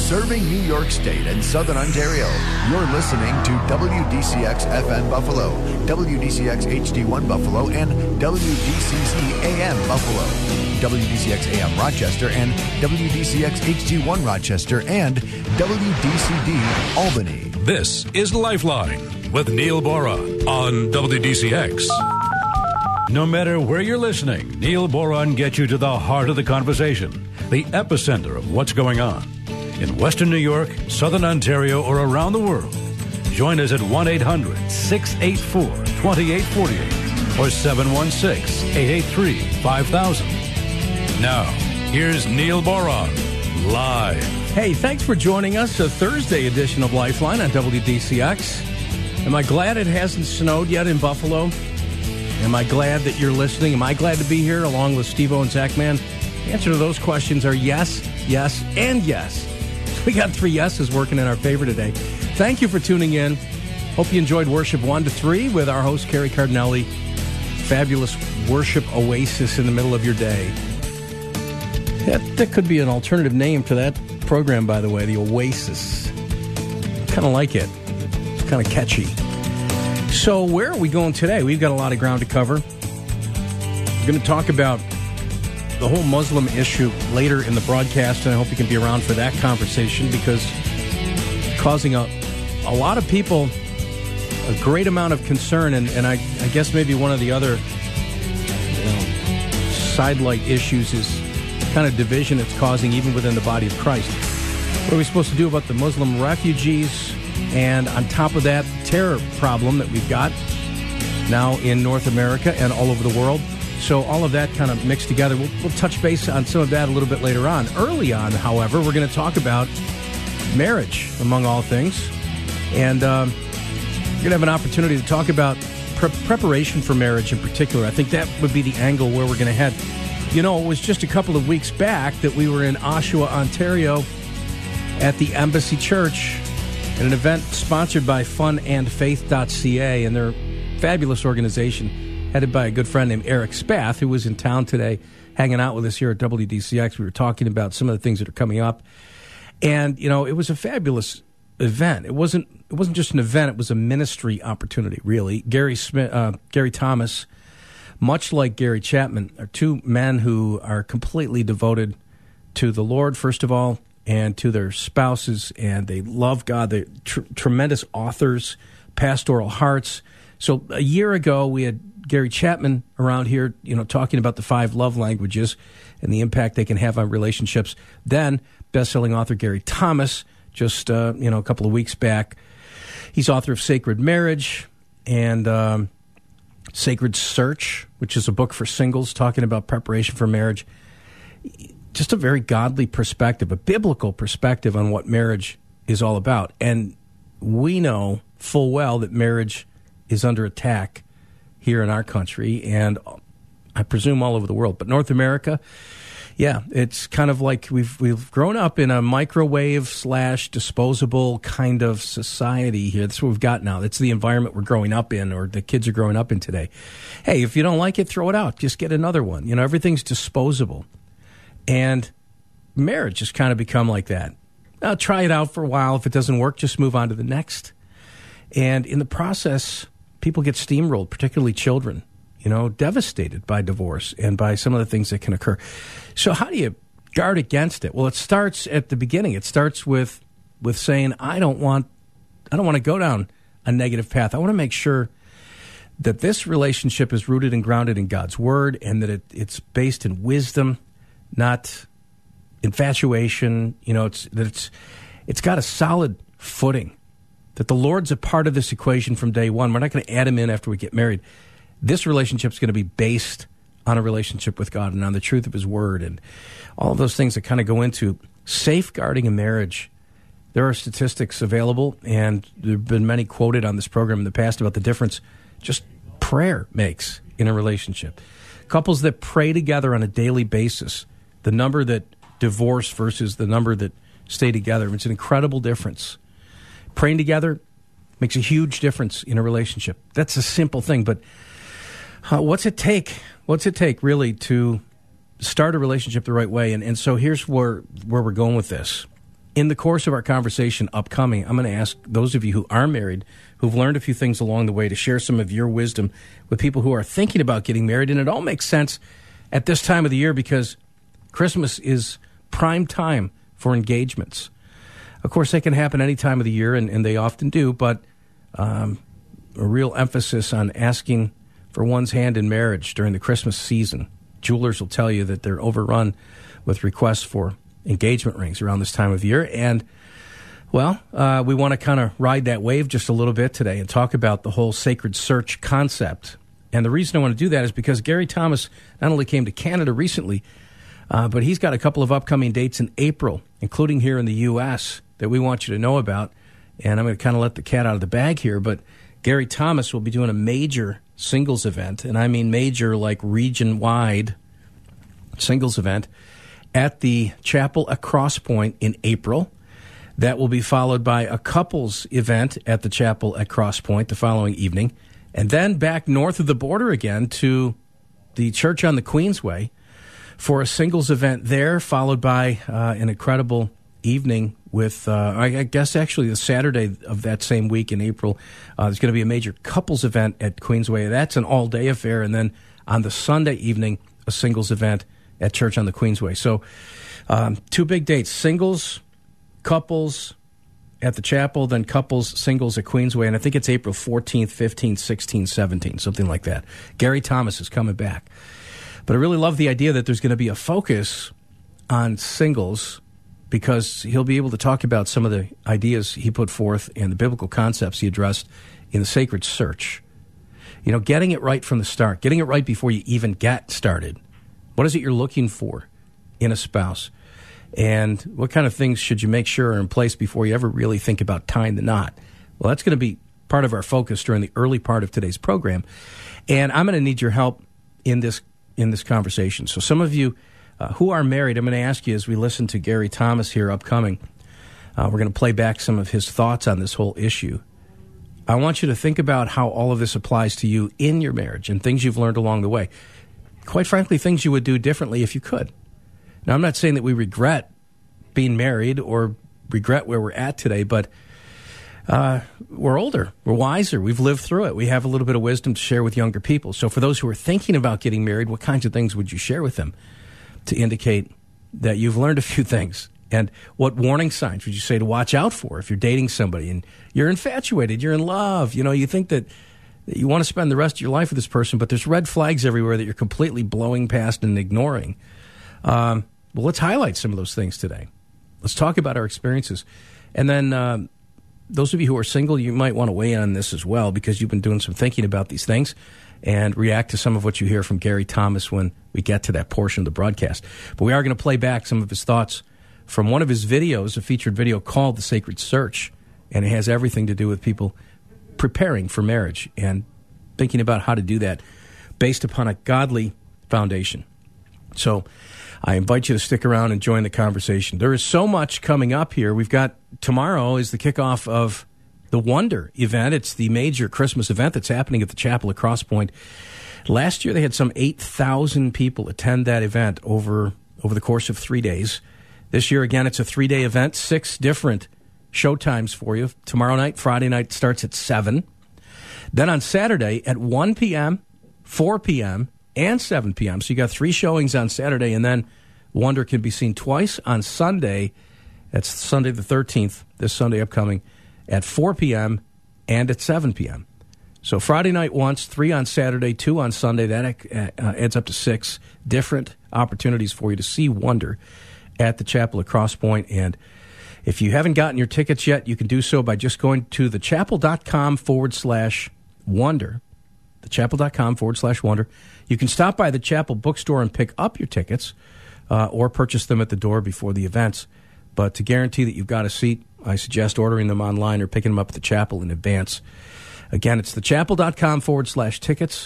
Serving New York State and Southern Ontario. You're listening to WDCX FM Buffalo, WDCX HD1 Buffalo, and WDCC AM Buffalo, WDCX AM Rochester, and WDCX HD1 Rochester, and WDCD Albany. This is Lifeline with Neil Boron on WDCX. No matter where you're listening, Neil Boron gets you to the heart of the conversation, the epicenter of what's going on. In Western New York, Southern Ontario, or around the world, join us at 1-800-684-2848 or 716-883-5000. Now, here's Neil Boron, live. Hey, thanks for joining us, a Thursday edition of Lifeline on WDCX. Am I glad it hasn't snowed yet in Buffalo? Am I glad that you're listening? Am I glad to be here along with Steve-O and Zach Man? The answer to those questions are yes, yes, and yes. We got 3 yeses working in our favor today. Thank you for tuning in. Hope you enjoyed Worship 1 to 3 with our host, Kerry Cardinelli. Fabulous worship oasis in the middle of your day. That could be an alternative name to that program, by the way, the Oasis. Kind of like it. It's kind of catchy. So where are we going today? We've got a lot of ground to cover. We're going to talk about the whole Muslim issue later in the broadcast, and I hope you can be around for that conversation because it's causing a lot of people a great amount of concern, and I guess maybe one of the other sidelight issues is kind of division it's causing even within the body of Christ. What are we supposed to do about the Muslim refugees? And on top of that, terror problem that we've got now in North America and all over the world. So all of that kind of mixed together. We'll touch base on some of that a little bit later on. Early on, however, we're going to talk about marriage, among all things. And we're going to have an opportunity to talk about preparation for marriage in particular. I think that would be the angle where we're going to head. You know, it was just a couple of weeks back that we were in Oshawa, Ontario at the Embassy Church at an event sponsored by funandfaith.ca, and they're a fabulous organization headed by a good friend named Eric Spath, who was in town today hanging out with us here at WDCX. We were talking about some of the things that are coming up. And, you know, it was a fabulous event. It wasn't just an event, it was a ministry opportunity, really. Gary Thomas, much like Gary Chapman, are 2 men who are completely devoted to the Lord, first of all, and to their spouses, and they love God. They're tremendous authors, pastoral hearts. So a year ago, we had Gary Chapman around here, you know, talking about the 5 love languages and the impact they can have on relationships. Then, best-selling author Gary Thomas, just, a couple of weeks back. He's author of Sacred Marriage and Sacred Search, which is a book for singles talking about preparation for marriage. Just a very godly perspective, a biblical perspective on what marriage is all about. And we know full well that marriage is under attack here in our country, and I presume all over the world. But North America, yeah, it's kind of like we've grown up in a microwave/disposable kind of society here. That's what we've got now. That's the environment we're growing up in, or the kids are growing up in today. Hey, if you don't like it, throw it out. Just get another one. You know, everything's disposable. And marriage has kind of become like that. Now, try it out for a while. If it doesn't work, just move on to the next. And in the process, people get steamrolled, particularly children, you know, devastated by divorce and by some of the things that can occur. So how do you guard against it? Well, it starts at the beginning. It starts with saying, I don't want to go down a negative path. I want to make sure that this relationship is rooted and grounded in God's word, and that it's based in wisdom, not infatuation. You know, it's got a solid footing, that the Lord's a part of this equation from day one. We're not going to add him in after we get married. This relationship is going to be based on a relationship with God and on the truth of his word, and all of those things that kind of go into safeguarding a marriage. There are statistics available, and there have been many quoted on this program in the past about the difference just prayer makes in a relationship. Couples that pray together on a daily basis, the number that divorce versus the number that stay together, it's an incredible difference. Praying together makes a huge difference in a relationship. That's a simple thing, but what's it take? What's it take, really, to start a relationship the right way? And so here's where we're going with this. In the course of our conversation upcoming, I'm going to ask those of you who are married, who've learned a few things along the way, to share some of your wisdom with people who are thinking about getting married. And it all makes sense at this time of the year because Christmas is prime time for engagements. Of course, they can happen any time of the year, and they often do, but a real emphasis on asking for one's hand in marriage during the Christmas season. Jewelers will tell you that they're overrun with requests for engagement rings around this time of year. And, well, we want to kind of ride that wave just a little bit today and talk about the whole sacred search concept. And the reason I want to do that is because Gary Thomas not only came to Canada recently, but he's got a couple of upcoming dates in April, including here in the U.S., that we want you to know about. And I'm going to kind of let the cat out of the bag here, but Gary Thomas will be doing a major singles event, and I mean major like region-wide singles event, at the chapel at Cross Point in April. That will be followed by a couples event at the chapel at Cross Point the following evening, and then back north of the border again to the church on the Queensway for a singles event there, followed by an incredible evening with, I guess actually the Saturday of that same week in April, there's going to be a major couples event at Queensway. That's an all-day affair, and then on the Sunday evening, a singles event at Church on the Queensway. So two big dates, singles, couples at the chapel, then couples, singles at Queensway, and I think it's April 14th, 15th, 16th, 17th, something like that. Gary Thomas is coming back. But I really love the idea that there's going to be a focus on singles because he'll be able to talk about some of the ideas he put forth and the biblical concepts he addressed in the sacred search. You know, getting it right from the start, getting it right before you even get started. What is it you're looking for in a spouse? And what kind of things should you make sure are in place before you ever really think about tying the knot? Well, that's going to be part of our focus during the early part of today's program. And I'm going to need your help in this conversation. So some of you who are married, I'm going to ask you as we listen to Gary Thomas here upcoming, we're going to play back some of his thoughts on this whole issue. I want you to think about how all of this applies to you in your marriage and things you've learned along the way. Quite frankly, things you would do differently if you could. Now, I'm not saying that we regret being married or regret where we're at today, but we're older, we're wiser, we've lived through it. We have a little bit of wisdom to share with younger people. So for those who are thinking about getting married, what kinds of things would you share with them to indicate that you've learned a few things? And what warning signs would you say to watch out for if you're dating somebody and you're infatuated, you're in love, you know, you think that you want to spend the rest of your life with this person, but there's red flags everywhere that you're completely blowing past and ignoring. Well, let's highlight some of those things today. Let's talk about our experiences. And then those of you who are single, you might want to weigh in on this as well because you've been doing some thinking about these things and react to some of what you hear from Gary Thomas when we get to that portion of the broadcast. But we are going to play back some of his thoughts from one of his videos, a featured video called The Sacred Search, and it has everything to do with people preparing for marriage and thinking about how to do that based upon a godly foundation. So I invite you to stick around and join the conversation. There is so much coming up here. We've got tomorrow is the kickoff of the Wonder event. It's the major Christmas event that's happening at the chapel at Cross Point. Last year they had some 8,000 people attend that event over the course of 3 days. This year, again, it's a 3-day event, 6 different showtimes for you. Tomorrow night, Friday night starts at 7. Then on Saturday at 1 p.m., 4 p.m., and 7 p.m. So you got 3 showings on Saturday, and then Wonder can be seen twice on Sunday. That's Sunday the 13th, this Sunday upcoming, at 4 p.m. and at 7 p.m. So Friday night once, 3 on Saturday, 2 on Sunday. That adds up to 6 different opportunities for you to see Wonder at the chapel at Cross Point. And if you haven't gotten your tickets yet, you can do so by just going to thechapel.com/wonder. Thechapel.com/wonder. You can stop by the Chapel bookstore and pick up your tickets or purchase them at the door before the events. But to guarantee that you've got a seat, I suggest ordering them online or picking them up at the chapel in advance. Again, it's thechapel.com/tickets.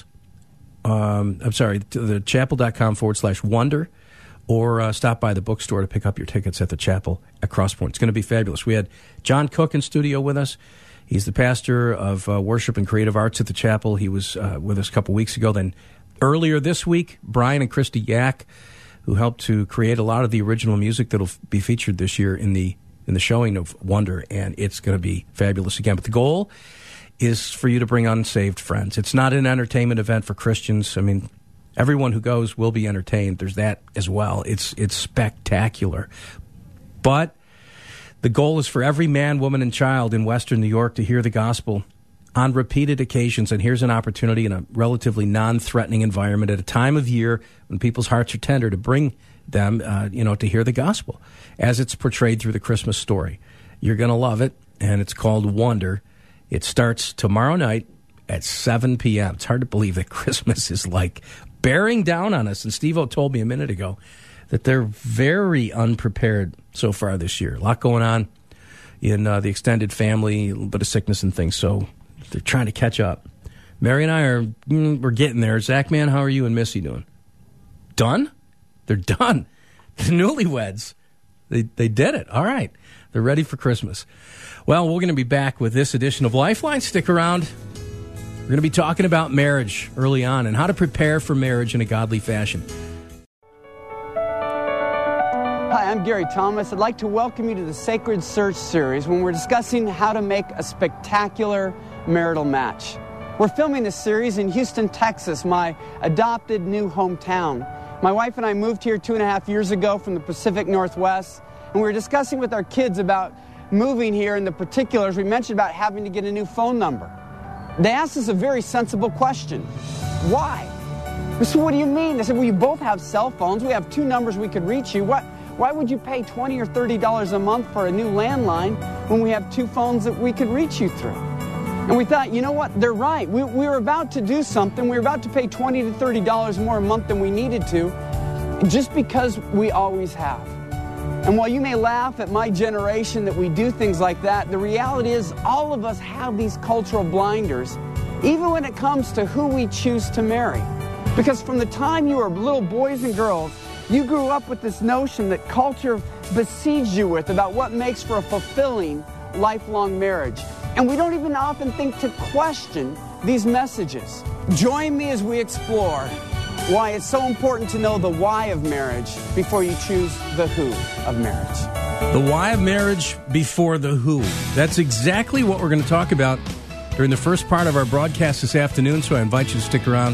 thechapel.com/wonder. Or stop by the bookstore to pick up your tickets at the chapel at Cross Point. It's going to be fabulous. We had John Cook in studio with us. He's the pastor of worship and creative arts at the chapel. He was with us a couple weeks ago. Then earlier this week, Brian and Christy Yak, who helped to create a lot of the original music that will be featured this year in the in the showing of Wonder, and it's going to be fabulous again. But the goal is for you to bring unsaved friends. It's not an entertainment event for Christians. I mean, everyone who goes will be entertained. There's that as well. It's spectacular. But the goal is for every man, woman, and child in Western New York to hear the gospel on repeated occasions. And here's an opportunity in a relatively non-threatening environment at a time of year when people's hearts are tender to bring them, to hear the gospel as it's portrayed through the Christmas story. You're going to love it, and it's called Wonder. It starts tomorrow night at 7 p.m. It's hard to believe that Christmas is like bearing down on us. And Steve-O told me a minute ago that they're very unprepared so far this year. A lot going on in the extended family, a little bit of sickness and things. So they're trying to catch up. Mary and I we're getting there. Zach, man, how are you and Missy doing? Done? They're done. The newlyweds, they did it. All right. They're ready for Christmas. Well, we're going to be back with this edition of Lifeline. Stick around. We're going to be talking about marriage early on and how to prepare for marriage in a godly fashion. Hi, I'm Gary Thomas. I'd like to welcome you to the Sacred Search series when we're discussing how to make a spectacular marital match. We're filming this series in Houston, Texas, my adopted new hometown. My wife and I moved here 2.5 years ago from the Pacific Northwest, and we were discussing with our kids about moving here and the particulars. We mentioned about having to get a new phone number. They asked us a very sensible question. Why? We said, what do you mean? They said, well, you both have cell phones. We have 2 numbers we could reach you. Why would you pay $20 or $30 a month for a new landline when we have 2 phones that we could reach you through? And we thought, you know what? They're right. We were about to do something. We were about to pay $20 to $30 more a month than we needed to, just because we always have. And while you may laugh at my generation that we do things like that, the reality is all of us have these cultural blinders, even when it comes to who we choose to marry. Because from the time you were little boys and girls, you grew up with this notion that culture besieged you with about what makes for a fulfilling, lifelong marriage. And we don't even often think to question these messages. Join me as we explore why it's so important to know the why of marriage before you choose the who of marriage. The why of marriage before the who. That's exactly what we're going to talk about during the first part of our broadcast this afternoon, so I invite you to stick around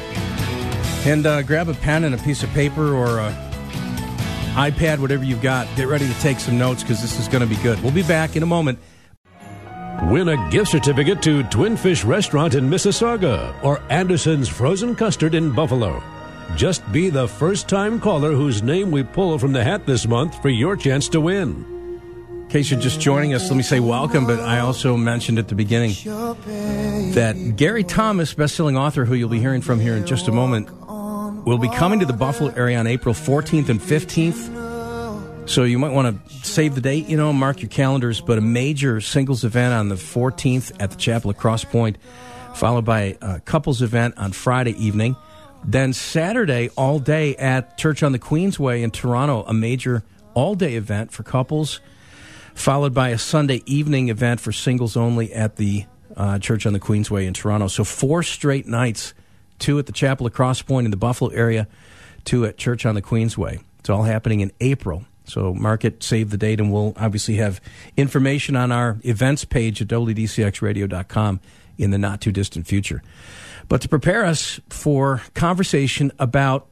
and grab a pen and a piece of paper or an iPad, whatever you've got. Get ready to take some notes because this is going to be good. We'll be back in a moment. Win a gift certificate to Twin Fish Restaurant in Mississauga or Anderson's Frozen Custard in Buffalo. Just be the first-time caller whose name we pull from the hat this month for your chance to win. In case you're just joining us, let me say welcome, but I also mentioned at the beginning that Gary Thomas, best-selling author, who you'll be hearing from here in just a moment, will be coming to the Buffalo area on April 14th and 15th. So you might want to save the date, mark your calendars, but a major singles event on the 14th at the Chapel at Cross Point, followed by a couples event on Friday evening. Then Saturday, all day at Church on the Queensway in Toronto, a major all-day event for couples, followed by a Sunday evening event for singles only at the Church on the Queensway in Toronto. So 4 straight nights, 2 at the Chapel at Cross Point in the Buffalo area, 2 at Church on the Queensway. It's all happening in April. So mark it, save the date, and we'll obviously have information on our events page at WDCXradio.com in the not-too-distant future. But to prepare us for conversation about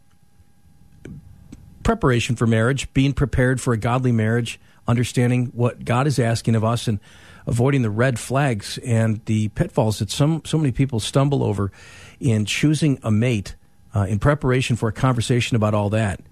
preparation for marriage, being prepared for a godly marriage, understanding what God is asking of us, and avoiding the red flags and the pitfalls that so many people stumble over in choosing a mate, in preparation for a conversation about all that,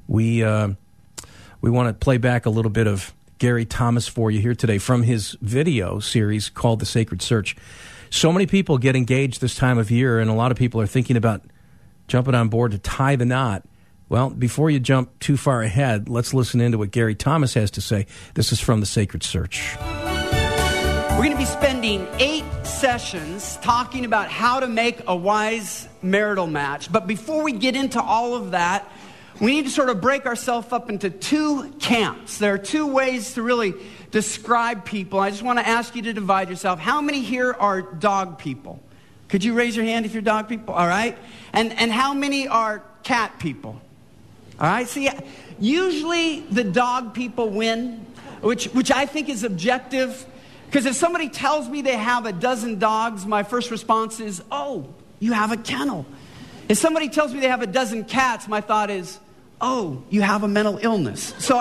we want to play back a little bit of Gary Thomas for you here today from his video series called The Sacred Search. So many people get engaged this time of year, and a lot of people are thinking about jumping on board to tie the knot. Well, before you jump too far ahead, let's listen into what Gary Thomas has to say. This is from The Sacred Search. We're going to be spending 8 sessions talking about how to make a wise marital match. But before we get into all of that, we need to sort of break ourselves up into 2 camps. There are 2 ways to really describe people. I just want to ask you to divide yourself. How many here are dog people? Could you raise your hand if you're dog people? All right. And how many are cat people? All right. See, usually the dog people win. which I think is objective. Because if somebody tells me they have a dozen dogs, my first response is, oh, you have a kennel. If somebody tells me they have a dozen cats, my thought is, oh, you have a mental illness. So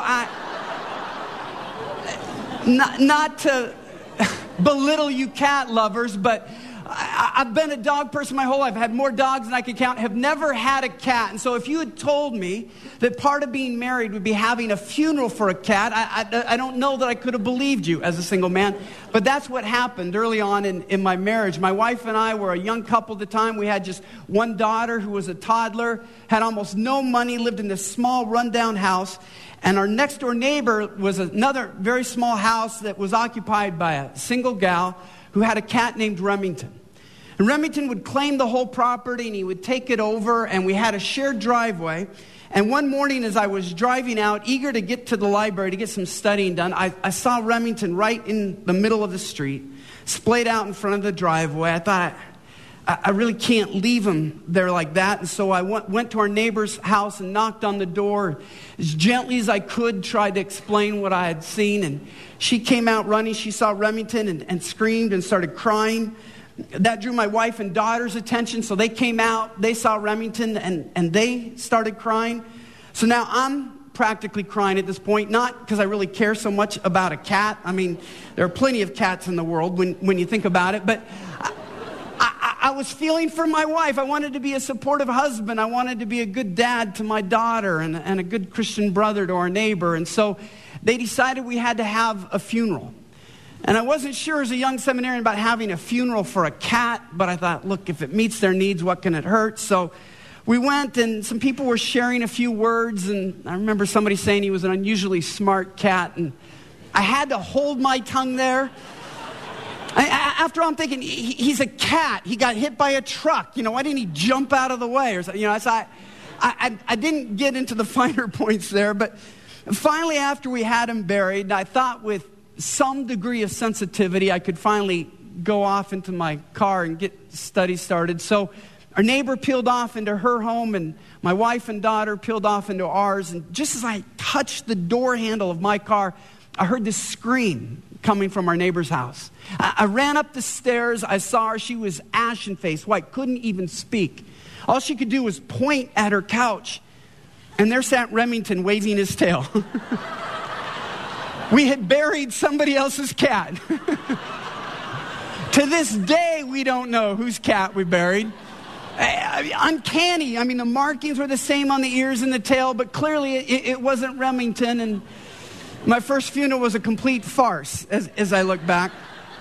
not to belittle you cat lovers, but I've been a dog person my whole life. I've had more dogs than I can count, have never had a cat. And so if you had told me that part of being married would be having a funeral for a cat, I don't know that I could have believed you as a single man. But that's what happened early on in my marriage. My wife and I were a young couple at the time. We had just one daughter who was a toddler, had almost no money, lived in this small rundown house. And our next door neighbor was another very small house that was occupied by a single gal who had a cat named Remington. And Remington would claim the whole property and he would take it over, and we had a shared driveway. And one morning as I was driving out, eager to get to the library to get some studying done, I saw Remington right in the middle of the street, splayed out in front of the driveway. I thought, I really can't leave him there like that. And so I went to our neighbor's house and knocked on the door. As gently as I could, tried to explain what I had seen. And she came out running. She saw Remington and screamed and started crying. That drew my wife and daughter's attention. So they came out. They saw Remington and they started crying. So now I'm practically crying at this point, not because I really care so much about a cat. I mean, there are plenty of cats in the world when you think about it. But I was feeling for my wife. I wanted to be a supportive husband. I wanted to be a good dad to my daughter and a good Christian brother to our neighbor. And so they decided we had to have a funeral. And I wasn't sure as a young seminarian about having a funeral for a cat, but I thought, look, if it meets their needs, what can it hurt? So we went, and some people were sharing a few words, and I remember somebody saying he was an unusually smart cat, and I had to hold my tongue there. After all, I'm thinking, he's a cat. He got hit by a truck. Why didn't he jump out of the way? Or something? So I didn't get into the finer points there. But finally, after we had him buried, I thought with some degree of sensitivity, I could finally go off into my car and get study started. So our neighbor peeled off into her home, and my wife and daughter peeled off into ours. And just as I touched the door handle of my car, I heard this scream coming from our neighbor's house. I ran up the stairs. I saw her. She was ashen-faced, white, couldn't even speak. All she could do was point at her couch. And there sat Remington waving his tail. We had buried somebody else's cat. To this day, we don't know whose cat we buried. Uncanny. I mean, the markings were the same on the ears and the tail, but clearly it wasn't Remington. And my first funeral was a complete farce as I look back.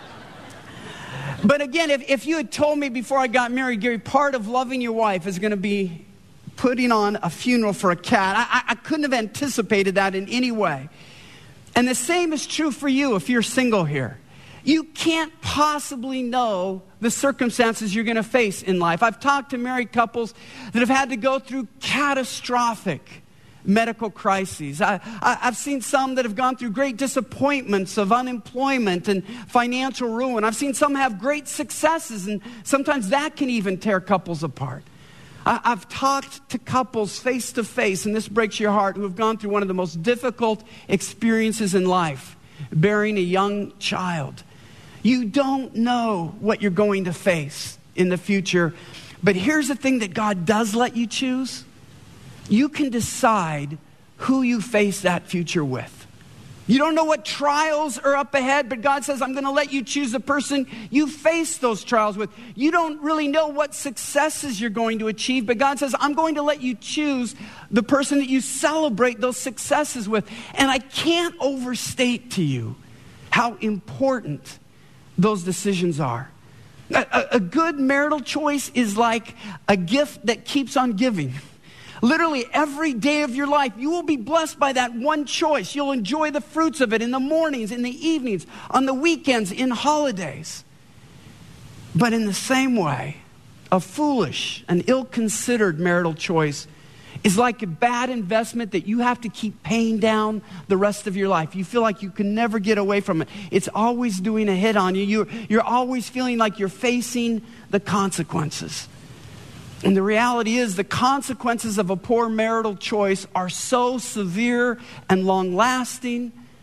But again, if you had told me before I got married, Gary, part of loving your wife is going to be putting on a funeral for a cat, I couldn't have anticipated that in any way. And the same is true for you if you're single here. You can't possibly know the circumstances you're going to face in life. I've talked to married couples that have had to go through catastrophic medical crises. I've seen some that have gone through great disappointments of unemployment and financial ruin. I've seen some have great successes, and sometimes that can even tear couples apart. I've talked to couples face to face, and this breaks your heart, who have gone through one of the most difficult experiences in life, bearing a young child. You don't know what you're going to face in the future, but here's the thing that God does let you choose. You can decide who you face that future with. You don't know what trials are up ahead, but God says, I'm going to let you choose the person you face those trials with. You don't really know what successes you're going to achieve, but God says, I'm going to let you choose the person that you celebrate those successes with. And I can't overstate to you how important those decisions are. A good marital choice is like a gift that keeps on giving. Literally every day of your life, you will be blessed by that one choice. You'll enjoy the fruits of it in the mornings, in the evenings, on the weekends, in holidays. But in the same way, a foolish and ill-considered marital choice is like a bad investment that you have to keep paying down the rest of your life. You feel like you can never get away from it. It's always doing a hit on you. You're always feeling like you're facing the consequences. And the reality is the consequences of a poor marital choice are so severe and long-lasting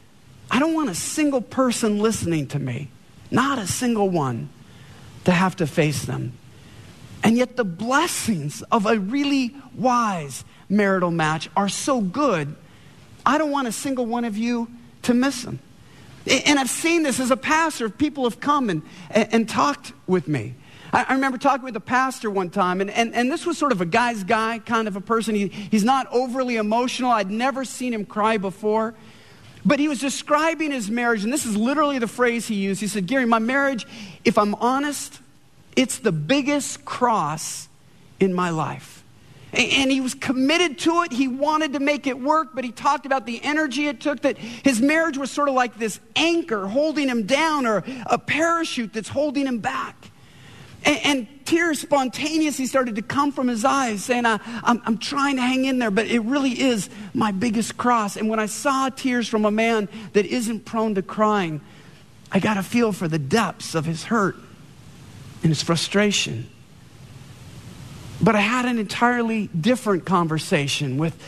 I don't want a single person listening to me, not a single one, to have to face them. And yet the blessings of a really wise marital match are so good, I don't want a single one of you to miss them. And I've seen this as a pastor. People have come and talked with me. I remember talking with a pastor one time, and this was sort of a guy's guy kind of a person. He's not overly emotional. I'd never seen him cry before. But he was describing his marriage, and this is literally the phrase he used. He said, Gary, my marriage, if I'm honest, it's the biggest cross in my life. And he was committed to it. He wanted to make it work, but he talked about the energy it took, that his marriage was sort of like this anchor holding him down, or a parachute that's holding him back. And tears spontaneously started to come from his eyes, saying, I'm trying to hang in there, but it really is my biggest cross. And when I saw tears from a man that isn't prone to crying, I got a feel for the depths of his hurt and his frustration. But I had an entirely different conversation with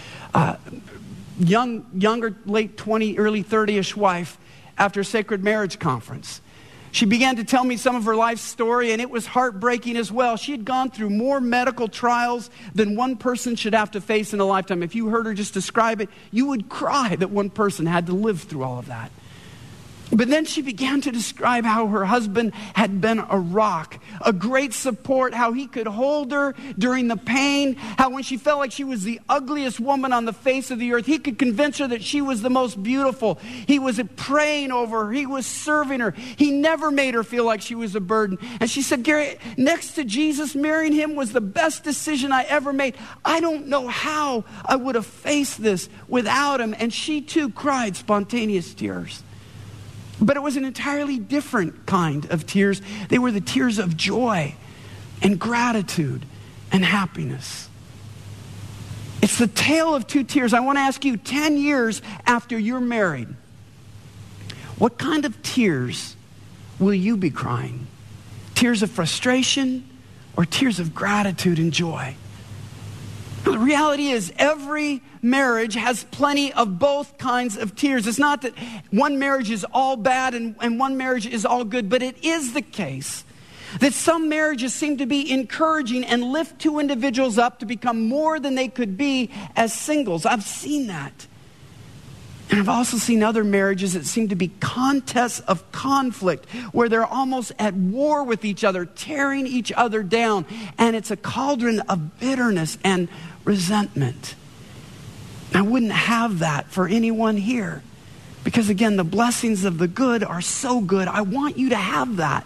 younger, late 20, early 30-ish wife after a Sacred Marriage Conference. She began to tell me some of her life story, and it was heartbreaking as well. She had gone through more medical trials than one person should have to face in a lifetime. If you heard her just describe it, you would cry that one person had to live through all of that. But then she began to describe how her husband had been a rock, a great support, how he could hold her during the pain, how when she felt like she was the ugliest woman on the face of the earth, he could convince her that she was the most beautiful. He was praying over her. He was serving her. He never made her feel like she was a burden. And she said, Gary, next to Jesus, marrying him was the best decision I ever made. I don't know how I would have faced this without him. And she too cried spontaneous tears. But it was an entirely different kind of tears. They were the tears of joy and gratitude and happiness. It's the tale of two tears. I want to ask you, 10 years after you're married, what kind of tears will you be crying? Tears of frustration or tears of gratitude and joy? The reality is every marriage has plenty of both kinds of tears. It's not that one marriage is all bad and one marriage is all good, but it is the case that some marriages seem to be encouraging and lift two individuals up to become more than they could be as singles. I've seen that. And I've also seen other marriages that seem to be contests of conflict, where they're almost at war with each other, tearing each other down. And it's a cauldron of bitterness and resentment. I wouldn't have that for anyone here. Because again, the blessings of the good are so good. I want you to have that.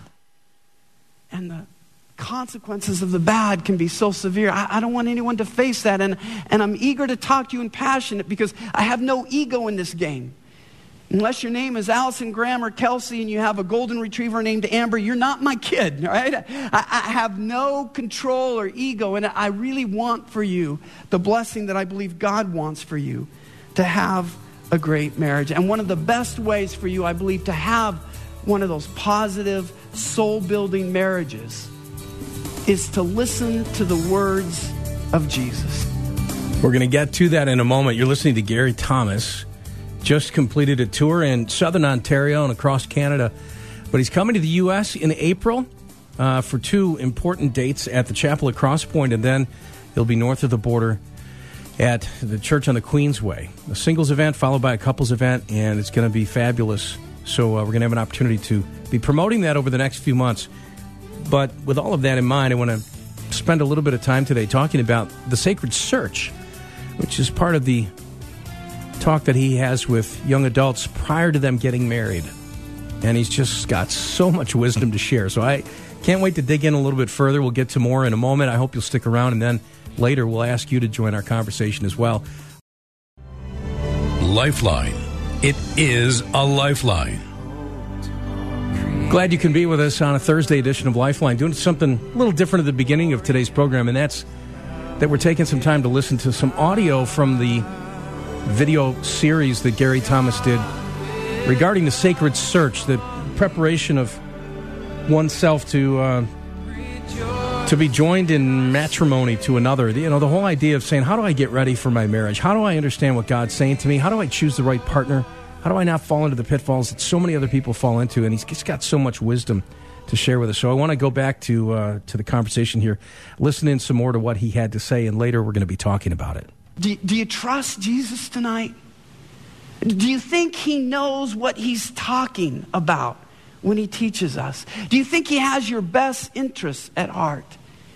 And the consequences of the bad can be so severe. I don't want anyone to face that. And I'm eager to talk to you and passionate, because I have no ego in this game. Unless your name is Allison Graham or Kelsey and you have a golden retriever named Amber, you're not my kid, right? I have no control or ego, and I really want for you the blessing that I believe God wants for you, to have a great marriage. And one of the best ways for you, I believe, to have one of those positive, soul-building marriages is to listen to the words of Jesus. We're going to get to that in a moment. You're listening to Gary Thomas. Just completed a tour in southern Ontario and across Canada. But he's coming to the U.S. in April for two important dates at the Chapel at Cross Point, and then he'll be north of the border at the Church on the Queensway. A singles event followed by a couples event, and it's going to be fabulous. So we're going to have an opportunity to be promoting that over the next few months. But with all of that in mind, I want to spend a little bit of time today talking about the Sacred Search, which is part of the talk that he has with young adults prior to them getting married. And he's just got so much wisdom to share. So I can't wait to dig in a little bit further. We'll get to more in a moment. I hope you'll stick around, and then later we'll ask you to join our conversation as well. Lifeline. It is a lifeline. Glad you can be with us on a Thursday edition of Lifeline, doing something a little different at the beginning of today's program, and that's that we're taking some time to listen to some audio from the video series that Gary Thomas did regarding the Sacred Search, the preparation of oneself to be joined in matrimony to another. You know, the whole idea of saying, how do I get ready for my marriage? How do I understand what God's saying to me? How do I choose the right partner How do I not fall into the pitfalls that so many other people fall into? And he's just got so much wisdom to share with us. So I want to go back to the conversation here, listen in some more to what he had to say, and later we're going to be talking about it. Do you trust Jesus tonight? Do you think he knows what he's talking about when he teaches us? Do you think he has your best interests at heart?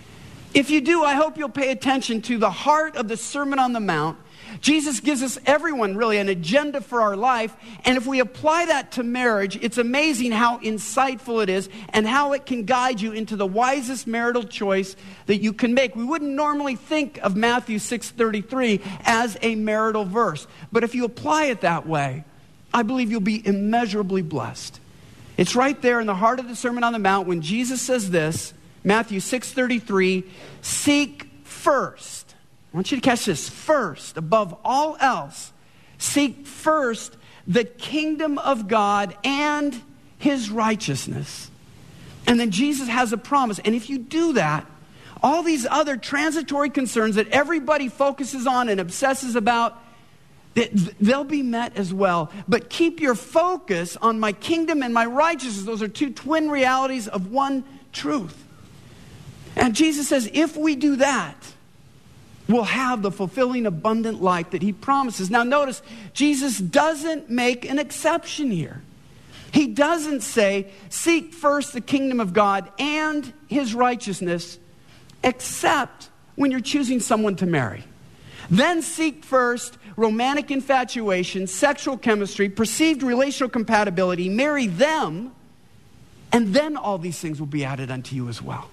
If you do, I hope you'll pay attention to the heart of the Sermon on the Mount. Jesus gives us, everyone really, an agenda for our life, and if we apply that to marriage, it's amazing how insightful it is and how it can guide you into the wisest marital choice that you can make. We wouldn't normally think of Matthew 6:33 as a marital verse, but if you apply it that way, I believe you'll be immeasurably blessed. It's right there in the heart of the Sermon on the Mount when Jesus says this, Matthew 6:33, seek first. I want you to catch this. First, above all else, seek first the kingdom of God and his righteousness. And then Jesus has a promise. And if you do that, all these other transitory concerns that everybody focuses on and obsesses about, they'll be met as well. But keep your focus on my kingdom and my righteousness. Those are two twin realities of one truth. And Jesus says, if we do that, we'll have the fulfilling, abundant life that he promises. Now notice, Jesus doesn't make an exception here. He doesn't say, seek first the kingdom of God and his righteousness, except when you're choosing someone to marry. Then seek first romantic infatuation, sexual chemistry, perceived relational compatibility, marry them, and then all these things will be added unto you as well.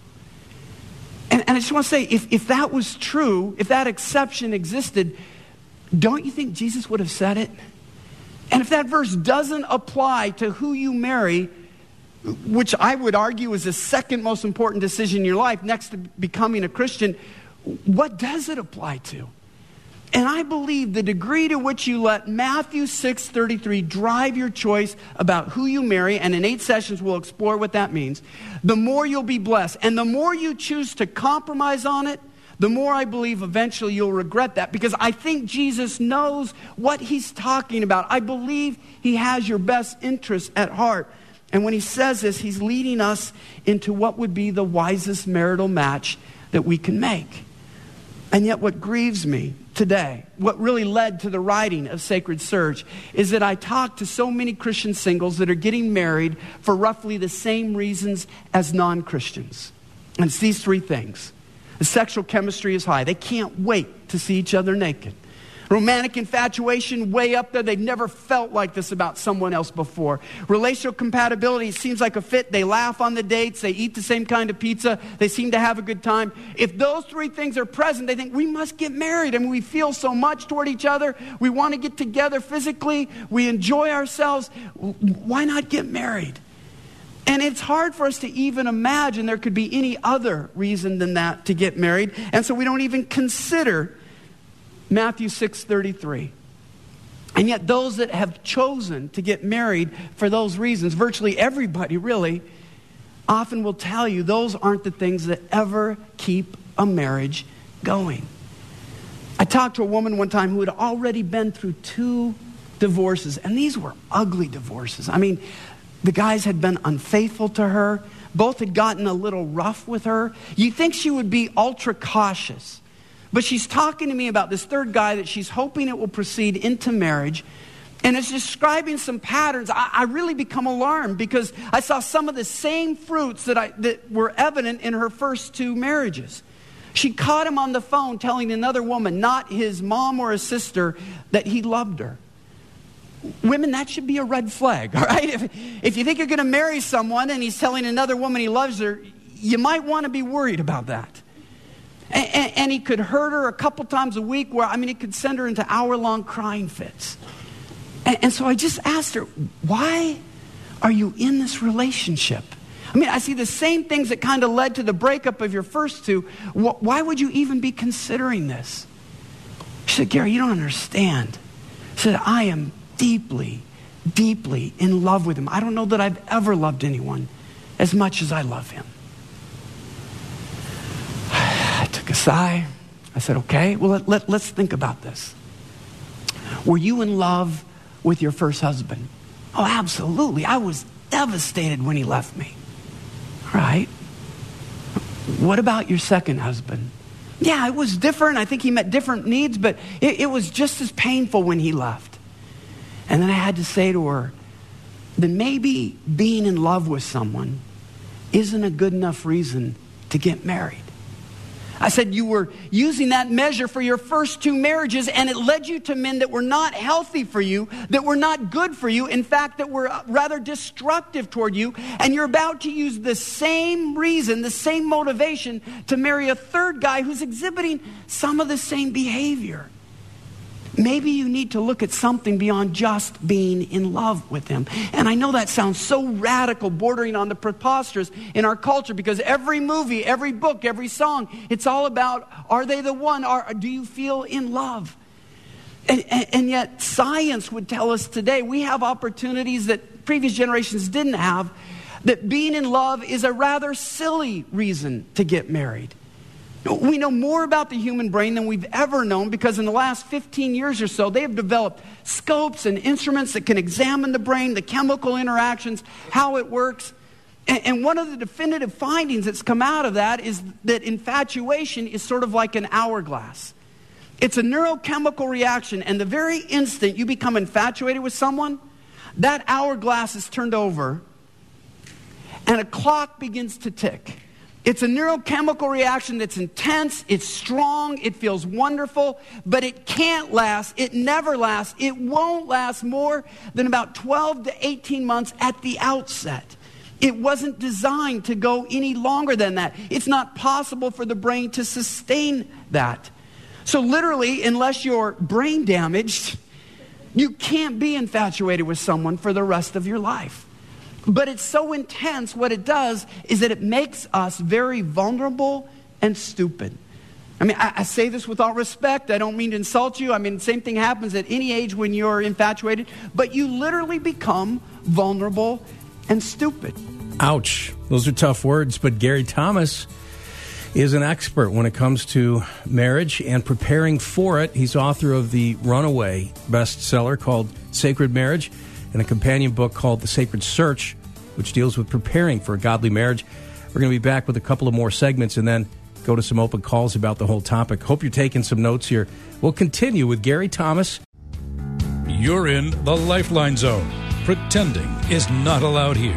And I just want to say, if that was true, if that exception existed, don't you think Jesus would have said it? And if that verse doesn't apply to who you marry, which I would argue is the second most important decision in your life next to becoming a Christian, what does it apply to? And I believe the degree to which you let Matthew 6:33 drive your choice about who you marry, and in 8 sessions we'll explore what that means, the more you'll be blessed. And the more you choose to compromise on it, the more I believe eventually you'll regret that, because I think Jesus knows what he's talking about. I believe he has your best interests at heart. And when he says this, he's leading us into what would be the wisest marital match that we can make. And yet what grieves me today, what really led to the writing of Sacred Search, is that I talk to so many Christian singles that are getting married for roughly the same reasons as non-Christians. And it's these 3 things. The sexual chemistry is high. They can't wait to see each other naked. Romantic infatuation, way up there. They've never felt like this about someone else before. Relational compatibility seems like a fit. They laugh on the dates. They eat the same kind of pizza. They seem to have a good time. If those 3 things are present, they think we must get married. I mean, we feel so much toward each other. We want to get together physically. We enjoy ourselves. Why not get married? And it's hard for us to even imagine there could be any other reason than that to get married. And so we don't even consider Matthew 6:33. And yet those that have chosen to get married for those reasons, virtually everybody really, often will tell you those aren't the things that ever keep a marriage going. I talked to a woman one time who had already been through 2 divorces, and these were ugly divorces. I mean, the guys had been unfaithful to her. Both had gotten a little rough with her. You'd think she would be ultra cautious. But she's talking to me about this 3rd guy that she's hoping it will proceed into marriage. And it's describing some patterns. I really become alarmed because I saw some of the same fruits that were evident in her first 2 marriages. She caught him on the phone telling another woman, not his mom or his sister, that he loved her. Women, that should be a red flag, all right? If you think you're going to marry someone and he's telling another woman he loves her, you might want to be worried about that. And he could hurt her a couple times a week where, he could send her into hour-long crying fits. And so I just asked her, why are you in this relationship? I see the same things that kind of led to the breakup of your first 2. Why would you even be considering this? She said, Gary, you don't understand. She said, I am deeply, deeply in love with him. I don't know that I've ever loved anyone as much as I love him. I took a sigh. I said, okay, well, let's think about this. Were you in love with your first husband? Oh, absolutely. I was devastated when he left me. Right? What about your second husband? Yeah, it was different. I think he met different needs, but it was just as painful when he left. And then I had to say to her, then maybe being in love with someone isn't a good enough reason to get married. I said you were using that measure for your first two marriages, and it led you to men that were not healthy for you, that were not good for you, in fact, that were rather destructive toward you, and you're about to use the same reason, the same motivation to marry a third guy who's exhibiting some of the same behavior. Maybe you need to look at something beyond just being in love with him. And I know that sounds so radical, bordering on the preposterous in our culture, because every movie, every book, every song, it's all about, are they the one? Do you feel in love? And yet science would tell us today we have opportunities that previous generations didn't have, that being in love is a rather silly reason to get married. We know more about the human brain than we've ever known, because in the last 15 years or so, they have developed scopes and instruments that can examine the brain, the chemical interactions, how it works. And one of the definitive findings that's come out of that is that infatuation is sort of like an hourglass. It's a neurochemical reaction, and the very instant you become infatuated with someone, that hourglass is turned over, and a clock begins to tick. It's a neurochemical reaction that's intense, it's strong, it feels wonderful, but it can't last, it never lasts, it won't last more than about 12 to 18 months at the outset. It wasn't designed to go any longer than that. It's not possible for the brain to sustain that. So literally, unless you're brain damaged, you can't be infatuated with someone for the rest of your life. But it's so intense, what it does is that it makes us very vulnerable and stupid. I mean, I say this with all respect. I don't mean to insult you. I mean, the same thing happens at any age when you're infatuated. But you literally become vulnerable and stupid. Ouch. Those are tough words. But Gary Thomas is an expert when it comes to marriage and preparing for it. He's author of the runaway bestseller called Sacred Marriage, and a companion book called The Sacred Search, which deals with preparing for a godly marriage. We're going to be back with a couple of more segments and then go to some open calls about the whole topic. Hope you're taking some notes here. We'll continue with Gary Thomas. You're in the Lifeline Zone. Pretending is not allowed here.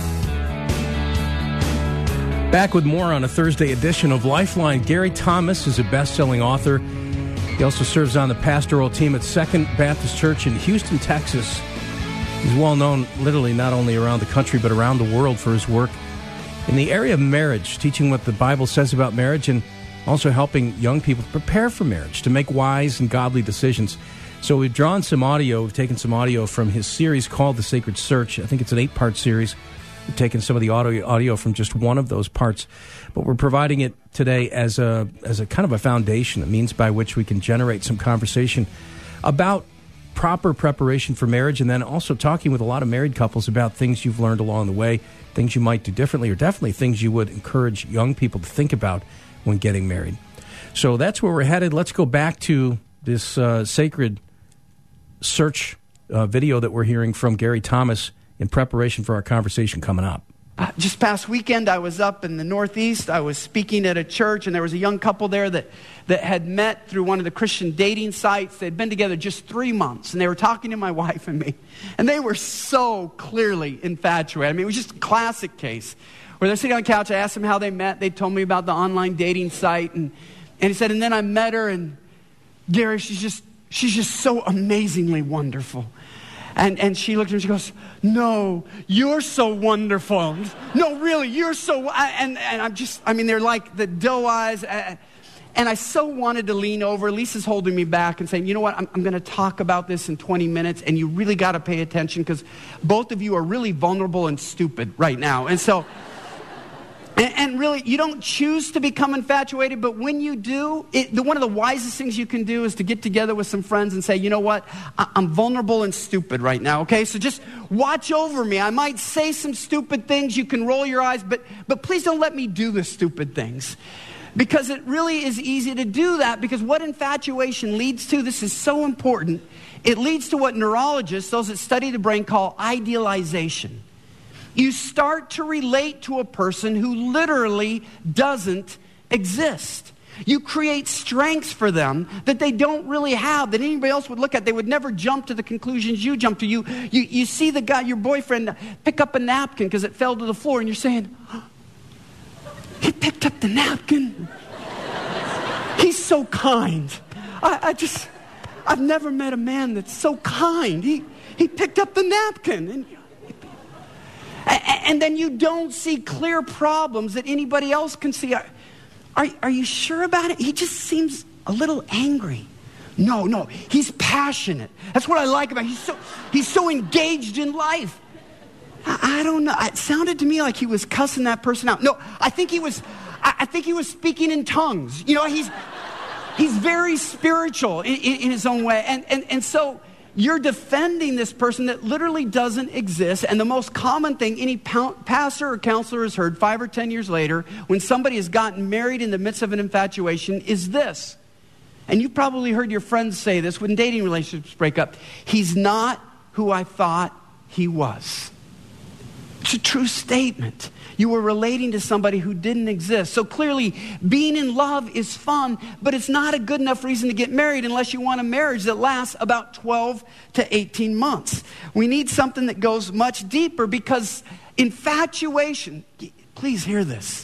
Back with more on a Thursday edition of Lifeline. Gary Thomas is a best-selling author. He also serves on the pastoral team at Second Baptist Church in Houston, Texas. He's well known literally not only around the country but around the world for his work in the area of marriage, teaching what the Bible says about marriage and also helping young people prepare for marriage, to make wise and godly decisions. So we've drawn some audio, we've taken some audio from his series called The Sacred Search. I think it's an 8-part series. We've taken some of the audio from just one of those parts, but we're providing it today as a kind of a foundation, a means by which we can generate some conversation about proper preparation for marriage, and then also talking with a lot of married couples about things you've learned along the way, things you might do differently, or definitely things you would encourage young people to think about when getting married. So that's where we're headed. Let's go back to this Sacred Search video that we're hearing from Gary Thomas in preparation for our conversation coming up. Just past weekend, I was up in the Northeast. I was speaking at a church, and there was a young couple there that had met through one of the Christian dating sites. They'd been together just 3 months, and they were talking to my wife and me. And they were so clearly infatuated. I mean, it was just a classic case where they're sitting on the couch. I asked them how they met. They told me about the online dating site. And he said, and then I met her, and Gary, she's just so amazingly wonderful. And she looked at me and she goes, no, you're so wonderful. No, really, you're so... And they're like the doe eyes. And I so wanted to lean over. Lisa's holding me back and saying, you know what, I'm going to talk about this in 20 minutes, and you really got to pay attention because both of you are really vulnerable and stupid right now. And so... And really, you don't choose to become infatuated, but when you do, one of the wisest things you can do is to get together with some friends and say, you know what, I'm vulnerable and stupid right now, okay? So just watch over me. I might say some stupid things. You can roll your eyes, but please don't let me do the stupid things. Because it really is easy to do that, because what infatuation leads to, this is so important, It leads to what neurologists, those that study the brain, call idealization. You start to relate to a person who literally doesn't exist. You create strengths for them that they don't really have, that anybody else would look at. They would never jump to the conclusions you jump to. You see the guy, your boyfriend, pick up a napkin because it fell to the floor, and you're saying, he picked up the napkin. He's so kind. I've never met a man that's so kind. He picked up the napkin. And then you don't see clear problems that anybody else can see. Are you sure about it? He just seems a little angry. No, he's passionate. That's what I like about him. He's so engaged in life. I don't know. It sounded to me like he was cussing that person out. No, I think he was speaking in tongues. You know, he's very spiritual in his own way. And so you're defending this person that literally doesn't exist. And the most common thing any pastor or counselor has heard 5 or 10 years later when somebody has gotten married in the midst of an infatuation is this. And you probably heard your friends say this when dating relationships break up. He's not who I thought he was. It's a true statement. You were relating to somebody who didn't exist. So clearly, being in love is fun, but it's not a good enough reason to get married unless you want a marriage that lasts about 12 to 18 months. We need something that goes much deeper because infatuation, please hear this,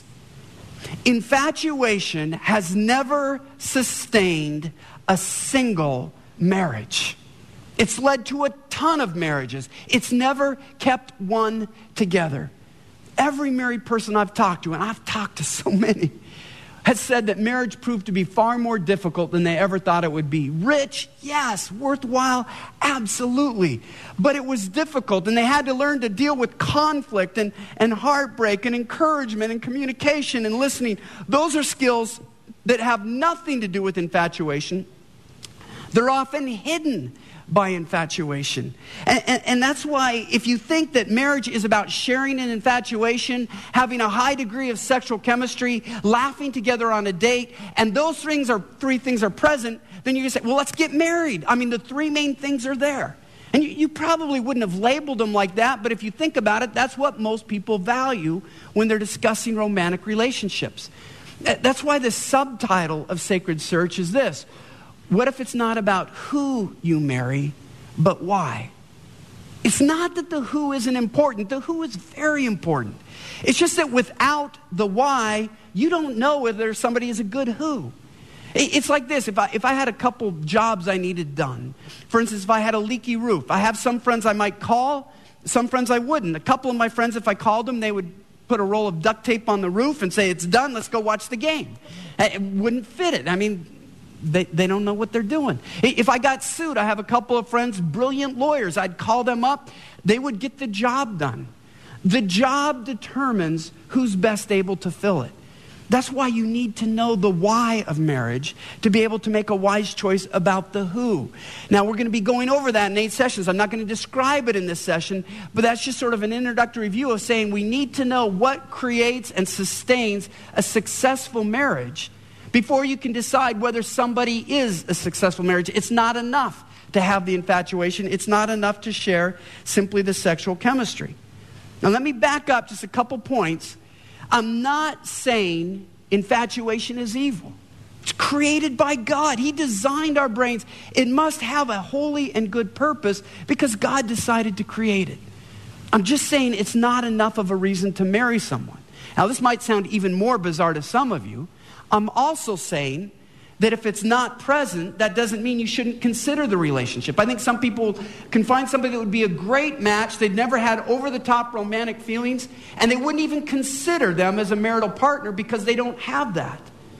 infatuation has never sustained a single marriage. It's led to a ton of marriages. It's never kept one together. Every married person I've talked to, and I've talked to so many, has said that marriage proved to be far more difficult than they ever thought it would be. Rich, yes. Worthwhile, absolutely. But it was difficult, and they had to learn to deal with conflict and heartbreak and encouragement and communication and listening. Those are skills that have nothing to do with infatuation. They're often hidden by infatuation. And that's why if you think that marriage is about sharing an infatuation, having a high degree of sexual chemistry, laughing together on a date, and those three things are present, then you can say, well, let's get married. I mean, the three main things are there. And you probably wouldn't have labeled them like that, but if you think about it, that's what most people value when they're discussing romantic relationships. That's why the subtitle of Sacred Search is this: what if it's not about who you marry, but why? It's not that the who isn't important. The who is very important. It's just that without the why, you don't know whether somebody is a good who. It's like this. If I had a couple jobs I needed done, for instance, if I had a leaky roof, I have some friends I might call, some friends I wouldn't. A couple of my friends, if I called them, they would put a roll of duct tape on the roof and say, it's done, let's go watch the game. It wouldn't fit it. I mean, they don't know what they're doing. If I got sued, I have a couple of friends, brilliant lawyers. I'd call them up. They would get the job done. The job determines who's best able to fill it. That's why you need to know the why of marriage to be able to make a wise choice about the who. Now, we're going to be going over that in 8 sessions. I'm not going to describe it in this session, but that's just sort of an introductory view of saying we need to know what creates and sustains a successful marriage before you can decide whether somebody is a successful marriage. It's not enough to have the infatuation. It's not enough to share simply the sexual chemistry. Now, let me back up just a couple points. I'm not saying infatuation is evil. It's created by God. He designed our brains. It must have a holy and good purpose because God decided to create it. I'm just saying it's not enough of a reason to marry someone. Now, this might sound even more bizarre to some of you. I'm also saying that if it's not present, that doesn't mean you shouldn't consider the relationship. I think some people can find somebody that would be a great match. They'd never had over-the-top romantic feelings, and they wouldn't even consider them as a marital partner because they don't have that.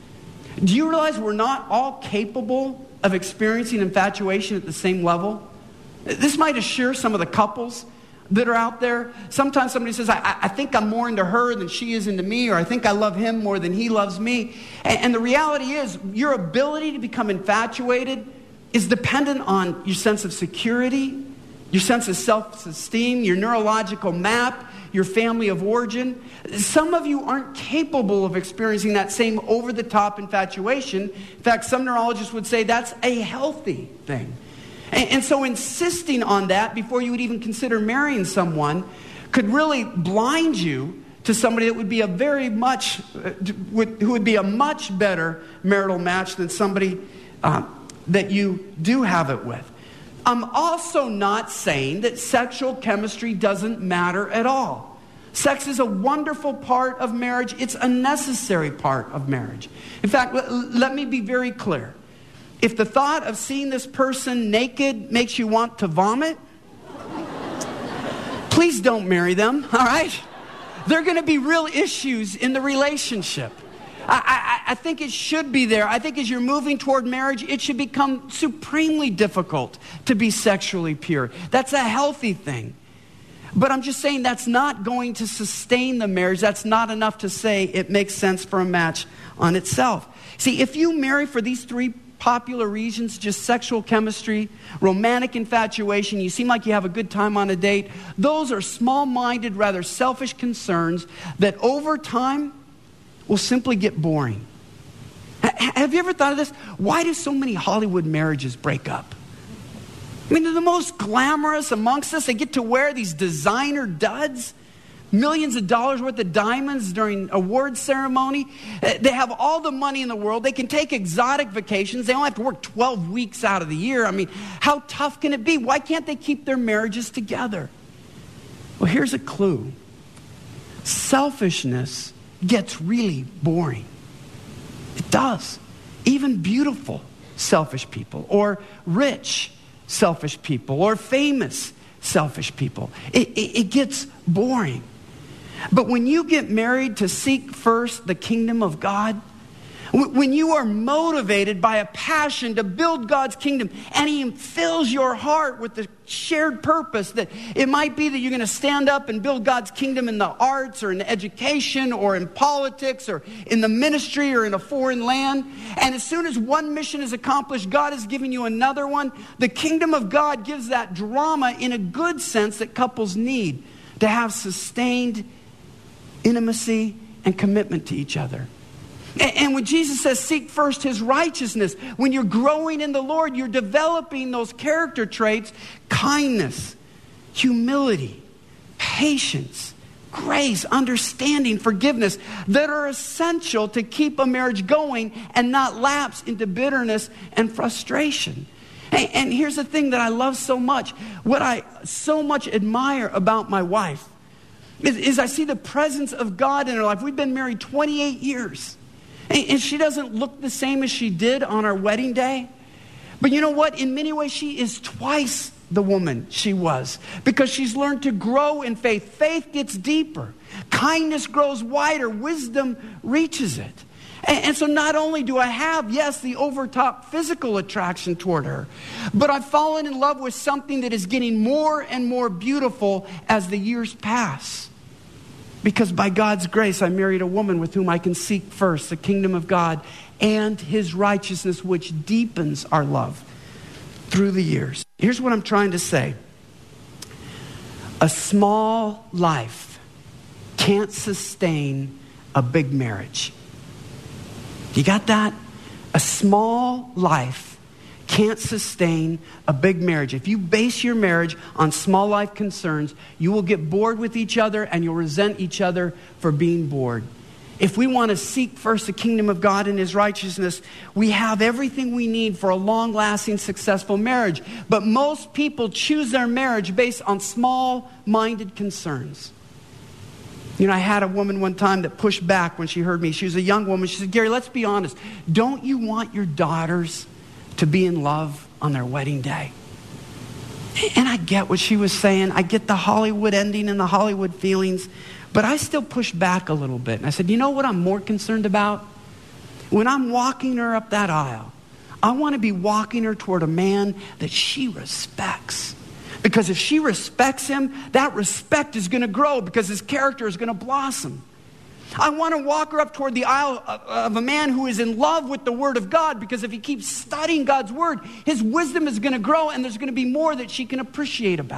Do you realize we're not all capable of experiencing infatuation at the same level? This might assure some of the couples that are out there. Sometimes somebody says, I think I'm more into her than she is into me, or I think I love him more than he loves me. And the reality is, your ability to become infatuated is dependent on your sense of security, your sense of self-esteem, your neurological map, your family of origin. Some of you aren't capable of experiencing that same over-the-top infatuation. In fact, some neurologists would say that's a healthy thing. And so insisting on that before you would even consider marrying someone could really blind you to somebody that would be who would be a much better marital match than somebody that you do have it with. I'm also not saying that sexual chemistry doesn't matter at all. Sex is a wonderful part of marriage. It's a necessary part of marriage. In fact, let me be very clear. If the thought of seeing this person naked makes you want to vomit, please don't marry them, all right? There are going to be real issues in the relationship. I think it should be there. I think as you're moving toward marriage, it should become supremely difficult to be sexually pure. That's a healthy thing. But I'm just saying that's not going to sustain the marriage. That's not enough to say it makes sense for a match on itself. See, if you marry for these three popular reasons, just sexual chemistry, romantic infatuation, you seem like you have a good time on a date, those are small-minded, rather selfish concerns that over time will simply get boring. Have you ever thought of this? Why do so many Hollywood marriages break up? I mean, they're the most glamorous amongst us. They get to wear these designer duds, millions of dollars worth of diamonds during award ceremony. They have all the money in the world. They can take exotic vacations. They don't have to work 12 weeks out of the year. I mean, how tough can it be? Why can't they keep their marriages together? Well, here's a clue. Selfishness gets really boring. It does. Even beautiful, selfish people, or rich, selfish people, or famous, selfish people. It gets boring. But when you get married to seek first the kingdom of God, when you are motivated by a passion to build God's kingdom, and He fills your heart with the shared purpose that it might be that you're going to stand up and build God's kingdom in the arts or in education or in politics or in the ministry or in a foreign land. And as soon as one mission is accomplished, God is giving you another one. The kingdom of God gives that drama in a good sense that couples need to have sustained intimacy and commitment to each other. And when Jesus says, seek first His righteousness, when you're growing in the Lord, you're developing those character traits, kindness, humility, patience, grace, understanding, forgiveness, that are essential to keep a marriage going and not lapse into bitterness and frustration. And here's the thing that I love so much. What I so much admire about my wife is I see the presence of God in her life. We've been married 28 years. And she doesn't look the same as she did on our wedding day. But you know what? In many ways, she is twice the woman she was. Because she's learned to grow in faith. Faith gets deeper. Kindness grows wider. Wisdom reaches it. And so not only do I have, yes, the overtop physical attraction toward her, but I've fallen in love with something that is getting more and more beautiful as the years pass. Because by God's grace, I married a woman with whom I can seek first the kingdom of God and His righteousness, which deepens our love through the years. Here's what I'm trying to say. A small life can't sustain a big marriage. You got that? A small life can't sustain a big marriage. If you base your marriage on small life concerns, you will get bored with each other and you'll resent each other for being bored. If we want to seek first the kingdom of God and His righteousness, we have everything we need for a long-lasting, successful marriage. But most people choose their marriage based on small-minded concerns. You know, I had a woman one time that pushed back when she heard me. She was a young woman. She said, Gary, let's be honest. Don't you want your daughters to be in love on their wedding day? And I get what she was saying. I get the Hollywood ending and the Hollywood feelings. But I still pushed back a little bit. And I said, you know what I'm more concerned about? When I'm walking her up that aisle, I want to be walking her toward a man that she respects. Because if she respects him, that respect is going to grow because his character is going to blossom. I want to walk her up toward the aisle of a man who is in love with the Word of God, because if he keeps studying God's Word, his wisdom is going to grow and there's going to be more that she can appreciate about him.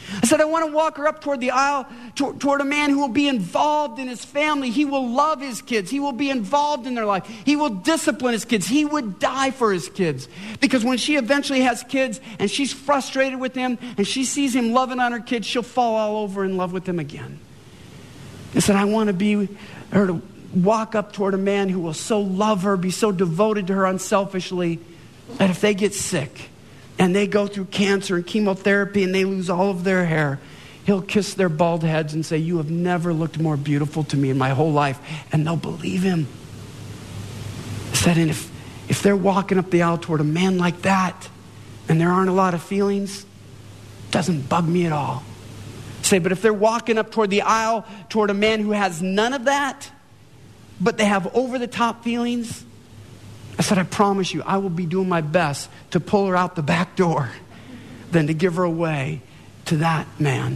I said, I want to walk her up toward the aisle, toward a man who will be involved in his family. He will love his kids. He will be involved in their life. He will discipline his kids. He would die for his kids. Because when she eventually has kids and she's frustrated with him and she sees him loving on her kids, she'll fall all over in love with him again. I said, I want to be her to walk up toward a man who will so love her, be so devoted to her unselfishly, that if they get sick and they go through cancer and chemotherapy and they lose all of their hair, he'll kiss their bald heads and say, you have never looked more beautiful to me in my whole life. And they'll believe him. I said, and if they're walking up the aisle toward a man like that and there aren't a lot of feelings, it doesn't bug me at all. I say, but if they're walking up toward the aisle toward a man who has none of that, but they have over-the-top feelings, I said, I promise you, I will be doing my best to pull her out the back door than to give her away to that man.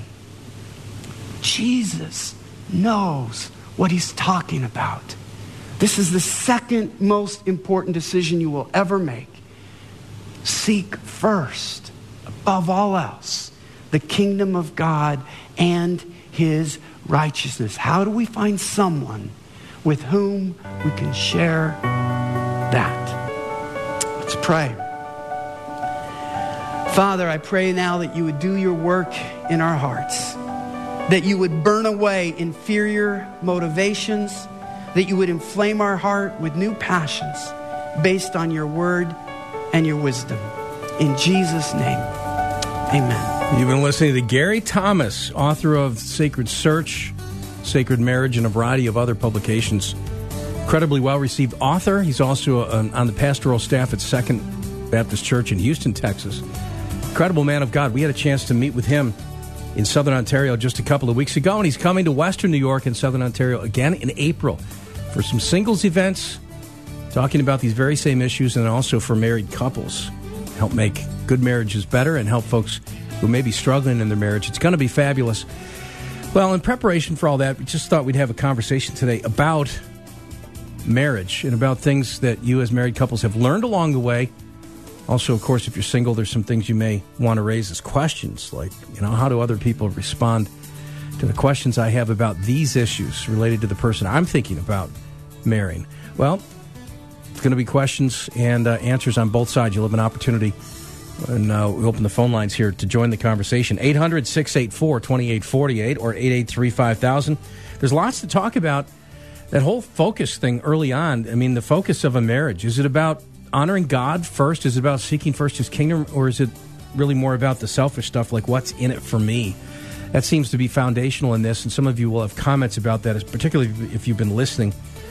Jesus knows what he's talking about. This is the second most important decision you will ever make. Seek first, above all else, the kingdom of God and his righteousness. How do we find someone with whom we can share that? Let's pray. Father, I pray now that you would do your work in our hearts, that you would burn away inferior motivations, that you would inflame our heart with new passions based on your word and your wisdom. In Jesus' name, amen. You've been listening to Gary Thomas, author of Sacred Search, Sacred Marriage, and a variety of other publications. Incredibly well-received author. He's also on the pastoral staff at Second Baptist Church in Houston, Texas. Incredible man of God. We had a chance to meet with him in Southern Ontario just a couple of weeks ago, and he's coming to Western New York and Southern Ontario again in April for some singles events, talking about these very same issues, and also for married couples. Help make good marriages better and help folks who may be struggling in their marriage. It's going to be fabulous. Well, in preparation for all that, we just thought we'd have a conversation today about marriage and about things that you as married couples have learned along the way. Also, of course, if you're single, there's some things you may want to raise as questions, like, how do other people respond to the questions I have about these issues related to the person I'm thinking about marrying? Well, it's going to be questions and answers on both sides. You'll have an opportunity, and we open the phone lines here to join the conversation. 800-684-2848 or 883-5000. There's lots to talk about. That whole focus thing early on, the focus of a marriage, is it about honoring God first? Is it about seeking first his kingdom? Or is it really more about the selfish stuff, like what's in it for me? That seems to be foundational in this, and some of you will have comments about that, particularly if you've been listening.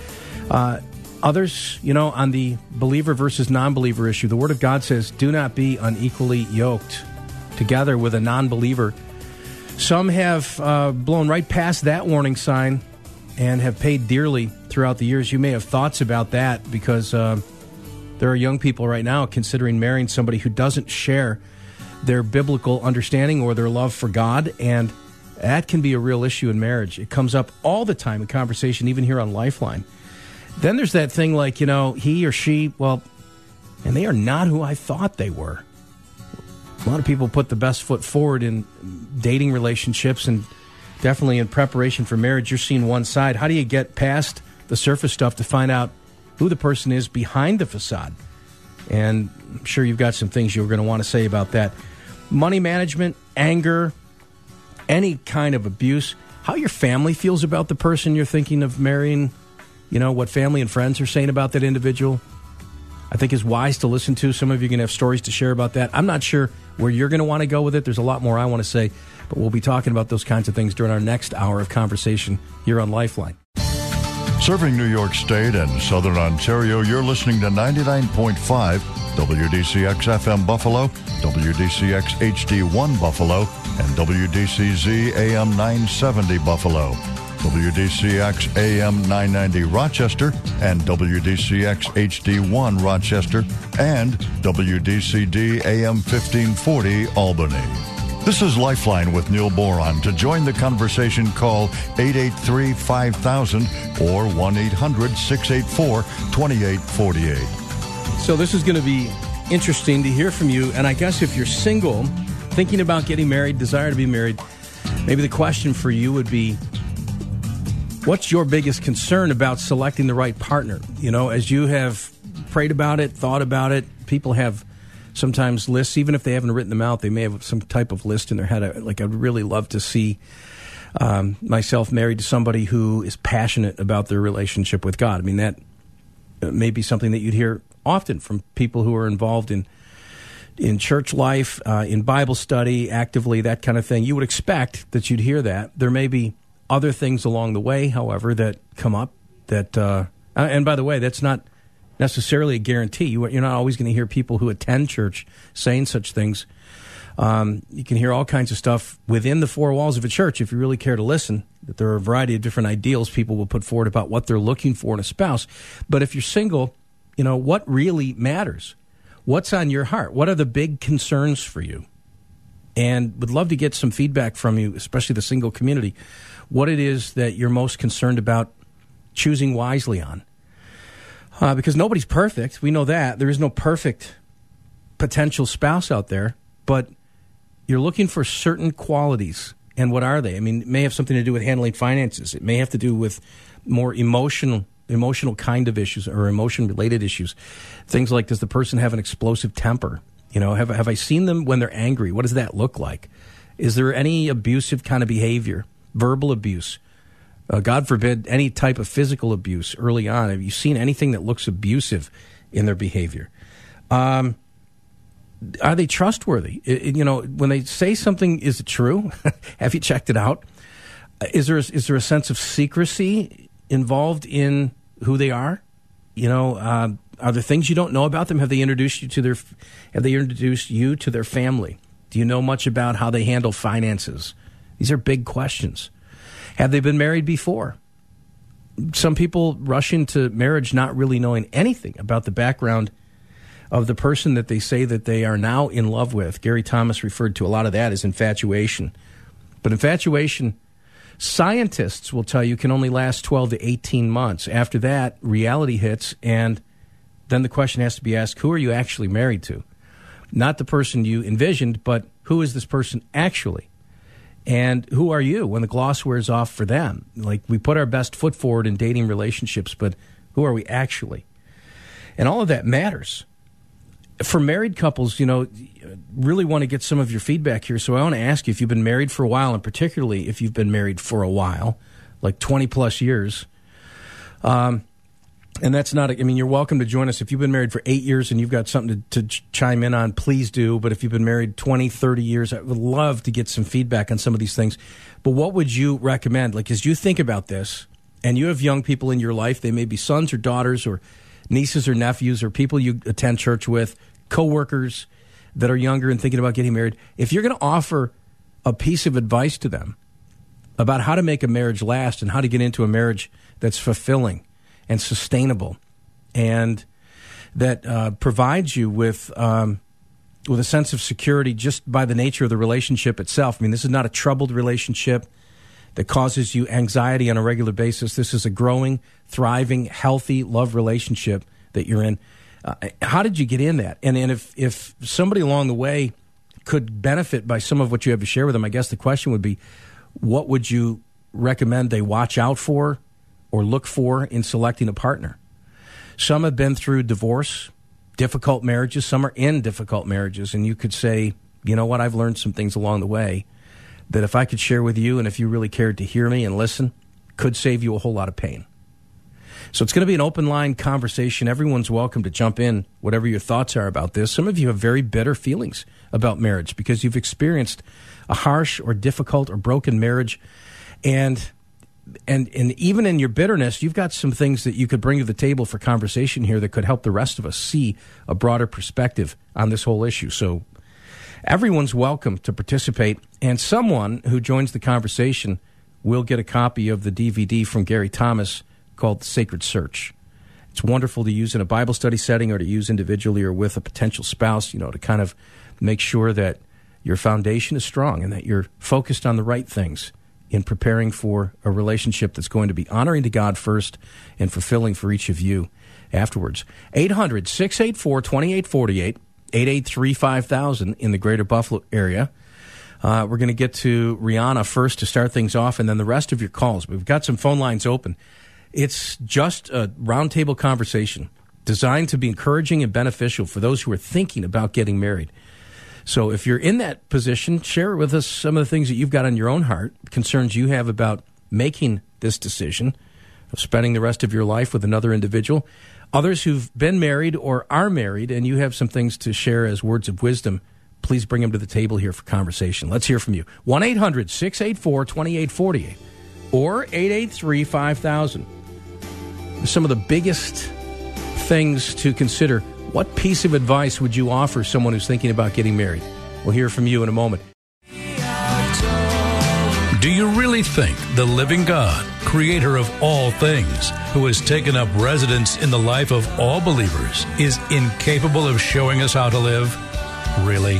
Others, on the believer versus non-believer issue, the Word of God says, do not be unequally yoked together with a non-believer. Some have blown right past that warning sign and have paid dearly throughout the years. You may have thoughts about that because there are young people right now considering marrying somebody who doesn't share their biblical understanding or their love for God, and that can be a real issue in marriage. It comes up all the time in conversation, even here on Lifeline. Then there's that thing like, he or she, and they are not who I thought they were. A lot of people put the best foot forward in dating relationships, and definitely in preparation for marriage, you're seeing one side. How do you get past the surface stuff to find out who the person is behind the facade? And I'm sure you've got some things you're going to want to say about that. Money management, anger, any kind of abuse, how your family feels about the person you're thinking of marrying, what family and friends are saying about that individual, I think is wise to listen to. Some of you are going to have stories to share about that. I'm not sure where you're going to want to go with it. There's a lot more I want to say, but we'll be talking about those kinds of things during our next hour of conversation here on Lifeline. Serving New York State and Southern Ontario, you're listening to 99.5 WDCX FM Buffalo, WDCX HD1 Buffalo, and WDCZ AM 970 Buffalo, WDCX AM 990 Rochester, and WDCX HD1 Rochester, and WDCD AM 1540 Albany. This is Lifeline with Neil Boron. To join the conversation, call 883-5000 or 1-800-684-2848. So this is going to be interesting to hear from you. And I guess if you're single thinking about getting married, desire to be married, maybe the question for you would be, what's your biggest concern about selecting the right partner? You know, as you have prayed about it, thought about it, people have sometimes lists, even if they haven't written them out, they may have some type of list in their head. Like, I'd really love to see myself married to somebody who is passionate about their relationship with God. I mean, that may be something that you'd hear often from people who are involved in church life, in Bible study, actively, that kind of thing. You would expect that you'd hear that. There may be other things along the way, however, that come up that, and by the way, that's not necessarily a guarantee. You're not always going to hear people who attend church saying such things. You can hear all kinds of stuff within the four walls of a church if you really care to listen, that there are a variety of different ideals people will put forward about what they're looking for in a spouse. But if you're single, you know, what really matters? What's on your heart? What are the big concerns for you? And would love to get some feedback from you, especially the single community, what it is that you're most concerned about choosing wisely on. Because nobody's perfect. We know that. There is no perfect potential spouse out there, but you're looking for certain qualities. And what are they? I mean, it may have something to do with handling finances. It may have to do with more emotional kind of issues or emotion-related issues. Things like, does the person have an explosive temper? You know, have I seen them when they're angry? What does that look like? Is there any abusive kind of behavior, verbal abuse? God forbid, any type of physical abuse early on. Have you seen anything that looks abusive in their behavior? Are they trustworthy? You know, when they say something, is it true? Have you checked it out? Is there a sense of secrecy involved in who they are? You know, are there things you don't know about them? Have they introduced you to their family? Do you know much about how they handle finances? These are big questions. Have they been married before? Some people rush into marriage not really knowing anything about the background of the person that they say that they are now in love with. Gary Thomas referred to a lot of that as infatuation. But infatuation, scientists will tell you, can only last 12 to 18 months. After that, reality hits, and then the question has to be asked, who are you actually married to? Not the person you envisioned, but who is this person actually? And who are you when the gloss wears off for them? Like, we put our best foot forward in dating relationships, but who are we actually? And all of that matters. For married couples, you know, really want to get some of your feedback here. So I want to ask you, if you've been married for a while, and particularly if you've been married for a while, like 20 plus years, and that's not, I mean, you're welcome to join us. If you've been married for 8 years and you've got something to chime in on, please do. But if you've been married 20, 30 years, I would love to get some feedback on some of these things. But what would you recommend? Like, as you think about this, and you have young people in your life, they may be sons or daughters or nieces or nephews or people you attend church with, coworkers that are younger and thinking about getting married. If you're going to offer a piece of advice to them about how to make a marriage last and how to get into a marriage that's fulfilling and sustainable, and that provides you with a sense of security just by the nature of the relationship itself. I mean, this is not a troubled relationship that causes you anxiety on a regular basis. This is a growing, thriving, healthy love relationship that you're in. How did you get in that? And if somebody along the way could benefit by some of what you have to share with them, I guess the question would be, what would you recommend they watch out for or look for in selecting a partner? Some have been through divorce, difficult marriages. Some are in difficult marriages. And you could say, you know what, I've learned some things along the way that if I could share with you, and if you really cared to hear me and listen, could save you a whole lot of pain. So it's going to be an open line conversation. Everyone's welcome to jump in, whatever your thoughts are about this. Some of you have very bitter feelings about marriage because you've experienced a harsh or difficult or broken marriage. And even in your bitterness, you've got some things that you could bring to the table for conversation here that could help the rest of us see a broader perspective on this whole issue. So everyone's welcome to participate, and someone who joins the conversation will get a copy of the DVD from Gary Thomas called The Sacred Search. It's wonderful to use in a Bible study setting or to use individually or with a potential spouse, you know, to kind of make sure that your foundation is strong and that you're focused on the right things in preparing for a relationship that's going to be honoring to God first and fulfilling for each of you afterwards. 800-684-2848, 883-5000 in the greater Buffalo area. We're going to get to Rihanna first to start things off, and then the rest of your calls. We've got some phone lines open. It's just a roundtable conversation designed to be encouraging and beneficial for those who are thinking about getting married. So if you're in that position, share with us some of the things that you've got on your own heart, concerns you have about making this decision of spending the rest of your life with another individual. Others who've been married or are married, and you have some things to share as words of wisdom, please bring them to the table here for conversation. Let's hear from you. 1-800-684-2848 or 883-5000. Some of the biggest things to consider. What piece of advice would you offer someone who's thinking about getting married? We'll hear from you in a moment. Do you really think the living God, creator of all things, who has taken up residence in the life of all believers, is incapable of showing us how to live? Really?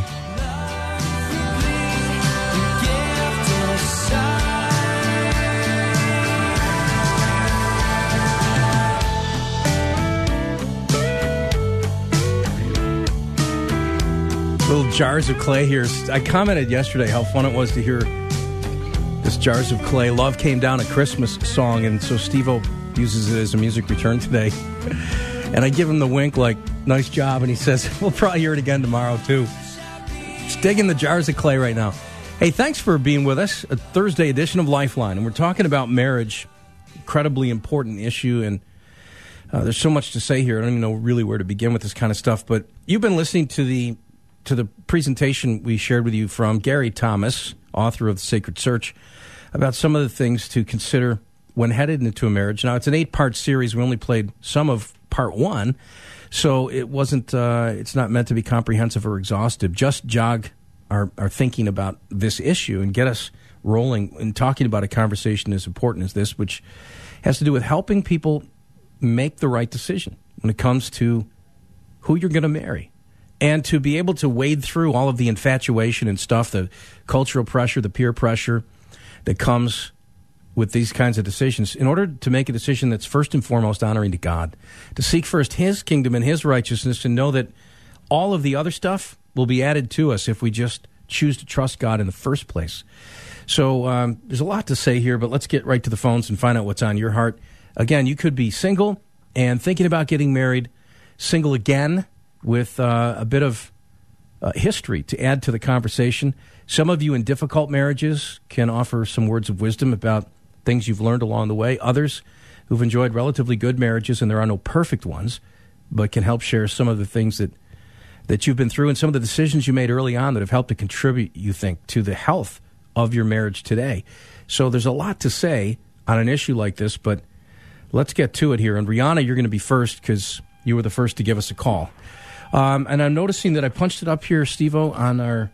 Little Jars of Clay here. I commented yesterday how fun it was to hear this Jars of Clay, Love Came Down, a Christmas song, and so Steve-O uses it as a music return today. And I give him the wink like, nice job, and he says, we'll probably hear it again tomorrow too. Just digging the Jars of Clay right now. Hey, thanks for being with us, a Thursday edition of Lifeline, and we're talking about marriage, incredibly important issue, and there's so much to say here. I don't even know really where to begin with this kind of stuff, but you've been listening to the presentation we shared with you from Gary Thomas, author of The Sacred Search, about some of the things to consider when headed into a marriage. Now, it's an 8-part series. We only played some of part 1, so it wasn't. It's not meant to be comprehensive or exhaustive. Just jog our thinking about this issue and get us rolling and talking about a conversation as important as this, which has to do with helping people make the right decision when it comes to who you're going to marry. And to be able to wade through all of the infatuation and stuff, the cultural pressure, the peer pressure that comes with these kinds of decisions, in order to make a decision that's first and foremost honoring to God, to seek first His kingdom and His righteousness, and know that all of the other stuff will be added to us if we just choose to trust God in the first place. So there's a lot to say here, but let's get right to the phones and find out what's on your heart. Again, you could be single and thinking about getting married, single again, with a bit of history to add to the conversation. Some of you in difficult marriages can offer some words of wisdom about things you've learned along the way. Others who've enjoyed relatively good marriages, and there are no perfect ones, but can help share some of the things that you've been through and some of the decisions you made early on that have helped to contribute, you think, to the health of your marriage today. So there's a lot to say on an issue like this, but let's get to it here. And Rihanna, you're going to be first because you were the first to give us a call. And I'm noticing that I punched it up here, Steve-O, on our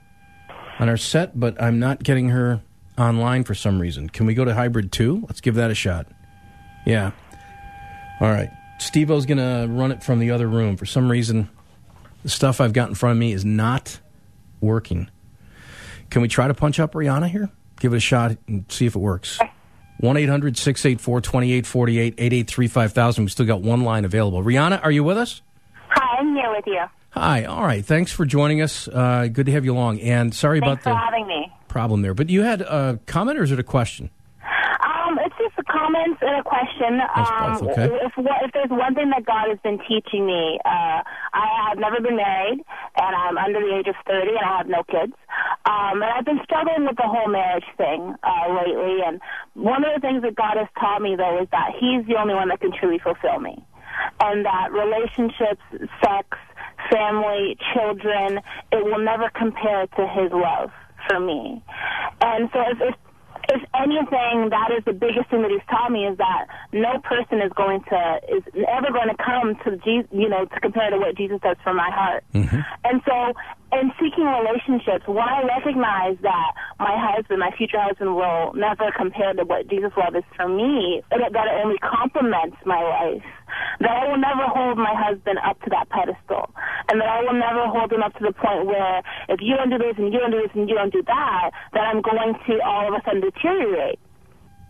set, but I'm not getting her online for some reason. Can we go to Hybrid 2? Let's give that a shot. Yeah. All right. Steve-O's going to run it from the other room. For some reason, the stuff I've got in front of me is not working. Can we try to punch up Rihanna here? Give it a shot and see if it works. 1-800-684-2848, 883-5000. We've still got one line available. Rihanna, are you with us? Hi, I'm here with you. Hi. All right. Thanks for joining us. Good to have you along. And sorry about the having me. Problem there. But you had a comment or is it a question? It's just a comment and a question. Both, okay. If there's one thing that God has been teaching me, I have never been married, and I'm under the age of 30, and I have no kids. And I've been struggling with the whole marriage thing lately. And one of the things that God has taught me, though, is that He's the only one that can truly fulfill me. And that relationships, sex, family, children, it will never compare to His love for me. And so if anything, that is the biggest thing that He's taught me, is that no person is ever going to come to to compare to what Jesus does for my heart. Mm-hmm. And so, in seeking relationships, when I recognize that my future husband, will never compare to what Jesus' love is for me, that it only complements my life, that I will never hold my husband up to that pedestal, and that I will never hold him up to the point where if you don't do this and you don't do this and you don't do that, that I'm going to all of a sudden deteriorate.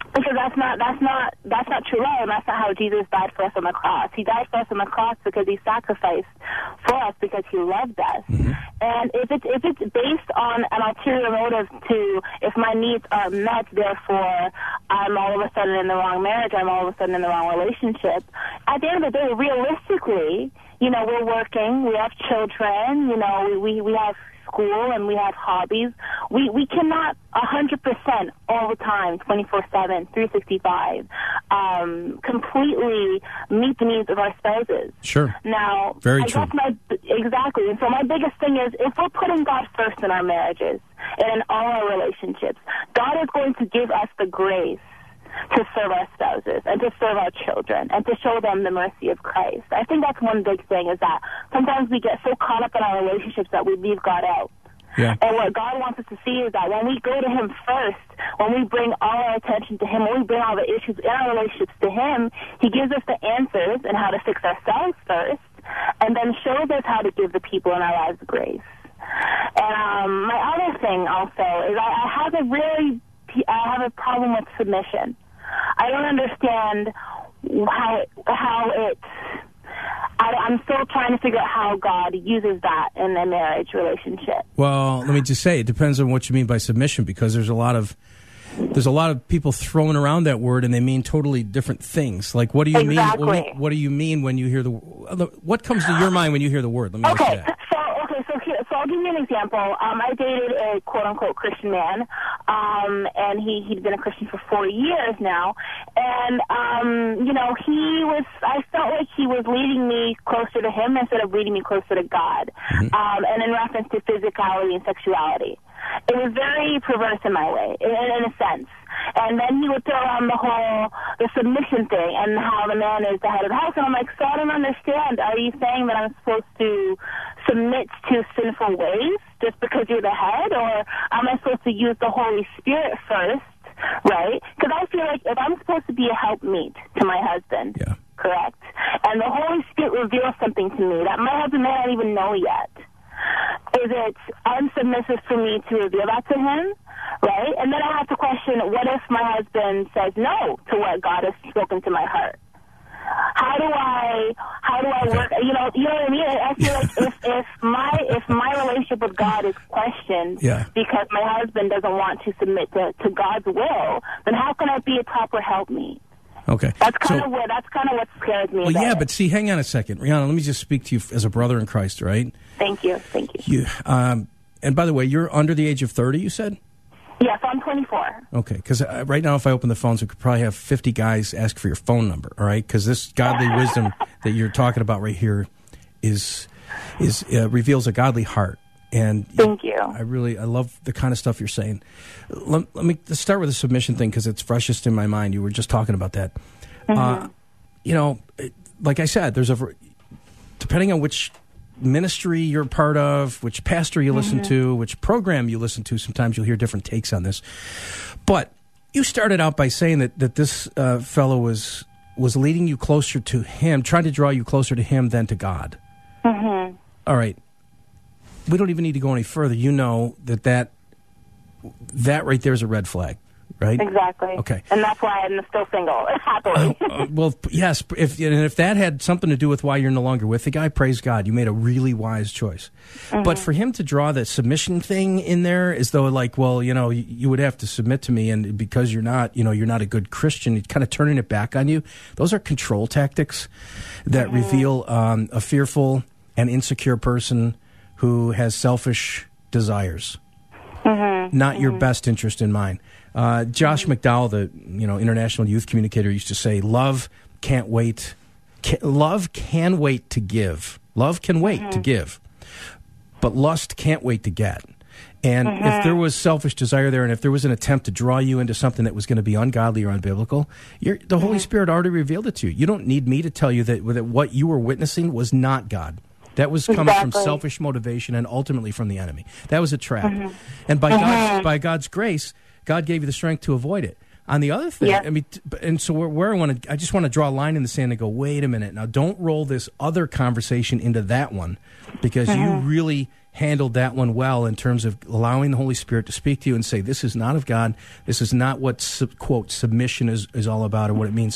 Because that's not true love, and that's not how Jesus died for us on the cross. He died for us on the cross because he sacrificed for us because he loved us. Mm-hmm. And if it's based on an ulterior motive to, if my needs are met, therefore I'm all of a sudden in the wrong marriage, I'm all of a sudden in the wrong relationship. At the end of the day, realistically, we're working, we have children, we have school and we have hobbies. We cannot 100% all the time, 24/7, 365, completely meet the needs of our spouses. Sure. Now, very true. Exactly. And so my biggest thing is, if we're putting God first in our marriages and in all our relationships, God is going to give us the grace to serve our spouses and to serve our children and to show them the mercy of Christ. I think that's one big thing, is that sometimes we get so caught up in our relationships that we leave God out. Yeah. And what God wants us to see is that when we go to him first, when we bring all our attention to him, when we bring all the issues in our relationships to him, he gives us the answers and how to fix ourselves first, and then shows us how to give the people in our lives grace. And my other thing also is I have a problem with submission. I don't understand how it's... I'm still trying to figure out how God uses that in a marriage relationship. Well, let me just say, it depends on what you mean by submission, because there's a lot of people throwing around that word, and they mean totally different things. Like, what do you mean? What do you mean when you hear what comes to your mind when you hear the word? Let me ask you that. So I'll give you an example. I dated a quote-unquote Christian man, and he'd been a Christian for 4 years now. And, I felt like he was leading me closer to him instead of leading me closer to God, and in reference to physicality and sexuality. It was very perverse in my way, in a sense. And then he would throw around the submission thing and how the man is the head of the house. And I'm like, so I don't understand. Are you saying that I'm supposed to submit to sinful ways just because you're the head? Or am I supposed to use the Holy Spirit first, right? Because I feel like if I'm supposed to be a helpmeet to my husband, yeah, correct, and the Holy Spirit reveals something to me that my husband may not even know yet, is it unsubmissive for me to reveal that to him, right? And then I have to question, what if my husband says no to what God has spoken to my heart? How do I work? You know what I mean? I feel like if my relationship with God is questioned because my husband doesn't want to submit to God's will, then how can I be a proper helpmeet? Okay. That's kind of what scares me. Well, about yeah, it. but see, hang on a second, Rihanna. Let me just speak to you as a brother in Christ, right? Thank you. And by the way, you're under the age of 30. You said? Yes, I'm 24. Okay, because right now, if I open the phones, we could probably have 50 guys ask for your phone number. All right, because this godly wisdom that you're talking about right here is reveals a godly heart. And thank you. I love the kind of stuff you're saying. Let's start with the submission thing because it's freshest in my mind. You were just talking about that. Mm-hmm. Like I said, depending on which ministry you're part of, which pastor you listen to, which program you listen to, sometimes you'll hear different takes on this. But you started out by saying that this fellow was leading you closer to him, trying to draw you closer to him than to God. Mm-hmm. All right. We don't even need to go any further. You know that right there is a red flag, right? Exactly. Okay. And that's why I'm still single, happily. Well, yes. If that had something to do with why you're no longer with the guy, praise God. You made a really wise choice. Mm-hmm. But for him to draw that submission thing in there as though like, well, you would have to submit to me, and because you're not a good Christian, kind of turning it back on you. Those are control tactics that reveal a fearful and insecure person who has selfish desires, not your best interest in mind. Josh McDowell, the international youth communicator, used to say, "Love can't wait. Love can wait to give. Love can wait to give, but lust can't wait to get." And if there was selfish desire there, and if there was an attempt to draw you into something that was going to be ungodly or unbiblical, the Holy Spirit already revealed it to you. You don't need me to tell you that what you were witnessing was not God. That was coming from selfish motivation and ultimately from the enemy. That was a trap. And by God's grace, God gave you the strength to avoid it. On the other thing, I mean, and so I just want to draw a line in the sand and go, wait a minute. Now, don't roll this other conversation into that one, because you really handled that one well in terms of allowing the Holy Spirit to speak to you and say, this is not of God. This is not what, quote, submission is all about or what it means.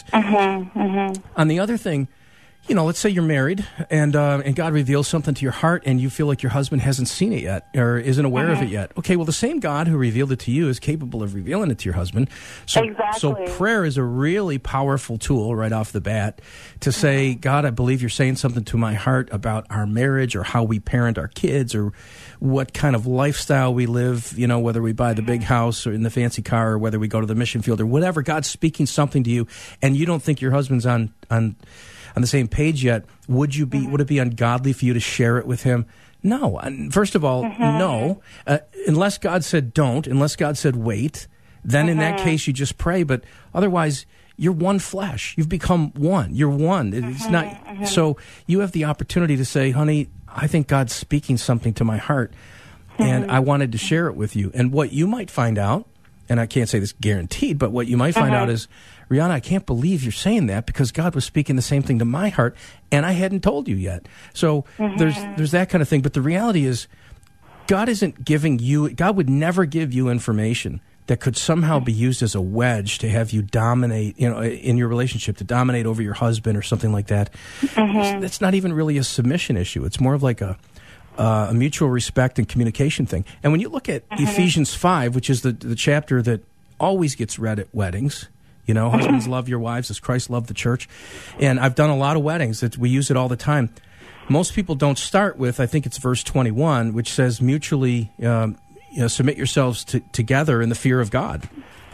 On the other thing, let's say you're married and God reveals something to your heart and you feel like your husband hasn't seen it yet or isn't aware of it yet. Okay, well, the same God who revealed it to you is capable of revealing it to your husband. So prayer is a really powerful tool right off the bat to say, God, I believe you're saying something to my heart about our marriage or how we parent our kids or what kind of lifestyle we live, whether we buy the big house or in the fancy car or whether we go to the mission field or whatever. God's speaking something to you and you don't think your husband's on the same page yet. Would it be ungodly for you to share it with him? No. First of all, no. Unless God said don't, unless God said wait, then in that case you just pray. But otherwise, you're one flesh. You've become one. You're one. It's not. So you have the opportunity to say, honey, I think God's speaking something to my heart, and I wanted to share it with you. And what you might find out, and I can't say this guaranteed, but what you might find out is, Rihanna, I can't believe you're saying that because God was speaking the same thing to my heart and I hadn't told you yet. So there's that kind of thing. But the reality is God would never give you information that could somehow be used as a wedge to have you dominate, in your relationship, to dominate over your husband or something like that. That's not even really a submission issue. It's more of like a mutual respect and communication thing. And when you look at Ephesians 5, which is the chapter that always gets read at weddings, husbands love your wives as Christ loved the church. And I've done a lot of weddings that we use it all the time. Most people don't start with, I think it's verse 21, which says mutually submit yourselves together in the fear of God.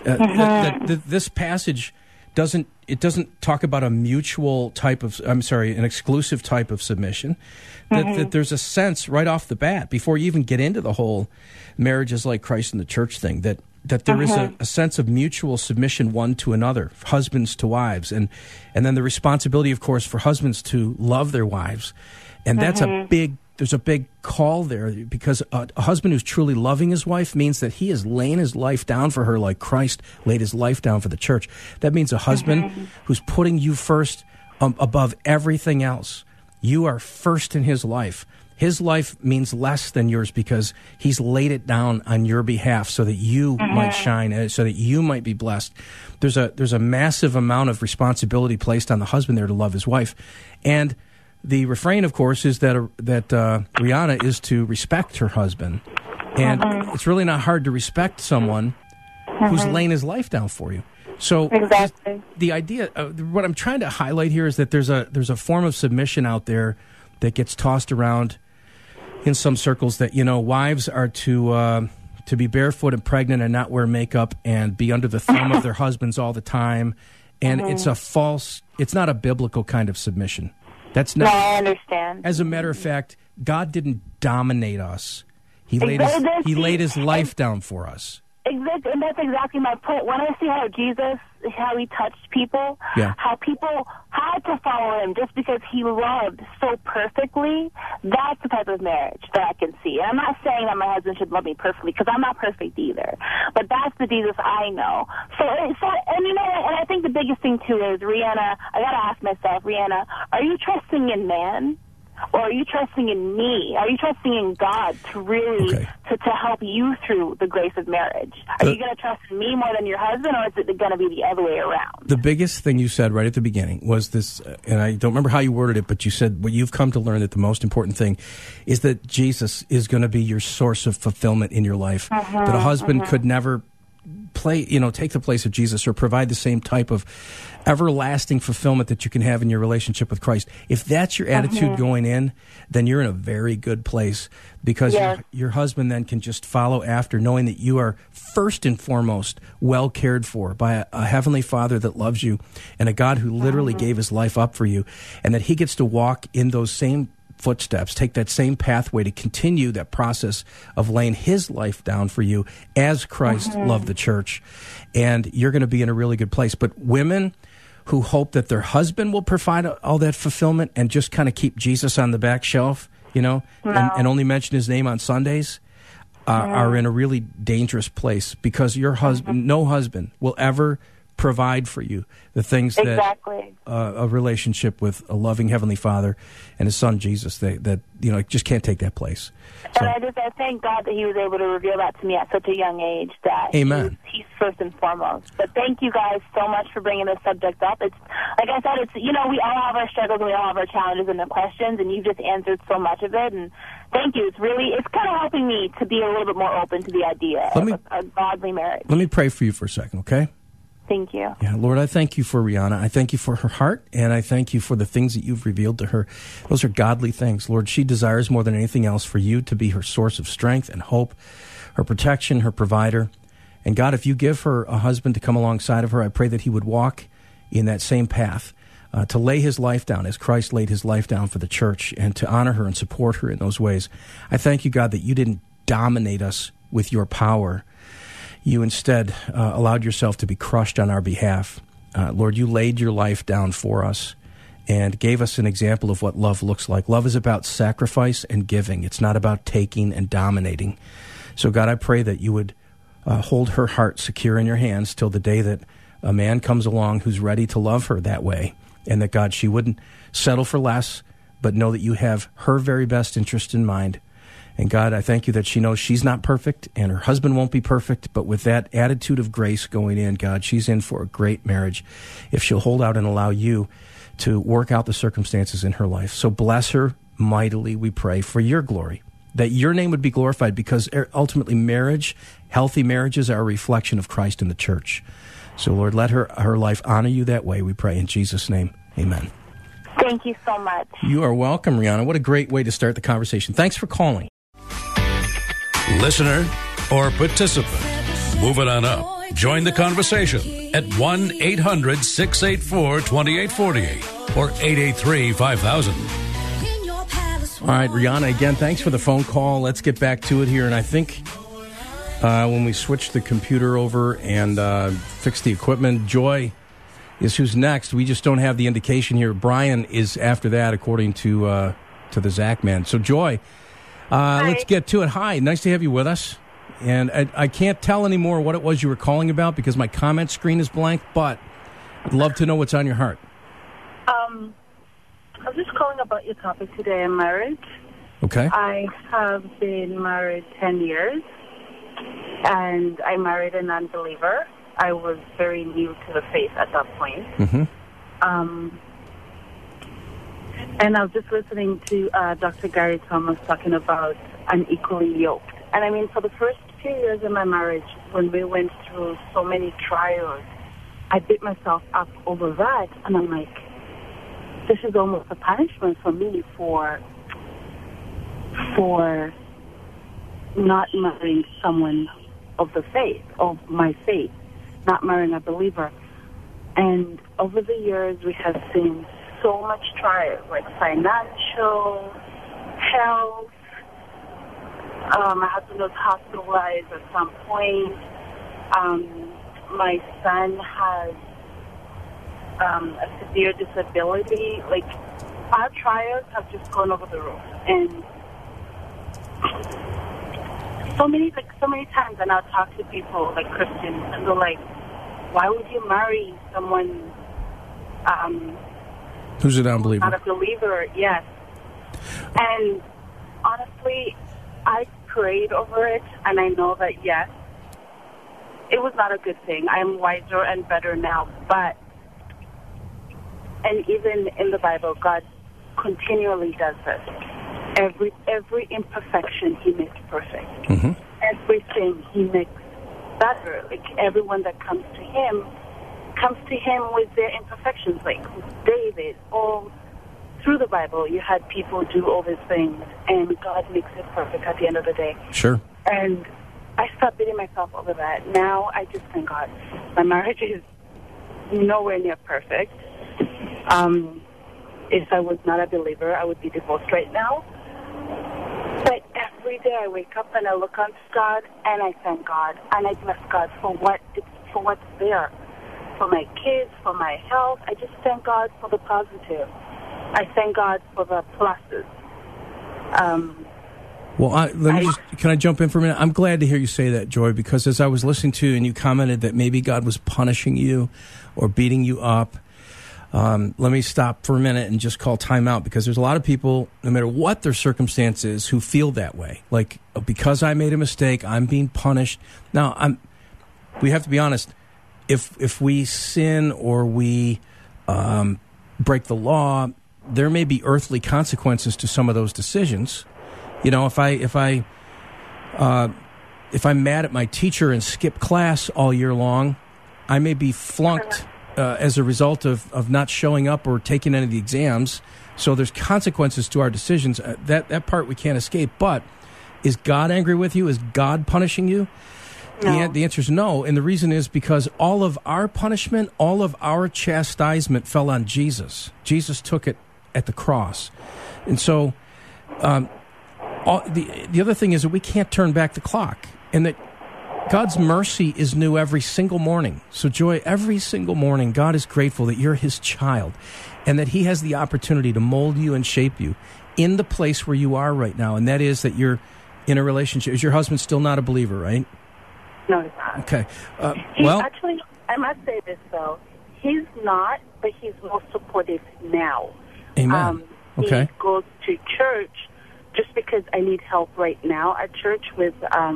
This passage doesn't talk about an exclusive type of submission. That there's a sense right off the bat, before you even get into the whole marriage is like Christ and the church thing, that there is a sense of mutual submission one to another, husbands to wives, and then the responsibility, of course, for husbands to love their wives. And that's there's a big call there, because a husband who's truly loving his wife means that he is laying his life down for her like Christ laid his life down for the church. That means a husband who's putting you first above everything else. You are first in his life. His life means less than yours because he's laid it down on your behalf so that you might shine, so that you might be blessed. There's a massive amount of responsibility placed on the husband there to love his wife. And the refrain, of course, is that Rihanna is to respect her husband. And it's really not hard to respect someone who's laying his life down for you. So the idea, what I'm trying to highlight here is that there's a form of submission out there that gets tossed around in some circles, that wives are to be barefoot and pregnant and not wear makeup and be under the thumb of their husbands all the time, and it's not a biblical kind of submission. That's not. No, I understand. As a matter of fact, God didn't dominate us. He laid his life down for us. Exactly, and that's exactly my point. When I see how he touched people, how people had to follow him just because he loved so perfectly, that's the type of marriage that I can see. And I'm not saying that my husband should love me perfectly, because I'm not perfect either. But that's the Jesus I know. And I think the biggest thing too is, Rihanna, I gotta ask myself, Rihanna, are you trusting in man? Or are you trusting in me? Are you trusting in God to really to help you through the grace of marriage? Are you going to trust in me more than your husband, or is it going to be the other way around? The biggest thing you said right at the beginning was this, and I don't remember how you worded it, but you said what you've come to learn, that the most important thing is that Jesus is going to be your source of fulfillment in your life. That a husband could never take the place of Jesus or provide the same type of everlasting fulfillment that you can have in your relationship with Christ. If that's your attitude going in, then you're in a very good place, because your husband then can just follow after, knowing that you are first and foremost well cared for by a heavenly Father that loves you, and a God who literally gave his life up for you, and that he gets to walk in those same footsteps, take that same pathway to continue that process of laying his life down for you as Christ loved the church. And you're going to be in a really good place. But women who hope that their husband will provide all that fulfillment and just kind of keep Jesus on the back shelf, and only mention his name on Sundays, are in a really dangerous place, because your husband, no husband will ever provide for you the things that a relationship with a loving Heavenly Father and His Son Jesus, that just can't take that place. So, and I thank God that He was able to reveal that to me at such a young age, that Amen. He's first and foremost. But thank you guys so much for bringing this subject up. It's, like I said, we all have our struggles and we all have our challenges and the questions, and you've just answered so much of it, and thank you. It's kind of helping me to be a little bit more open to the idea of a godly marriage. Let me pray for you for a second, okay? Thank you. Yeah, Lord, I thank you for Rihanna. I thank you for her heart, and I thank you for the things that you've revealed to her. Those are godly things. Lord, she desires more than anything else for you to be her source of strength and hope, her protection, her provider. And God, if you give her a husband to come alongside of her, I pray that he would walk in that same path, to lay his life down as Christ laid his life down for the church, and to honor her and support her in those ways. I thank you, God, that you didn't dominate us with your power. You instead allowed yourself to be crushed on our behalf. Lord, you laid your life down for us and gave us an example of what love looks like. Love is about sacrifice and giving. It's not about taking and dominating. So, God, I pray that you would hold her heart secure in your hands till the day that a man comes along who's ready to love her that way, and that, God, she wouldn't settle for less, but know that you have her very best interest in mind. And God, I thank you that she knows she's not perfect and her husband won't be perfect, but with that attitude of grace going in, God, she's in for a great marriage if she'll hold out and allow you to work out the circumstances in her life. So bless her mightily, we pray, for your glory, that your name would be glorified, because ultimately marriage, healthy marriages, are a reflection of Christ in the church. So, Lord, let her life honor you that way, we pray in Jesus' name. Amen. Thank you so much. You are welcome, Rihanna. What a great way to start the conversation. Thanks for calling. Listener or participant, move it on up. Join the conversation at 1-800-684-2848 or 883-5000. All right, Rihanna, again, thanks for the phone call. Let's get back to it here. And I think when we switch the computer over and fix the equipment, Joy is who's next. We just don't have the indication here. Brian is after that, according to the Zach man. So, Joy, let's get to it. Hi, nice to have you with us. And I can't tell anymore what it was you were calling about because my comment screen is blank, but I'd love to know what's on your heart. I'm just calling about your topic today, marriage. Okay. I have been married 10 years, and I married a non-believer. I was very new to the faith at that point. Mm-hmm. And I was just listening to Dr. Gary Thomas talking about unequally yoked. And I mean, for the first few years of my marriage, when we went through so many trials, I beat myself up over that. And I'm like, this is almost a punishment for me for not marrying someone of the faith, of my faith, not marrying a believer. And over the years, we have seen so much trials, like financial, health. My husband was hospitalized at some point. My son has a severe disability. Like, our trials have just gone over the roof. And so many times, and I'll talk to people, like Christians, and they're like, why would you marry someone who's an unbeliever? Not a believer, yes. And honestly, I prayed over it, and I know that, yes, it was not a good thing. I am wiser and better now, and even in the Bible, God continually does this. Every imperfection, He makes perfect. Mm-hmm. Everything He makes better. Like, everyone that comes to Him with their imperfections. Like with David, all through the Bible, you had people do all these things, and God makes it perfect at the end of the day. Sure. And I stopped beating myself over that. Now I just thank God. My marriage is nowhere near perfect. If I was not a believer, I would be divorced right now. But every day I wake up and I look unto God, and I thank God, and I bless God for what's there, for my kids, for my health. I just thank God for the positive. I thank God for the pluses. Well, can I jump in for a minute? I'm glad to hear you say that, Joy, because as I was listening to you and you commented that maybe God was punishing you or beating you up, let me stop for a minute and just call time out, because there's a lot of people, no matter what their circumstance is, who feel that way. Like, because I made a mistake, I'm being punished. Now, we have to be honest. If we sin or we break the law, there may be earthly consequences to some of those decisions. You know, if I'm mad at my teacher and skip class all year long, I may be flunked as a result of not showing up or taking any of the exams. So there's consequences to our decisions. That part we can't escape. But is God angry with you? Is God punishing you? No. The answer is no. And the reason is because all of our punishment, all of our chastisement fell on Jesus. Jesus took it at the cross. And so the other thing is that we can't turn back the clock, and that God's mercy is new every single morning. So, Joy, every single morning, God is grateful that you're his child and that he has the opportunity to mold you and shape you in the place where you are right now, and that is that you're in a relationship. Is your husband still not a believer, right? No, he's not. Okay. Actually, I must say this, though. He's not, but he's more supportive now. Amen. Okay. He goes to church just because I need help right now at church with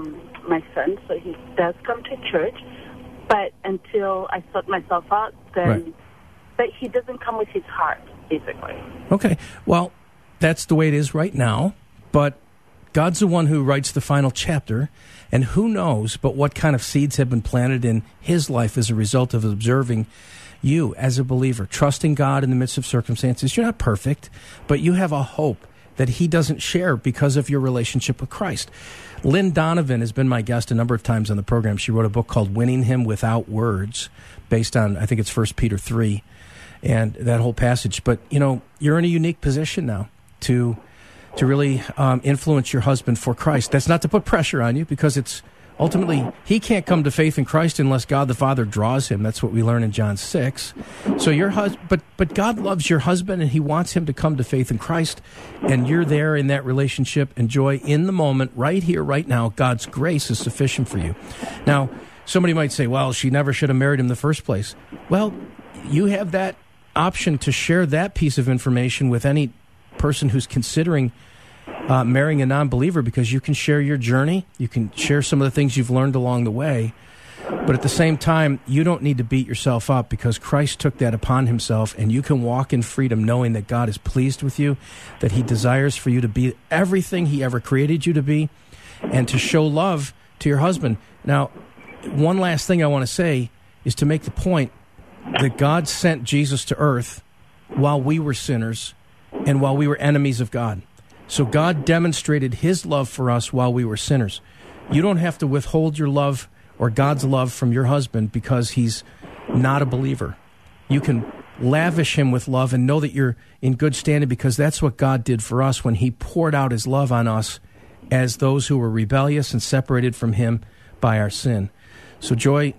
my son, so he does come to church. But until I sort myself out, then... Right. But he doesn't come with his heart, basically. Okay. Well, that's the way it is right now, but God's the one who writes the final chapter, and who knows but what kind of seeds have been planted in his life as a result of observing you as a believer, trusting God in the midst of circumstances. You're not perfect, but you have a hope that he doesn't share because of your relationship with Christ. Lynn Donovan has been my guest a number of times on the program. She wrote a book called Winning Him Without Words, based on, I think it's 1 Peter 3, and that whole passage. But, you know, you're in a unique position now to really influence your husband for Christ. That's not to put pressure on you, because it's ultimately, he can't come to faith in Christ unless God the Father draws him. That's what we learn in John 6. So your but God loves your husband, and he wants him to come to faith in Christ, and you're there in that relationship. And Joy, in the moment, right here, right now, God's grace is sufficient for you. Now, somebody might say, well, she never should have married him in the first place. Well, you have that option to share that piece of information with any person who's considering marrying a non-believer, because you can share your journey, you can share some of the things you've learned along the way, but at the same time, you don't need to beat yourself up, because Christ took that upon himself, and you can walk in freedom knowing that God is pleased with you, that he desires for you to be everything he ever created you to be, and to show love to your husband. Now, one last thing I want to say is to make the point that God sent Jesus to earth while we were sinners and while we were enemies of God. So God demonstrated his love for us while we were sinners. You don't have to withhold your love or God's love from your husband because he's not a believer. You can lavish him with love and know that you're in good standing, because that's what God did for us when he poured out his love on us as those who were rebellious and separated from him by our sin. So, Joy,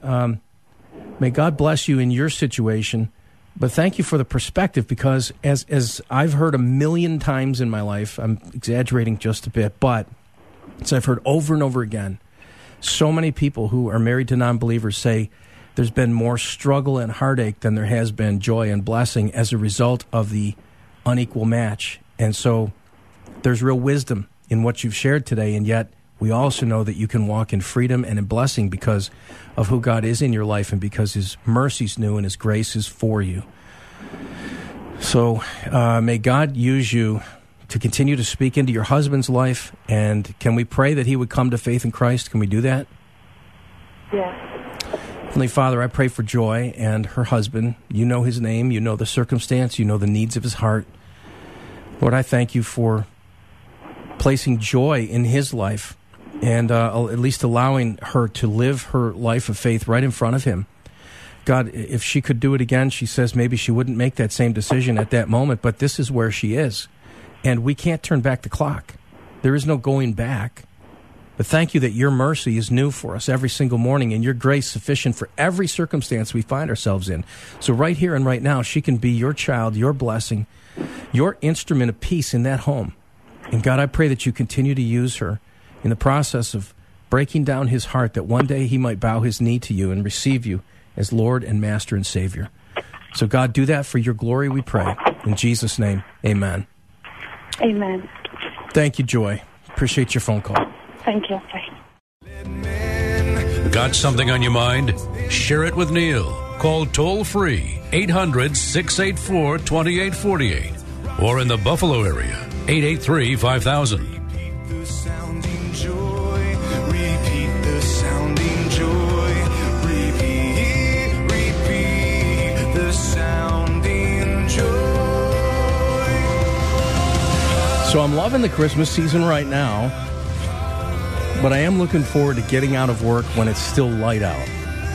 may God bless you in your situation. But thank you for the perspective, because as I've heard a million times in my life, I'm exaggerating just a bit, but as I've heard over and over again, so many people who are married to non-believers say there's been more struggle and heartache than there has been joy and blessing as a result of the unequal match. And so there's real wisdom in what you've shared today, and yet we also know that you can walk in freedom and in blessing because of who God is in your life, and because his mercy's new and his grace is for you. So may God use you to continue to speak into your husband's life. And can we pray that he would come to faith in Christ? Can we do that? Yes. Heavenly Father, I pray for Joy and her husband. You know his name. You know the circumstance. You know the needs of his heart. Lord, I thank you for placing joy in his life, and at least allowing her to live her life of faith right in front of him. God, if she could do it again, she says maybe she wouldn't make that same decision at that moment, but this is where she is. And we can't turn back the clock. There is no going back. But thank you that your mercy is new for us every single morning, and your grace sufficient for every circumstance we find ourselves in. So right here and right now, she can be your child, your blessing, your instrument of peace in that home. And God, I pray that you continue to use her in the process of breaking down his heart, that one day he might bow his knee to you and receive you as Lord and Master and Savior. So God, do that for your glory, we pray. In Jesus' name, amen. Amen. Thank you, Joy. Appreciate your phone call. Thank you. Bye. Got something on your mind? Share it with Neil. Call toll-free 800-684-2848. Or in the Buffalo area, 883-5000. So I'm loving the Christmas season right now, but I am looking forward to getting out of work when it's still light out.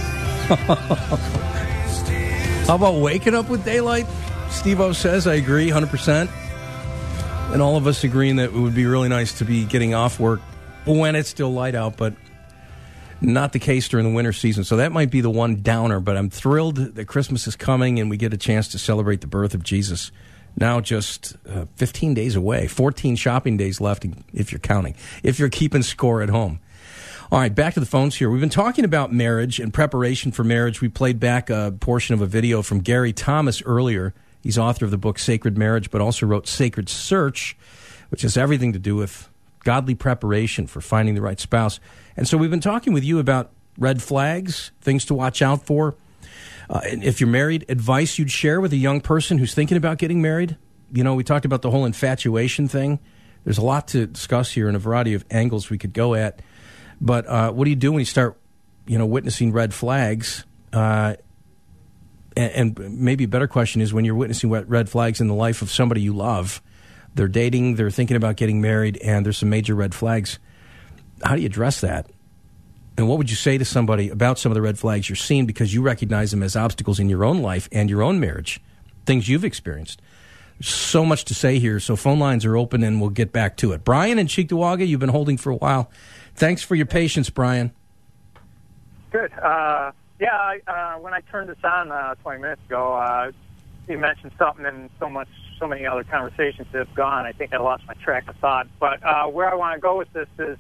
How about waking up with daylight? Steve-O says, I agree, 100%. And all of us agreeing that it would be really nice to be getting off work when it's still light out, but not the case during the winter season. So that might be the one downer, but I'm thrilled that Christmas is coming and we get a chance to celebrate the birth of Jesus. Now just 15 days away, 14 shopping days left if you're counting, if you're keeping score at home. All right, back to the phones here. We've been talking about marriage and preparation for marriage. We played back a portion of a video from Gary Thomas earlier. He's author of the book Sacred Marriage, but also wrote Sacred Search, which has everything to do with godly preparation for finding the right spouse. And so we've been talking with you about red flags, things to watch out for. And if you're married, advice you'd share with a young person who's thinking about getting married. You know, we talked about the whole infatuation thing. There's a lot to discuss here in a variety of angles we could go at. But what do you do when you start, witnessing red flags? And maybe a better question is when you're witnessing red flags in the life of somebody you love. They're dating, they're thinking about getting married, and there's some major red flags. How do you address that? And what would you say to somebody about some of the red flags you're seeing because you recognize them as obstacles in your own life and your own marriage, things you've experienced? There's so much to say here, so phone lines are open and we'll get back to it. Brian in Cheektowaga, you've been holding for a while. Thanks for your patience, Brian. Good. When I turned this on 20 minutes ago, you mentioned something and so many other conversations have gone. I think I lost my track of thought. But where I want to go with this is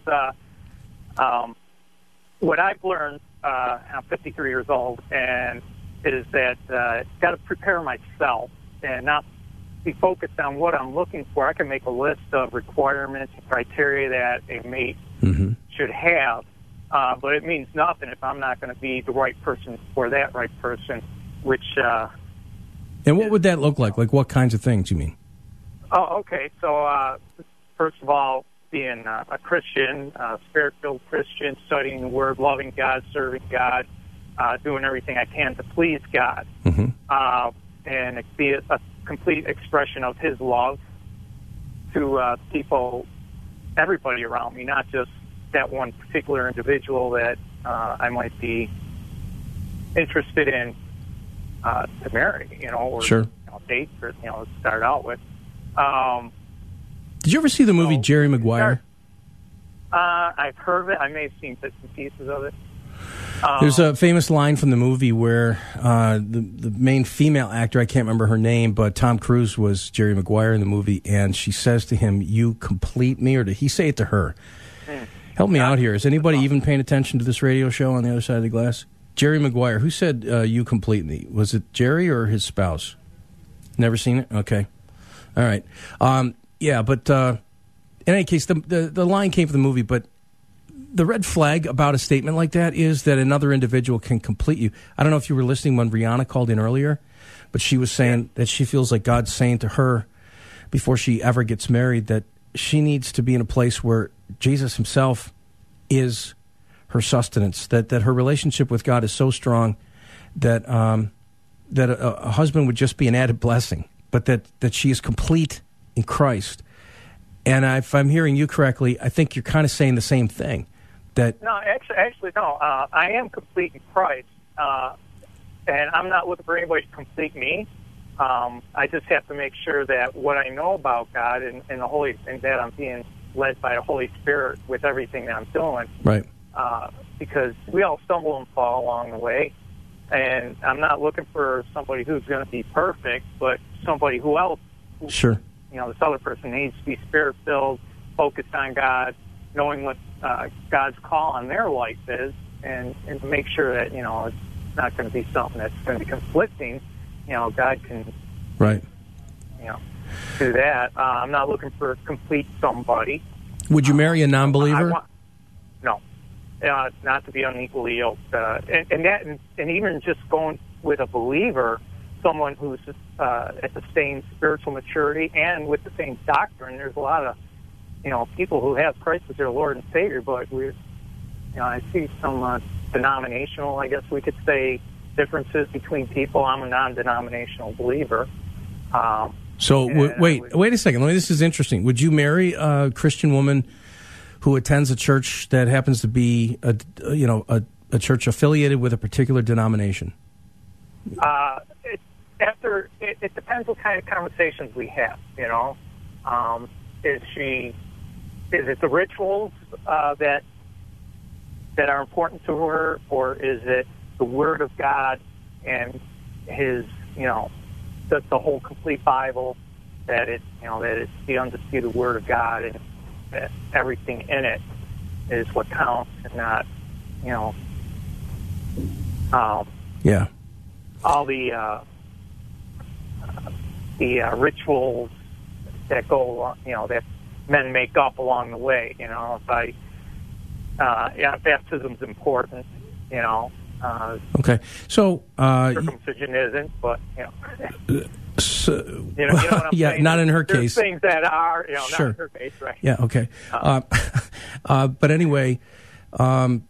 what I've learned, I'm 53 years old, and is that I've got to prepare myself and not be focused on what I'm looking for. I can make a list of requirements and criteria that a mate should have, but it means nothing if I'm not going to be the right person for that right person, which... and what would that look like? Like what kinds of things you mean? Oh, okay. So, first of all, being a Christian, spirit-filled Christian, studying the Word, loving God, serving God, doing everything I can to please God, and be a complete expression of His love to people, everybody around me, not just that one particular individual that I might be interested in to marry, or sure. Date, or start out with. Did you ever see the movie Jerry Maguire? I've heard of it. I may have seen bits and pieces of it. There's a famous line from the movie where the main female actor, I can't remember her name, but Tom Cruise was Jerry Maguire in the movie, and she says to him, "You complete me," or did he say it to her? Help me out here. Is anybody even paying attention to this radio show on the other side of the glass? Jerry Maguire. Who said, "You complete me"? Was it Jerry or his spouse? Never seen it? Okay. All right. Yeah, but in any case, the line came from the movie, but the red flag about a statement like that is that another individual can complete you. I don't know if you were listening when Rihanna called in earlier, but she was saying that she feels like God's saying to her before she ever gets married that she needs to be in a place where Jesus himself is her sustenance, that her relationship with God is so strong that that a husband would just be an added blessing, but that she is complete in Christ. And if I'm hearing you correctly, I think you're kind of saying the same thing. That no, actually, no. I am complete in Christ, and I'm not looking for anybody to complete me. I just have to make sure that what I know about God and the Holy, and that I'm being led by the Holy Spirit with everything that I'm doing. Right. Because we all stumble and fall along the way, and I'm not looking for somebody who's going to be perfect, but somebody who else. Sure. this other person needs to be spirit-filled, focused on God, knowing what God's call on their life is, and make sure that, it's not going to be something that's going to be conflicting. God can, right, do that. I'm not looking for a complete somebody. Would you marry a non-believer? No, not to be unequally yoked. And even just going with a believer, someone who's at the same spiritual maturity and with the same doctrine. There's a lot of, people who have Christ as their Lord and Savior, but I see some denominational, I guess we could say, differences between people. I'm a non-denominational believer. Wait a second. This is interesting. Would you marry a Christian woman who attends a church that happens to be a church affiliated with a particular denomination? It depends what kind of conversations we have. Is it the rituals that are important to her, or is it the Word of God and His, the whole complete Bible, that it's the undisputed Word of God, and that everything in it is what counts, and not, all the rituals that go, that men make up along the way. Baptism's important. Okay, so circumcision isn't, but so, you know what I'm saying? Not in her There's case. Things that are, sure. Not in her case, right? Yeah, okay. But anyway, some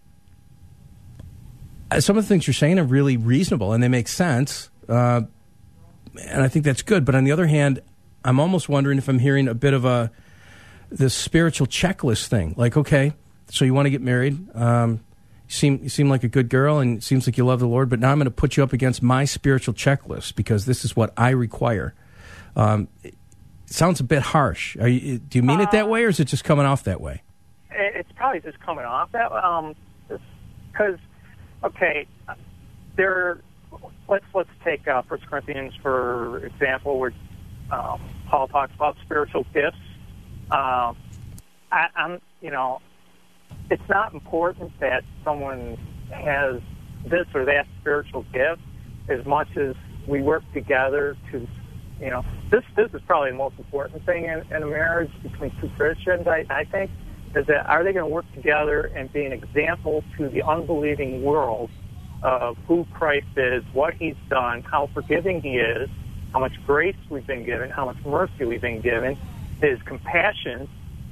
of the things you're saying are really reasonable and they make sense, and I think that's good. But on the other hand, I'm almost wondering if I'm hearing a bit of this spiritual checklist thing. Like, okay, so you want to get married. You seem like a good girl, and it seems like you love the Lord, but now I'm going to put you up against my spiritual checklist because this is what I require. It sounds a bit harsh. Do you mean it that way, or is it just coming off that way? It's probably just coming off that way. Because, okay, let's take 1 Corinthians, for example, where Paul talks about spiritual gifts. It's not important that someone has this or that spiritual gift as much as we work together to, this is probably the most important thing in a marriage between two Christians, I think, is that are they going to work together and be an example to the unbelieving world of who Christ is, what He's done, how forgiving He is, how much grace we've been given, how much mercy we've been given, His compassion.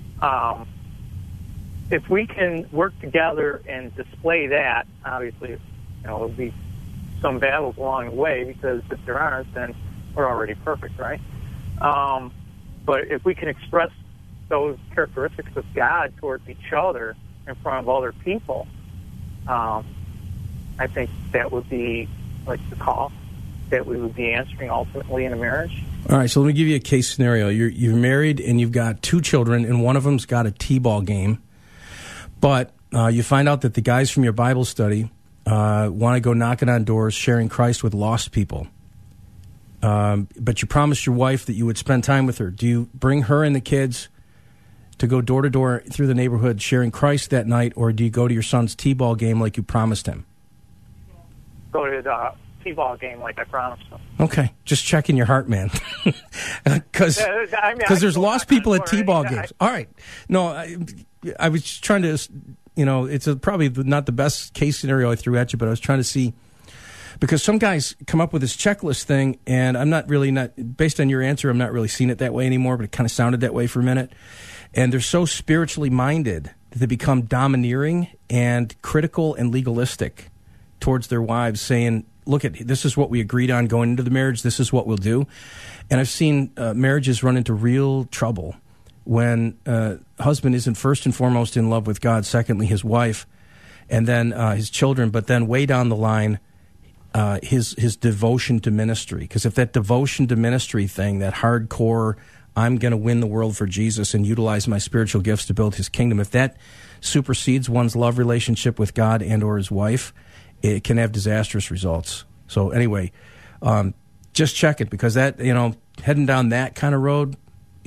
If we can work together and display that, obviously, there'll be some battles along the way, because if there aren't, then we're already perfect, right? But if we can express those characteristics of God towards each other in front of other people, I think that would be like the call that we would be answering ultimately in a marriage. All right, so let me give you a case scenario. You're married and you've got two children, and one of them's got a t-ball game. But you find out that the guys from your Bible study want to go knocking on doors, sharing Christ with lost people. But you promised your wife that you would spend time with her. Do you bring her and the kids to go door to door through the neighborhood sharing Christ that night, or do you go to your son's t-ball game like you promised him? Go to the t-ball game like I promised him. Okay, just checking your heart, man. Because there's lost people at t-ball games. All right. No, I was just trying to, it's probably not the best case scenario I threw at you, but I was trying to see, because some guys come up with this checklist thing, and I'm not based on your answer, I'm not really seeing it that way anymore, but it kind of sounded that way for a minute. And they're so spiritually minded that they become domineering and critical and legalistic towards their wives, saying, look, this is what we agreed on going into the marriage, this is what we'll do. And I've seen marriages run into real trouble when husband isn't first and foremost in love with God, secondly his wife, and then his children, but then way down the line, his devotion to ministry. Because if that devotion to ministry thing, that hardcore, I'm going to win the world for Jesus and utilize my spiritual gifts to build His kingdom, if that supersedes one's love relationship with God and or his wife, it can have disastrous results. So anyway, just check it, because that, heading down that kind of road,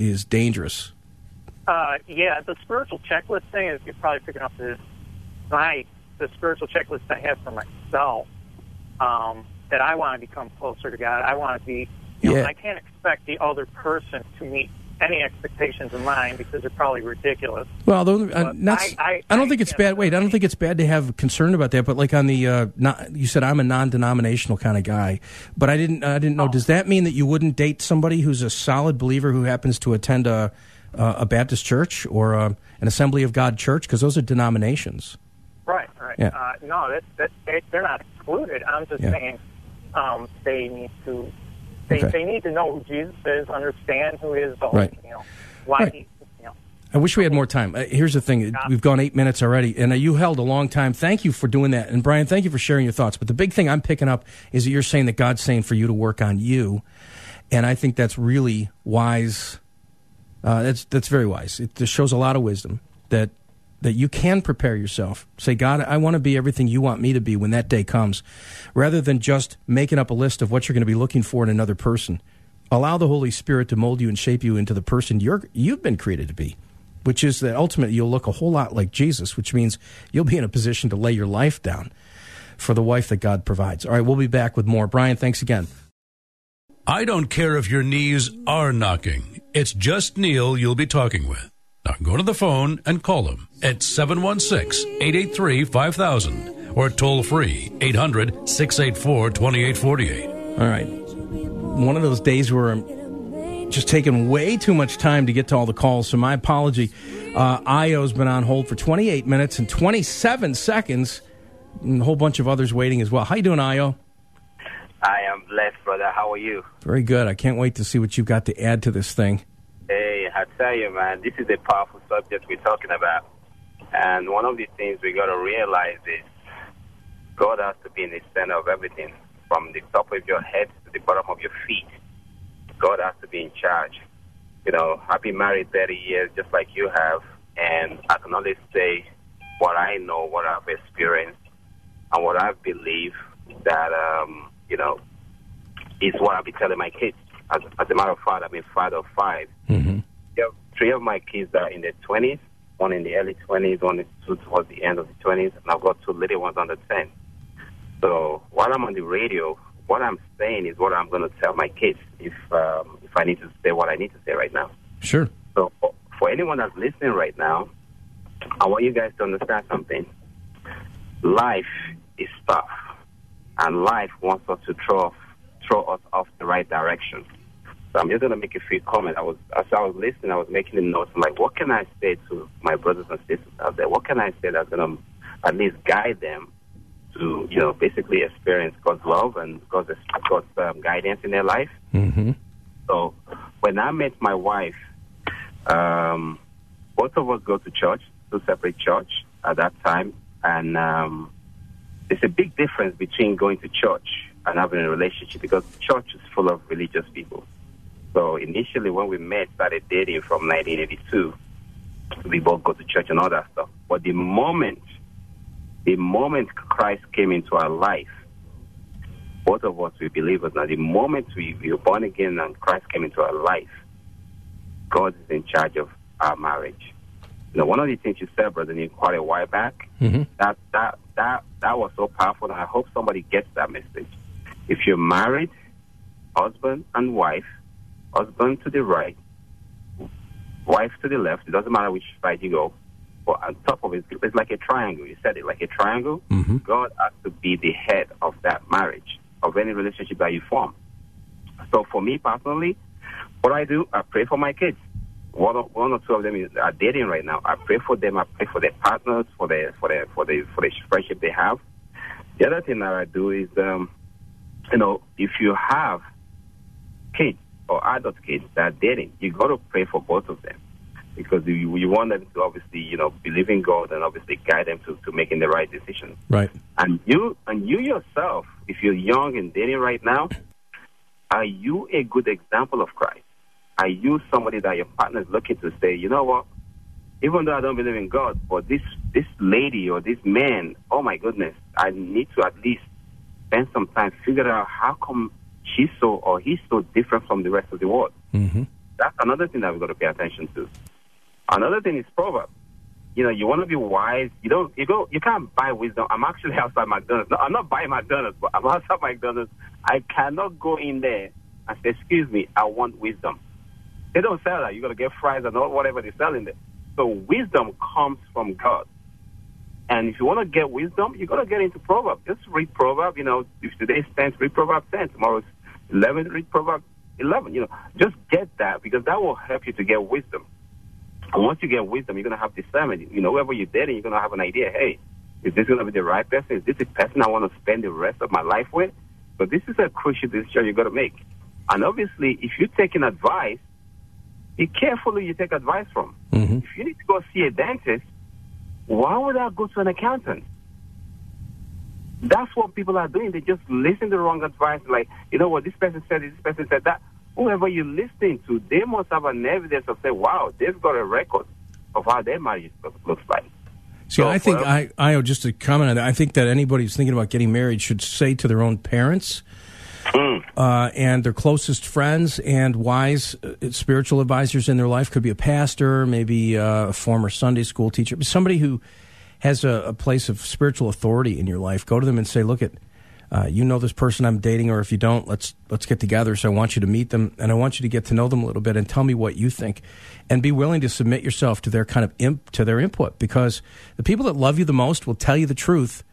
is dangerous. Yeah, the spiritual checklist thing is you're probably picking up the spiritual checklist I have for myself, that I want to become closer to God. I want to be, I can't expect the other person to meet any expectations of mine because they're probably ridiculous. Well, I don't think it's bad. Wait, I don't think it's bad to have concern about that. But like on the, you said I'm a non-denominational kind of guy, but I didn't know. Does that mean that you wouldn't date somebody who's a solid believer who happens to attend a Baptist church or an Assembly of God church? Because those are denominations. Right. Yeah. No, they're not excluded. I'm just saying they need to. They need to know who Jesus is, understand who he is, why he. I wish we had more time. Here's the thing. We've gone 8 minutes already, and you held a long time. Thank you for doing that. And, Brian, thank you for sharing your thoughts. But the big thing I'm picking up is that you're saying that God's saying for you to work on you, and I think that's really wise. That's very wise. It just shows a lot of wisdom that you can prepare yourself. Say, God, I want to be everything you want me to be when that day comes, rather than just making up a list of what you're going to be looking for in another person. Allow the Holy Spirit to mold you and shape you into the person you've been created to be, which is that ultimately you'll look a whole lot like Jesus, which means you'll be in a position to lay your life down for the wife that God provides. All right, we'll be back with more. Brian, thanks again. I don't care if your knees are knocking. It's just Neil you'll be talking with. Now go to the phone and call him at 716-883-5000 or toll free 800-684-2848. All right. One of those days where I'm just taking way too much time to get to all the calls, so my apology. Io's been on hold for 28 minutes and 27 seconds, and a whole bunch of others waiting as well. How you doing, Io? I am blessed, brother. How are you? Very good. I can't wait to see what you've got to add to this thing. Hey, I tell you, man, this is a powerful subject we're talking about. And one of the things we got to realize is God has to be in the center of everything, from the top of your head to the bottom of your feet. God has to be in charge. I've been married 30 years just like you have, and I can only say what I know, what I've experienced, and what I believe that, is what I'll be telling my kids. As a matter of fact, I'm a father of 5. Mm-hmm. Three of my kids are in their 20s, one in the early 20s, one is towards the end of the 20s, and I've got 2 little ones under 10. So while I'm on the radio, what I'm saying is what I'm going to tell my kids if I need to say what I need to say right now. Sure. So for anyone that's listening right now, I want you guys to understand something. Life is tough, and life wants us to throw us off the right direction. So I'm just going to make a few comments. As I was listening, I was making the notes. I'm like, what can I say to my brothers and sisters out there? What can I say that's going to at least guide them to, basically experience God's love and God's guidance in their life? Mm-hmm. So when I met my wife, both of us go to church, 2 separate church at that time. And there's a big difference between going to church and having a relationship, because church is full of religious people. So initially when we met, started dating from 1982, we both go to church and all that stuff. But the moment Christ came into our life, both of us were believers. Now, the moment we were born again and Christ came into our life, God is in charge of our marriage. One of the things you said, Brother Neil, quite a while back, mm-hmm. that was so powerful, and I hope somebody gets that message. If you're married, husband and wife, husband to the right, wife to the left, it doesn't matter which side you go, but on top of it, it's like a triangle. You said it, like a triangle. Mm-hmm. God has to be the head of that marriage, of any relationship that you form. So for me personally, what I do, I pray for my kids. One or 2 of them are dating right now. I pray for them. I pray for their partners, for the friendship they have. The other thing that I do is, if you have kids or adult kids that are dating, you got to pray for both of them, because you want them to obviously, believe in God and obviously guide them to making the right decisions. Right. And you yourself, if you're young and dating right now, are you a good example of Christ? Are you somebody that your partner is looking to say, you know what, even though I don't believe in God, but this lady or this man, oh my goodness, I need to at least spend some time figuring out how come she's so or he's so different from the rest of the world. Mm-hmm. That's another thing that we've got to pay attention to. Another thing is Proverbs. You know, you want to be wise. You can't buy wisdom. I'm actually outside McDonald's. No, I'm not buying McDonald's, but I'm outside McDonald's. I cannot go in there and say, excuse me, I want wisdom. They don't sell that. You got to get fries and whatever they're selling there. So wisdom comes from God. And if you want to get wisdom, you got to get into Proverbs. Just read Proverbs. You know, if today's 10, read Proverbs 10. Tomorrow's 11, read Proverbs 11. You know, just get that because that will help you to get wisdom. And once you get wisdom, you're going to have discernment. You know, whoever you're dating, you're going to have an idea. Hey, is this going to be the right person? Is this the person I want to spend the rest of my life with? So this is a crucial decision you've got to make. And obviously, if you're taking advice, be careful who you take advice from. Mm-hmm. If you need to go see a dentist, why would I go to an accountant? That's what people are doing. They just listen to the wrong advice. Like, you know what, this person said this person said that. Whoever you're listening to, they must have an evidence of saying, wow, they've got a record of how their marriage looks like. See, so I think, just to comment on that, I think that anybody who's thinking about getting married should say to their own parents and their closest friends and wise spiritual advisors in their life. Could be a pastor, maybe a former Sunday school teacher, somebody who has a place of spiritual authority in your life. Go to them and say, look, you know this person I'm dating, or if you don't, let's get together. So I want you to meet them, and I want you to get to know them a little bit, and tell me what you think, and be willing to submit yourself to their kind of to their input, because the people that love you the most will tell you the truth.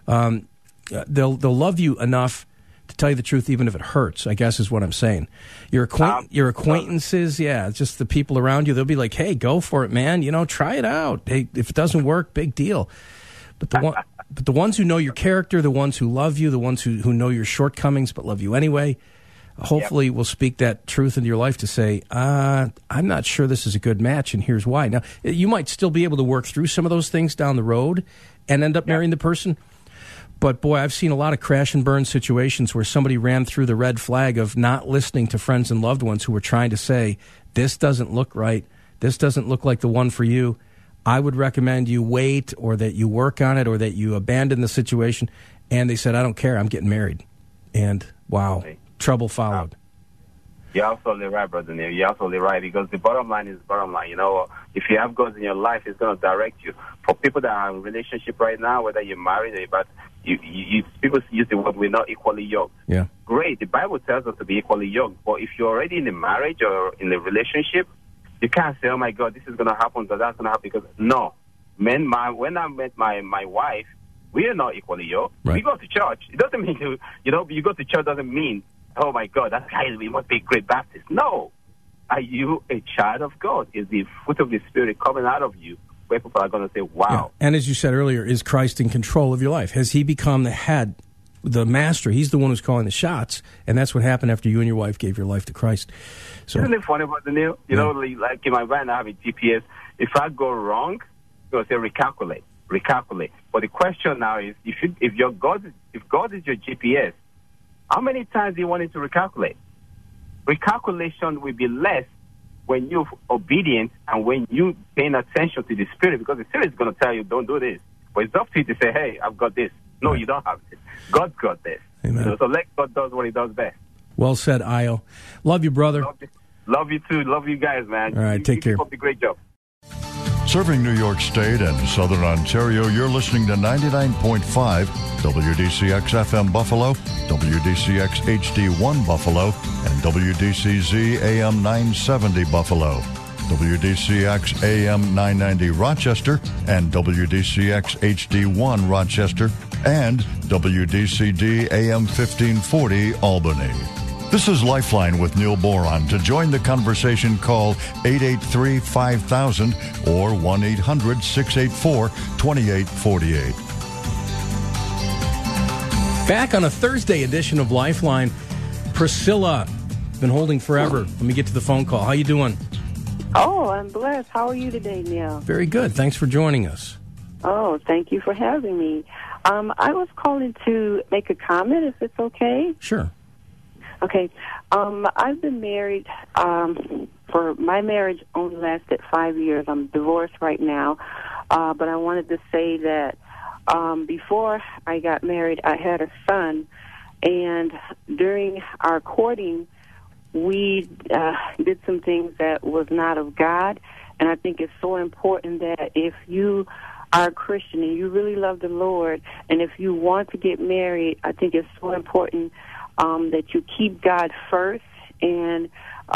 They'll love you enough to tell you the truth, even if it hurts, I guess is what I'm saying. Your acquaintances, yeah, just the people around you, they'll be like, hey, go for it, man. You know, try it out. Hey, if it doesn't work, big deal. But the ones who know your character, the ones who love you, the ones who know your shortcomings but love you anyway, hopefully will speak that truth into your life to say, I'm not sure this is a good match, and here's why. Now, you might still be able to work through some of those things down the road and end up marrying the person. But, boy, I've seen a lot of crash and burn situations where somebody ran through the red flag of not listening to friends and loved ones who were trying to say, this doesn't look right, this doesn't look like the one for you. I would recommend you wait, or that you work on it, or that you abandon the situation. And they said, I don't care, I'm getting married. And, wow, trouble followed. You're absolutely right, Brother Neil. You're absolutely right, because the bottom line is the bottom line. You know, if you have God in your life, He's going to direct you. For people that are in a relationship right now, whether you're married or but people use the word, we're not equally yoked. Yeah. Great. The Bible tells us to be equally yoked. But if you're already in a marriage or in a relationship, you can't say, oh, my God, this is going to happen, or that's going to happen. Because, no. When I met my wife, we are not equally yoked. Right. We go to church. It doesn't mean, you go to church doesn't mean, oh, my God, that guy, we must be a great Baptist. No. Are you a child of God? Is the fruit of the Spirit coming out of you where people are going to say, wow. Yeah. And as you said earlier, is Christ in control of your life? Has He become the head, the master? He's the one who's calling the shots, and that's what happened after you and your wife gave your life to Christ. So, isn't it funny about the Neil? You know, like in my van, I have a GPS. If I go wrong, you'll say recalculate. But the question now is, if God is your GPS, how many times do you want it to recalculate? Recalculation will be less when you're obedient and when you're paying attention to the Spirit, because the Spirit is going to tell you, don't do this. But it's up to you to say, hey, I've got this. No, you don't have this. God's got this. Amen. So let God do what He does best. Well said, Io. Love you, brother. Love you too. Love you guys, man. All right, take care. You keep up the great job. Serving New York State and Southern Ontario, you're listening to 99.5 WDCX FM Buffalo, WDCX HD1 Buffalo, and WDCZ AM 970 Buffalo, WDCX AM 990 Rochester, and WDCX HD1 Rochester, and WDCD AM 1540 Albany. This is Lifeline with Neil Boron. To join the conversation, call 883-5000 or 1-800-684-2848. Back on a Thursday edition of Lifeline, Priscilla. Been holding forever. Let me get to the phone call. How you doing? Oh, I'm blessed. How are you today, Neil? Very good. Thanks for joining us. Oh, thank you for having me. I was calling to make a comment, if it's okay. Sure. Okay. I've been married, for my marriage only lasted 5 years. I'm divorced right now. But I wanted to say that before I got married, I had a son. And during our courting, we did some things that was not of God. And I think it's so important that if you are a Christian and you really love the Lord, and if you want to get married, I think it's so important that you keep God first and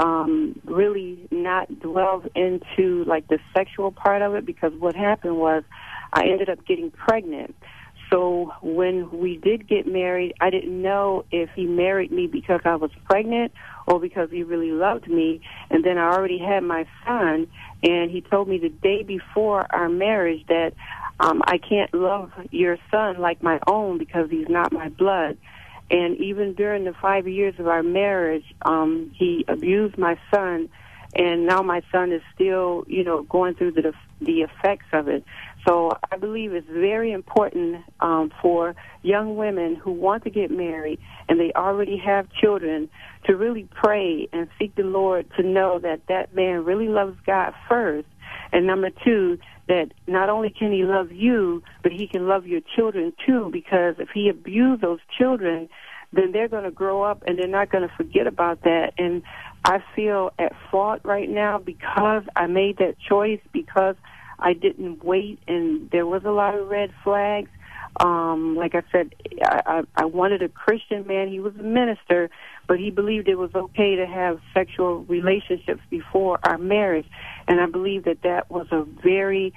really not dwell into like the sexual part of it, because what happened was I ended up getting pregnant. So when we did get married, I didn't know if he married me because I was pregnant or because he really loved me. And then I already had my son, and he told me the day before our marriage that I can't love your son like my own because he's not my blood. And even during the 5 years of our marriage, he abused my son, and now my son is still, going through the effects of it. So I believe it's very important for young women who want to get married and they already have children to really pray and seek the Lord to know that that man really loves God first. And number two, that not only can he love you, but he can love your children too, because if he abused those children, then they're going to grow up and they're not going to forget about that. And I feel at fault right now because I made that choice, because I didn't wait, and there was a lot of red flags. Like I said, I wanted a Christian man. He was a minister, but he believed it was okay to have sexual relationships before our marriage. And I believe that was a very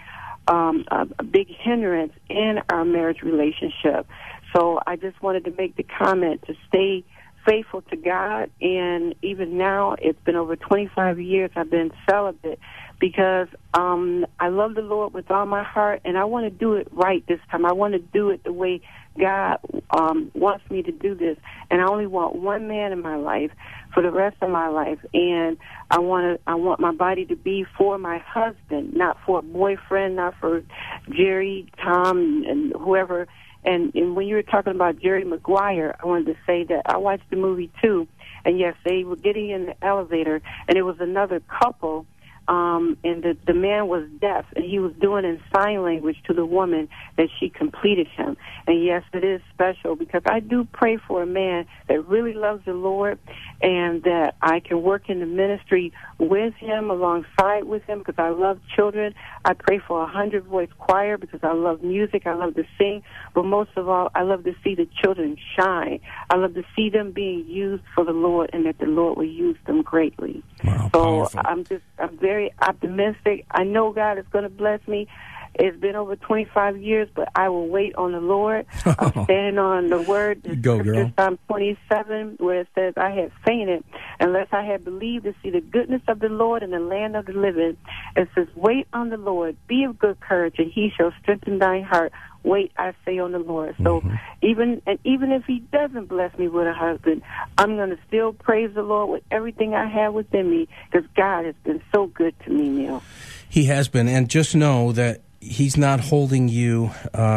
a big hindrance in our marriage relationship. So I just wanted to make the comment to stay faithful to God. And even now, it's been over 25 years I've been celibate, because I love the Lord with all my heart, and I want to do it right this time. I want to do it the way God wants me to do this. And I only want one man in my life for the rest of my life. And I want my body to be for my husband, not for a boyfriend, not for Jerry, Tom, and whoever. And when you were talking about Jerry Maguire, I wanted to say that I watched the movie too. And yes, they were getting in the elevator, and it was another couple. And the man was deaf, and he was doing in sign language to the woman that she completed him. And yes, it is special, because I do pray for a man that really loves the Lord, and that I can work in the ministry with him, alongside with him, because I love children. I pray for a 100-voice choir because I love music. I love to sing. But most of all, I love to see the children shine. I love to see them being used for the Lord, and that the Lord will use them greatly. Wow, so powerful. I'm very optimistic. I know God is going to bless me. It's been over 25 years, but I will wait on the Lord. I'm standing on the word. Go, girl. Psalm 27, where it says, I had fainted unless I had believed to see the goodness of the Lord in the land of the living. It says, wait on the Lord, be of good courage, and he shall strengthen thine heart. Wait, I say, on the Lord. So even if he doesn't bless me with a husband, I'm going to still praise the Lord with everything I have within me, because God has been so good to me, Neil. He has been, and just know that he's not holding you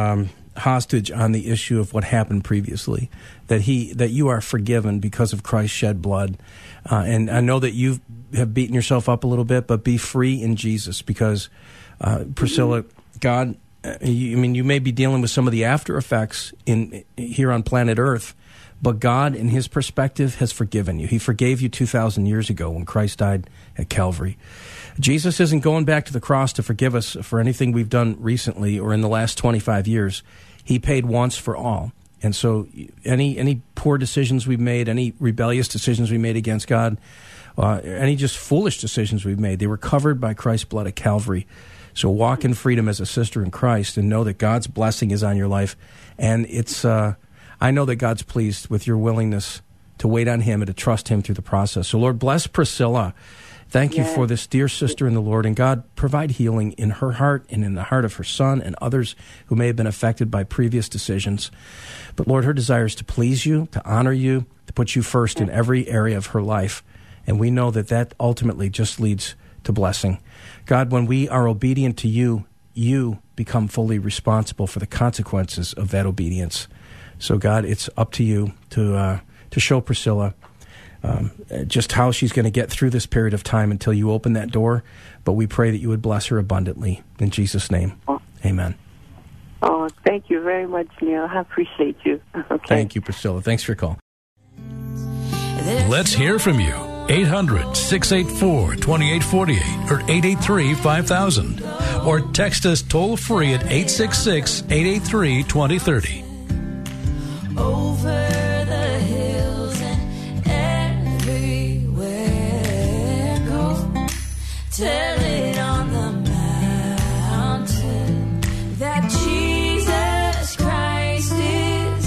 hostage on the issue of what happened previously. That you are forgiven because of Christ's shed blood, and I know that you have beaten yourself up a little bit, but be free in Jesus, because Priscilla, God. You may be dealing with some of the after effects here on planet Earth, but God, in his perspective, has forgiven you. He forgave you 2,000 years ago when Christ died at Calvary. Jesus isn't going back to the cross to forgive us for anything we've done recently or in the last 25 years. He paid once for all. And so any poor decisions we've made, any rebellious decisions we made against God, any just foolish decisions we've made, they were covered by Christ's blood at Calvary. So walk in freedom as a sister in Christ, and know that God's blessing is on your life. And it's I know that God's pleased with your willingness to wait on him and to trust him through the process. So, Lord, bless Priscilla. Thank you for this dear sister in the Lord. And God, provide healing in her heart and in the heart of her son and others who may have been affected by previous decisions. But, Lord, her desire is to please you, to honor you, to put you first in every area of her life. And we know that ultimately just leads to blessing. God, when we are obedient to you, you become fully responsible for the consequences of that obedience. So, God, it's up to you to show Priscilla just how she's going to get through this period of time until you open that door. But we pray that you would bless her abundantly. In Jesus' name, amen. Oh, thank you very much, Neil. I appreciate you. Okay. Thank you, Priscilla. Thanks for your call. Let's hear from you. 800-684-2848 or 883-5000. Or text us toll-free at 866-883-2030. Over the hills and everywhere go. Tell it on the mountain that Jesus Christ is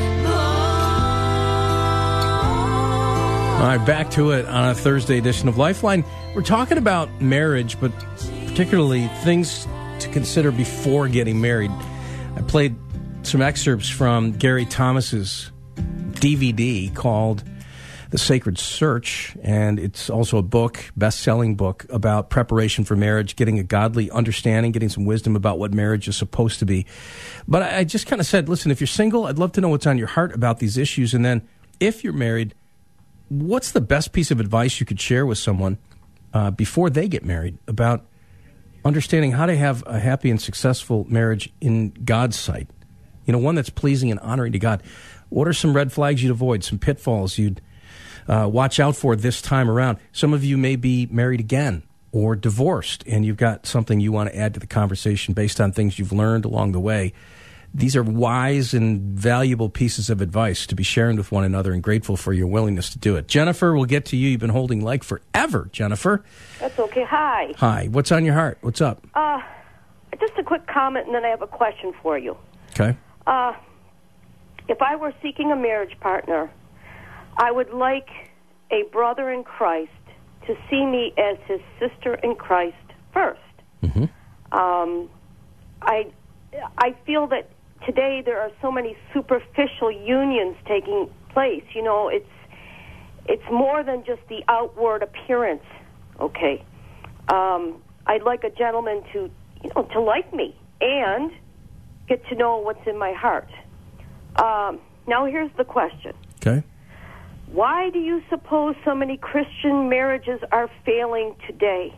born. All right, back to it on a Thursday edition of Lifeline. We're talking about marriage, but particularly things to consider before getting married. I played some excerpts from Gary Thomas's DVD called The Sacred Search, and it's also a book, best-selling book, about preparation for marriage, getting a godly understanding, getting some wisdom about what marriage is supposed to be. But I just kind of said, listen, if you're single, I'd love to know what's on your heart about these issues, and then if you're married, what's the best piece of advice you could share with someone before they get married about understanding how to have a happy and successful marriage in God's sight? You know, one that's pleasing and honoring to God. What are some red flags you'd avoid, some pitfalls you'd watch out for this time around? Some of you may be married again or divorced, and you've got something you want to add to the conversation based on things you've learned along the way. These are wise and valuable pieces of advice to be sharing with one another, and grateful for your willingness to do it. Jennifer, we'll get to you. You've been holding like forever, Jennifer. That's okay. Hi. Hi. What's on your heart? What's up? Just a quick comment, and then I have a question for you. Okay. If I were seeking a marriage partner, I would like a brother in Christ to see me as his sister in Christ first. Mm-hmm. I feel that today there are so many superficial unions taking place. You know, it's more than just the outward appearance. Okay, I'd like a gentleman to like me and get to know what's in my heart. Now here's the question. Okay. Why do you suppose so many Christian marriages are failing today?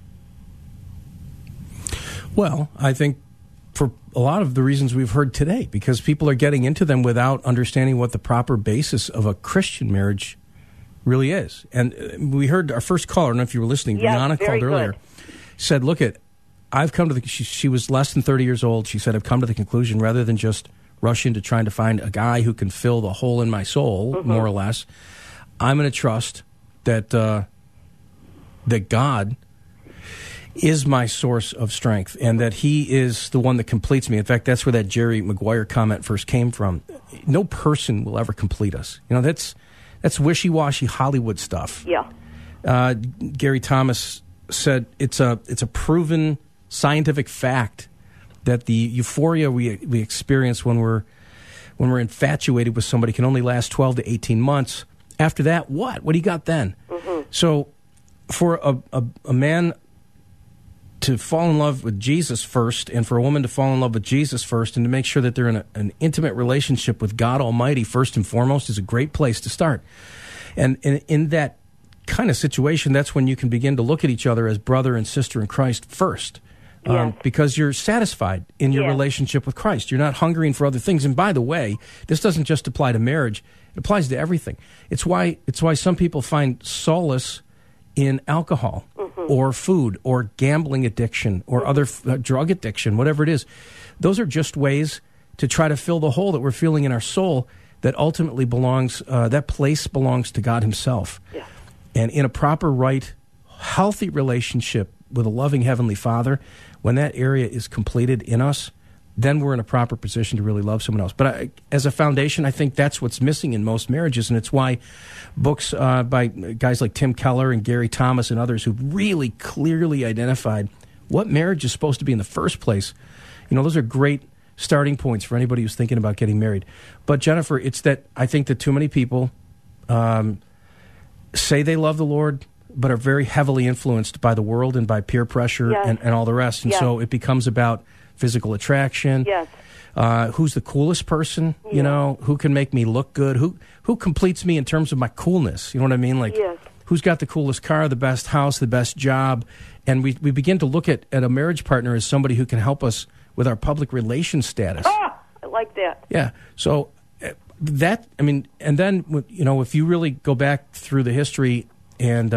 Well, I think for a lot of the reasons we've heard today, because people are getting into them without understanding what the proper basis of a Christian marriage really is. And we heard our first caller, I don't know if you were listening, yes, Brianna called earlier, good. said, look, I've come to she was less than 30 years old. She said, I've come to the conclusion, rather than just rush into trying to find a guy who can fill the hole in my soul, Mm-hmm. more or less, I'm going to trust that that God is my source of strength, and that he is the one that completes me. In fact, that's where that Jerry Maguire comment first came from. No person will ever complete us. You know, that's wishy-washy Hollywood stuff. Yeah. Gary Thomas said it's a proven scientific fact that the euphoria we experience when we're infatuated with somebody can only last 12 to 18 months. After that, what do you got then? Mm-hmm. So for a man to fall in love with Jesus first, and for a woman to fall in love with Jesus first, and to make sure that they're in an intimate relationship with God Almighty first and foremost, is a great place to start. And in that kind of situation, that's when you can begin to look at each other as brother and sister in Christ first. Yes. Because you're satisfied in your relationship with Christ. You're not hungering for other things. And by the way, this doesn't just apply to marriage. It applies to everything. It's why some people find solace in alcohol, mm-hmm. or food, or gambling addiction, or other drug addiction, whatever it is. Those are just ways to try to fill the hole that we're feeling in our soul that ultimately belongs, that place belongs to God himself. Yeah. And in a proper, right, healthy relationship with a loving Heavenly Father, when that area is completed in us, then we're in a proper position to really love someone else. But as a foundation, I think that's what's missing in most marriages, and it's why books by guys like Tim Keller and Gary Thomas and others who really clearly identified what marriage is supposed to be in the first place, those are great starting points for anybody who's thinking about getting married. But Jennifer, it's that I think that too many people say they love the Lord, but are very heavily influenced by the world and by peer pressure, yes. and all the rest. And yes. so it becomes about physical attraction. Yes. Who's the coolest person? Yeah. Who can make me look good? Who completes me in terms of my coolness? You know what I mean? Like, yes. Who's got the coolest car, the best house, the best job? And we begin to look at a marriage partner as somebody who can help us with our public relations status. I like that. Yeah. So and then, if you really go back through the history and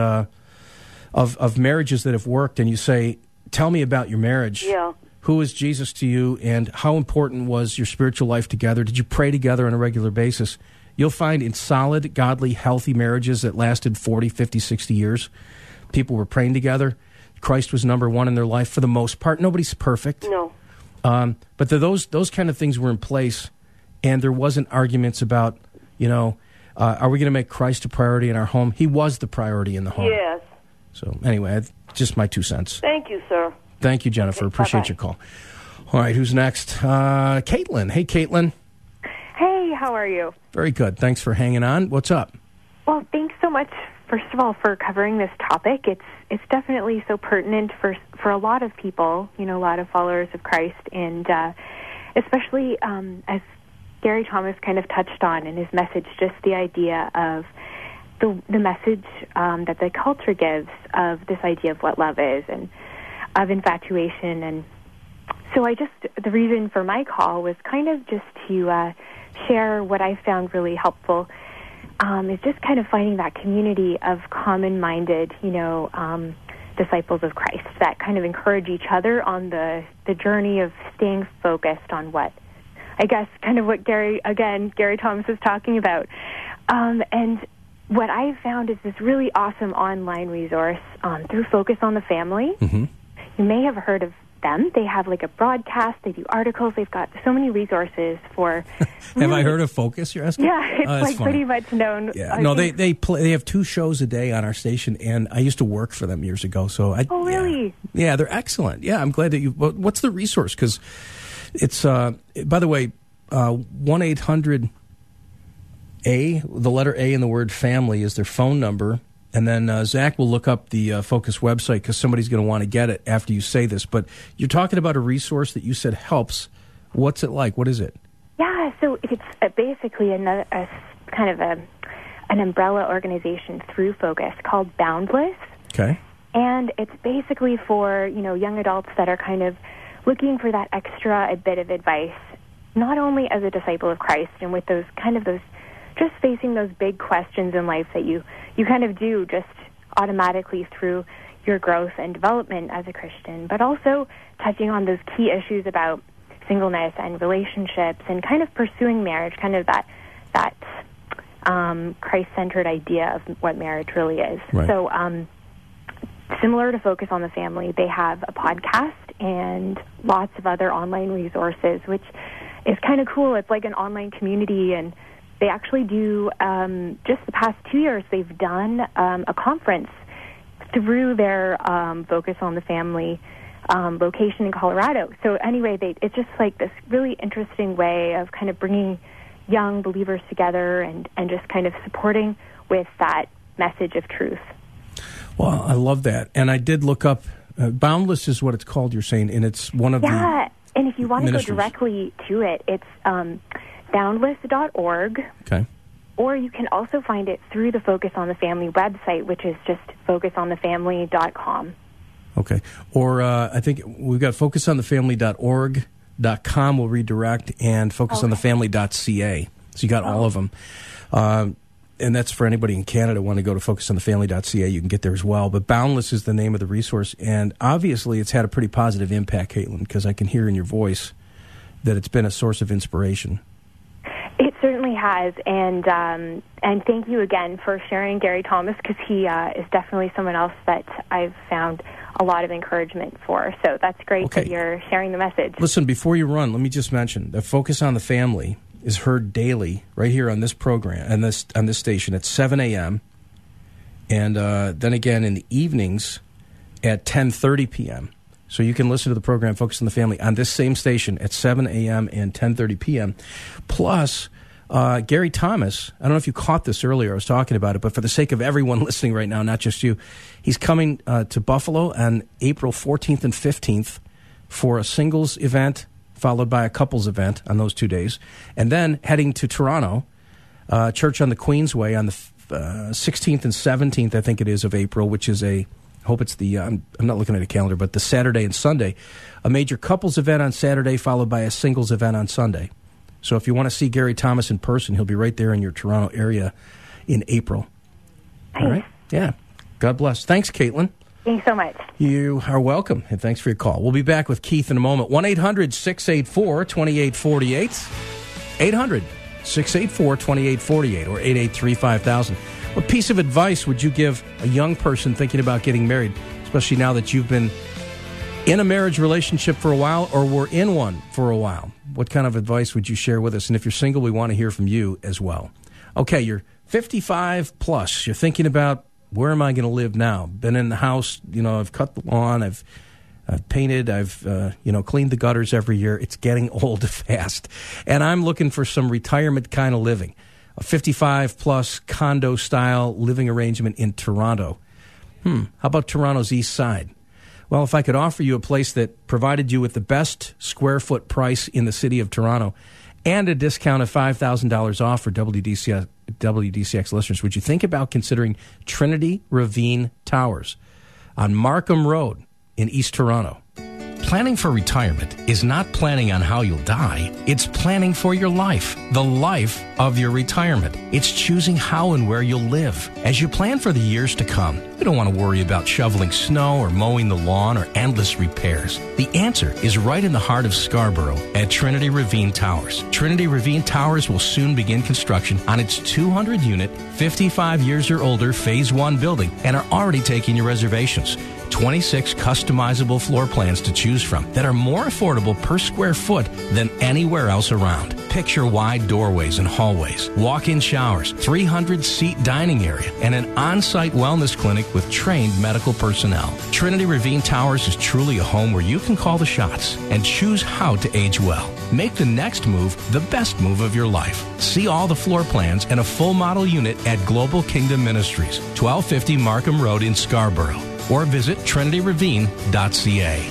of marriages that have worked, and you say, tell me about your marriage. Yeah. Who is Jesus to you, and how important was your spiritual life together? Did you pray together on a regular basis? You'll find in solid, godly, healthy marriages that lasted 40, 50, 60 years, people were praying together. Christ was number one in their life for the most part. Nobody's perfect. No. But those kind of things were in place, and there wasn't arguments about, are we going to make Christ a priority in our home? He was the priority in the home. Yes. So anyway, just my 2 cents. Thank you, sir. Thank you, Jennifer. Okay, appreciate bye-bye. your call. All right, who's next? Caitlin. Hey, Caitlin. Hey, how are you? Very good. Thanks for hanging on. What's up? Well, thanks so much, first of all, for covering this topic. It's definitely so pertinent for a lot of people, a lot of followers of Christ, and especially as Gary Thomas kind of touched on in his message, just the idea of the message that the culture gives of this idea of what love is and of infatuation. And so the reason for my call was kind of just to share what I found really helpful is just kind of finding that community of common-minded, disciples of Christ that kind of encourage each other on the journey of staying focused on what, I guess, kind of what Gary Thomas is talking about. And what I found is this really awesome online resource through Focus on the Family. Mm-hmm. You may have heard of them. They have like a broadcast. They do articles. They've got so many resources for. Have I heard of Focus? You're asking? Yeah, it's that's funny. pretty much known. Yeah, no, they have 2 shows a day on our station, and I used to work for them years ago. So Oh, really? Yeah, they're excellent. Yeah, I'm glad that you. What's the resource? Because it's by the way, 1-800-A, the letter A in the word family is their phone number. And then Zach will look up the Focus website because somebody's going to want to get it after you say this. But you're talking about a resource that you said helps. What's it like? What is it? Yeah, so it's basically a kind of an umbrella organization through Focus called Boundless. Okay. And it's basically for, young adults that are kind of looking for that extra bit of advice, not only as a disciple of Christ and with those just facing those big questions in life that you kind of do just automatically through your growth and development as a Christian, but also touching on those key issues about singleness and relationships and kind of pursuing marriage, kind of that Christ-centered idea of what marriage really is. Right. So similar to Focus on the Family, they have a podcast and lots of other online resources, which is kind of cool. It's like an online community, and they actually do, just the past 2 years, they've done a conference through their Focus on the Family location in Colorado. So anyway, it's just like this really interesting way of kind of bringing young believers together and just kind of supporting with that message of truth. Well, I love that. And I did look up, Boundless is what it's called, you're saying, and it's one of the Yeah, and if you want to go ministries. directly to it, it's boundless.org. Okay. Or you can also find it through the Focus on the Family website, which is just focusonthefamily.com. Okay. Or I think we've got focusonthefamily.org.com will redirect, and focusonthefamily.ca. So you got all of them. And that's for anybody in Canada want to go to focusonthefamily.ca. You can get there as well. But Boundless is the name of the resource. And obviously it's had a pretty positive impact, Caitlin, because I can hear in your voice that it's been a source of inspiration. It certainly has, and thank you again for sharing Gary Thomas, because he is definitely someone else that I've found a lot of encouragement for. So that's great that you're sharing the message. Listen, before you run, let me just mention that Focus on the Family is heard daily right here on this program and on this station at 7 a.m. and then again in the evenings at 10:30 p.m. So you can listen to the program Focus on the Family on this same station at 7 a.m. and 10:30 p.m. Plus, Gary Thomas, I don't know if you caught this earlier, I was talking about it, but for the sake of everyone listening right now, not just you, he's coming to Buffalo on April 14th and 15th for a singles event, followed by a couples event on those 2 days, and then heading to Toronto, Church on the Queensway on the 16th and 17th, I think it is, of April, which is I hope it's I'm not looking at a calendar, but the Saturday and Sunday. A major couples event on Saturday, followed by a singles event on Sunday. So if you want to see Gary Thomas in person, he'll be right there in your Toronto area in April. Nice. All right? Yeah. God bless. Thanks, Caitlin. Thanks so much. You are welcome, and thanks for your call. We'll be back with Keith in a moment. 1-800-684-2848. 800-684-2848 or 883-5000. What piece of advice would you give a young person thinking about getting married, especially now that you've been in a marriage relationship for a while or were in one for a while? What kind of advice would you share with us? And if you're single, we want to hear from you as well. Okay, you're 55 plus. You're thinking about, where am I going to live now? Been in the house, I've cut the lawn, I've painted, I've cleaned the gutters every year. It's getting old fast. And I'm looking for some retirement kind of living. A 55 plus condo style living arrangement in Toronto. How about Toronto's east side? Well, if I could offer you a place that provided you with the best square foot price in the city of Toronto and a discount of $5,000 off for WDCX listeners, would you think about considering Trinity Ravine Towers on Markham Road in East Toronto? Planning for retirement is not planning on how you'll die. It's planning for your life, the life of your retirement. It's choosing how and where you'll live. As you plan for the years to come, you don't want to worry about shoveling snow or mowing the lawn or endless repairs. The answer is right in the heart of Scarborough at Trinity Ravine Towers. Trinity Ravine Towers will soon begin construction on its 200-unit, 55 years or older Phase 1 building and are already taking your reservations. 26 customizable floor plans to choose from that are more affordable per square foot than anywhere else around. Picture wide doorways and hallways, walk-in showers, 300-seat dining area, and an on-site wellness clinic with trained medical personnel. Trinity Ravine Towers is truly a home where you can call the shots and choose how to age well. Make the next move the best move of your life. See all the floor plans and a full model unit at Global Kingdom Ministries, 1250 Markham Road in Scarborough, or visit trinityravine.ca.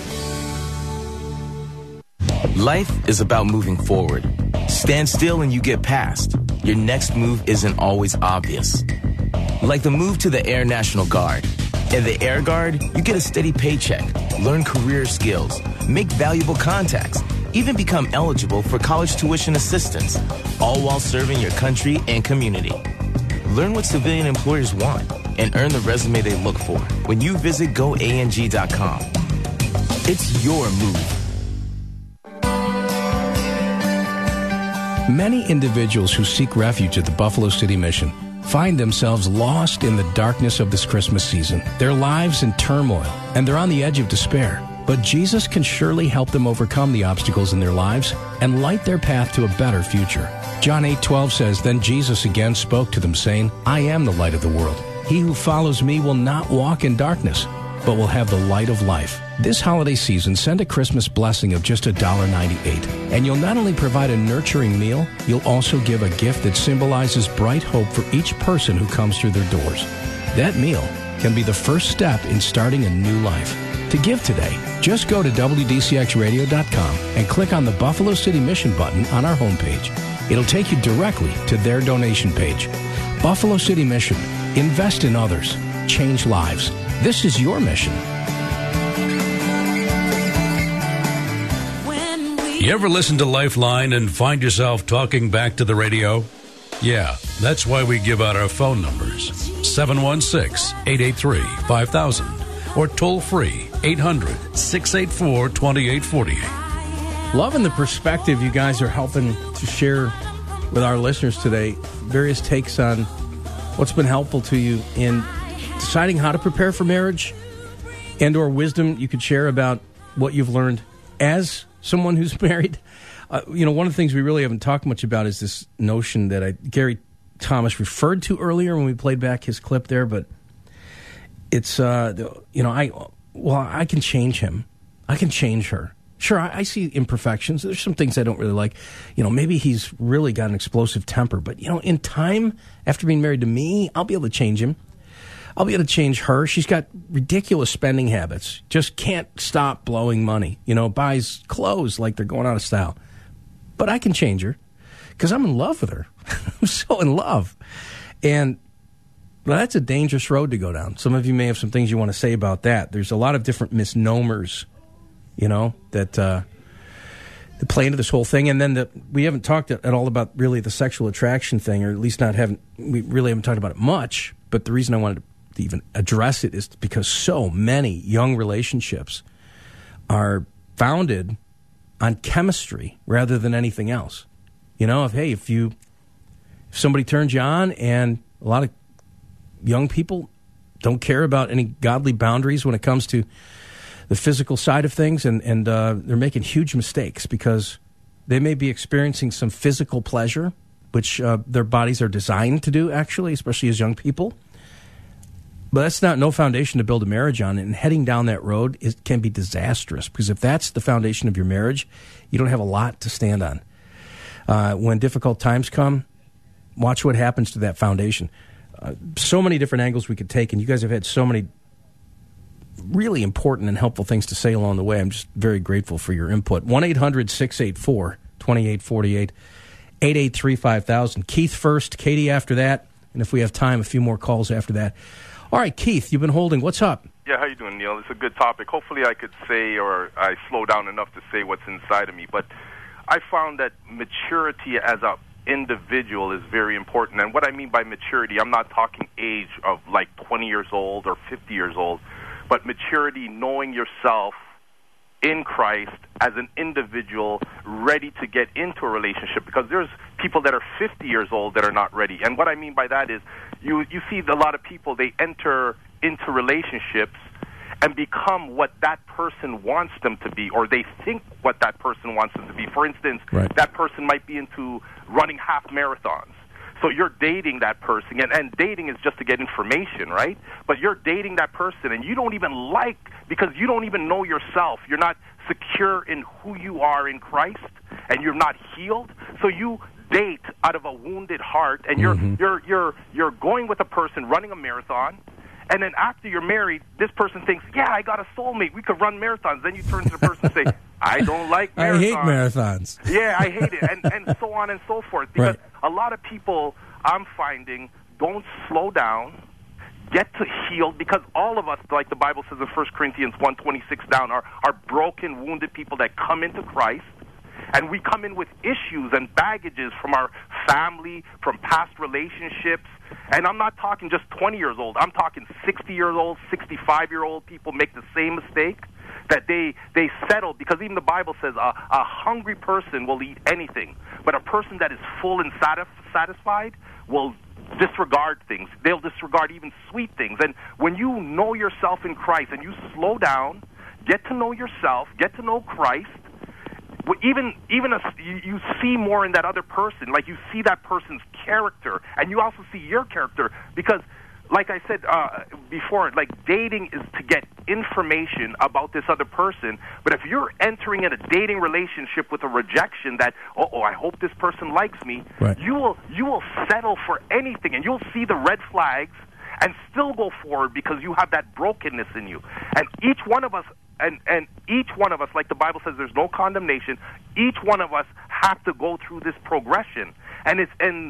Life is about moving forward. Stand still and you get past. Your next move isn't always obvious. Like the move to the Air National Guard. In the Air Guard, you get a steady paycheck, learn career skills, make valuable contacts, even become eligible for college tuition assistance, all while serving your country and community. Learn what civilian employers want and earn the resume they look for when you visit goang.com. It's your move. Many individuals who seek refuge at the Buffalo City Mission find themselves lost in the darkness of this Christmas season, their lives in turmoil, and they're on the edge of despair. But Jesus can surely help them overcome the obstacles in their lives and light their path to a better future. John 8:12 says, "Then Jesus again spoke to them, saying, I am the light of the world. He who follows me will not walk in darkness, but will have the light of life." This holiday season, send a Christmas blessing of just $1.98. And you'll not only provide a nurturing meal, you'll also give a gift that symbolizes bright hope for each person who comes through their doors. That meal can be the first step in starting a new life. To give today, just go to WDCXradio.com and click on the Buffalo City Mission button on our homepage. It'll take you directly to their donation page. Buffalo City Mission. Invest in others. Change lives. This is your mission. You ever listen to Lifeline and find yourself talking back to the radio? Yeah, that's why we give out our phone numbers. 716-883-5000 or toll free 800-684-2848. Loving the perspective you guys are helping to share with our listeners today. Various takes on what's been helpful to you in deciding how to prepare for marriage and or wisdom you could share about what you've learned as someone who's married. One of the things we really haven't talked much about is this notion that Gary Thomas referred to earlier when we played back his clip there, but it's, I can change him. I can change her. Sure, I see imperfections. There's some things I don't really like. Maybe he's really got an explosive temper, but, in time, after being married to me, I'll be able to change him. I'll be able to change her. She's got ridiculous spending habits. Just can't stop blowing money. Buys clothes like they're going out of style. But I can change her because I'm in love with her. I'm so in love. And that's a dangerous road to go down. Some of you may have some things you want to say about that. There's a lot of different misnomers, that play into this whole thing. And then we haven't talked at all about really the sexual attraction thing, or at least we really haven't talked about it much. But the reason I wanted to even address it is because so many young relationships are founded on chemistry rather than anything else. You know, if somebody turns you on, and a lot of young people don't care about any godly boundaries when it comes to the physical side of things, and they're making huge mistakes because they may be experiencing some physical pleasure, which their bodies are designed to do, actually, especially as young people. But that's no foundation to build a marriage on, and heading down that road can be disastrous, because if that's the foundation of your marriage, you don't have a lot to stand on. When difficult times come, watch what happens to that foundation. So many different angles we could take, and you guys have had so many really important and helpful things to say along the way. I'm just very grateful for your input. 1-800-684-2848, 883-5000. Keith first, Katie after that, and if we have time, a few more calls after that. All right, Keith, you've been holding. What's up? Yeah, how you doing, Neil? It's a good topic. Hopefully I could say, or I slow down enough to say what's inside of me. But I found that maturity as a individual is very important. And what I mean by maturity, I'm not talking age of like 20 years old or 50 years old, but maturity, knowing yourself in Christ as an individual ready to get into a relationship, because there's people that are 50 years old that are not ready. And what I mean by that is you see a lot of people, they enter into relationships and become what that person wants them to be, or they think what that person wants them to be. For instance, that person might be into running half marathons. So you're dating that person, and dating is just to get information, right? But you're dating that person, and you don't even because you don't even know yourself. You're not secure in who you are in Christ, and you're not healed. So you date out of a wounded heart, and you're going with a person running a marathon. And then after you're married, this person thinks, yeah, I got a soulmate. We could run marathons. Then you turn to the person and say, I don't like marathons. I hate marathons. Yeah, I hate it. And so on and so forth. Because a lot of people, I'm finding, don't slow down, get to heal, because all of us, like the Bible says in 1 Corinthians 1:26 down, are broken, wounded people that come into Christ. And we come in with issues and baggages from our family, from past relationships. And I'm not talking just 20 years old. I'm talking 60-year-old, 65-year-old people make the same mistake, that they settle, because even the Bible says a hungry person will eat anything. But a person that is full and satisfied will disregard things. They'll disregard even sweet things. And when you know yourself in Christ and you slow down, get to know yourself, get to know Christ, even you see more in that other person. Like, you see that person's character, and you also see your character, because, like I said before, like, dating is to get information about this other person. But if you're entering in a dating relationship with a rejection that, I hope this person likes me, you will settle for anything, and you'll see the red flags and still go forward because you have that brokenness in you. And each one of us, and each one of us, like the Bible says, there's no condemnation. Each one of us have to go through this progression. And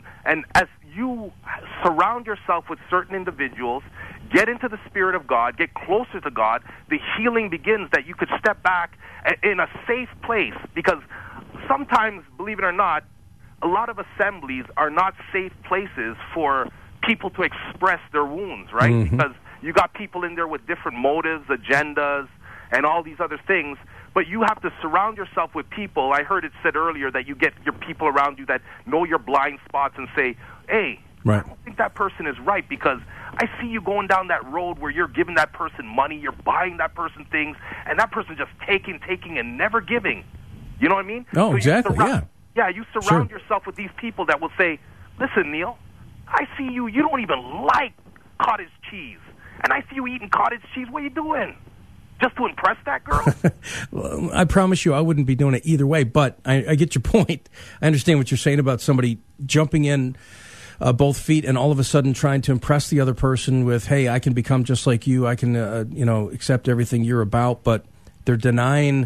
as you surround yourself with certain individuals, get into the Spirit of God, get closer to God, the healing begins, that you could step back in a safe place. Because sometimes, believe it or not, a lot of assemblies are not safe places for people to express their wounds, right? Mm-hmm. Because you got people in there with different motives, agendas, and all these other things. But you have to surround yourself with people. I heard it said earlier that you get your people around you that know your blind spots and say, hey, I don't think that person is right, because I see you going down that road where you're giving that person money, you're buying that person things, and that person just taking, and never giving. You know what I mean? Oh, so exactly, Yeah, you surround yourself with these people that will say, listen, Neil, I see you don't even like cottage cheese, and I see you eating cottage cheese. What are you doing? Just to impress that girl? Well, I promise you I wouldn't be doing it either way, but I get your point. I understand what you're saying about somebody jumping in both feet and all of a sudden trying to impress the other person with, hey, I can become just like you. I can, accept everything you're about, but they're denying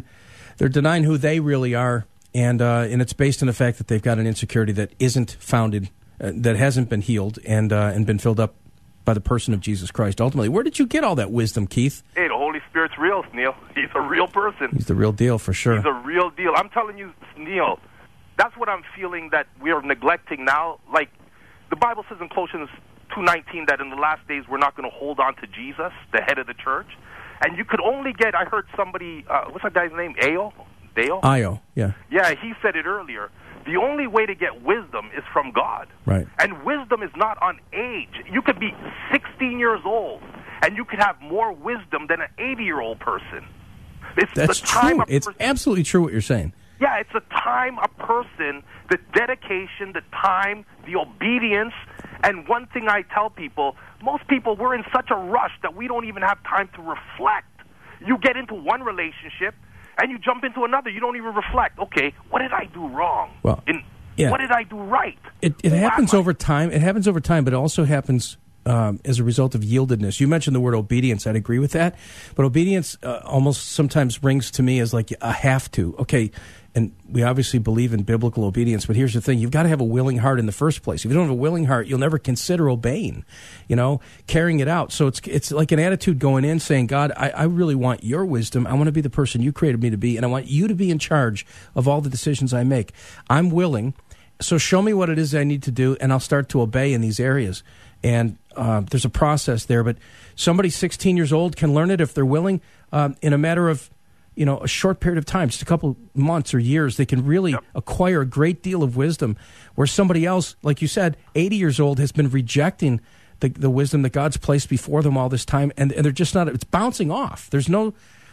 who they really are, and it's based on the fact that they've got an insecurity that isn't founded, that hasn't been healed and been filled up by the person of Jesus Christ. Ultimately, where did you get all that wisdom, Keith? Hey, the Holy Spirit's real, Neil. He's a real person. He's the real deal, for sure. He's a real deal. I'm telling you, Neil, that's what I'm feeling that we're neglecting now. Like, the Bible says in Colossians 2:19 that in the last days we're not going to hold on to Jesus, the head of the church. And you could only get, I heard somebody, what's that guy's name? Dale? Io, yeah. Yeah, he said it earlier. The only way to get wisdom is from God. Right. And wisdom is not on age. You could be 16 years old, and you could have more wisdom than an 80-year-old person. That's true. It's absolutely true what you're saying. Yeah, it's the time a person, the dedication, the time, the obedience. And one thing I tell people, most people, we're in such a rush that we don't even have time to reflect. You get into one relationship, and you jump into another. You don't even reflect. Okay, what did I do wrong? Well, what did I do right? It happens over time. It happens over time, but it also happens as a result of yieldedness. You mentioned the word obedience. I'd agree with that. But obedience almost sometimes rings to me as like a have to. Okay, and we obviously believe in biblical obedience, but here's the thing. You've got to have a willing heart in the first place. If you don't have a willing heart, you'll never consider obeying, carrying it out. So it's like an attitude going in saying, God, I really want your wisdom. I want to be the person you created me to be, and I want you to be in charge of all the decisions I make. I'm willing, so show me what it is I need to do, and I'll start to obey in these areas. And there's a process there, but somebody 16 years old can learn it if they're willing in a matter of a short period of time, just a couple months or years. They can really acquire a great deal of wisdom, where somebody else, like you said, 80 years old, has been rejecting the wisdom that God's placed before them all this time, and they're just not. It's bouncing off. There's no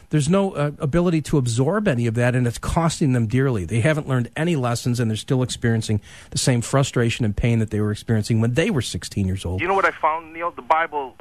ability to absorb any of that, and it's costing them dearly. They haven't learned any lessons, and they're still experiencing the same frustration and pain that they were experiencing when they were 16 years old. You know what I found, Neil? The Bible,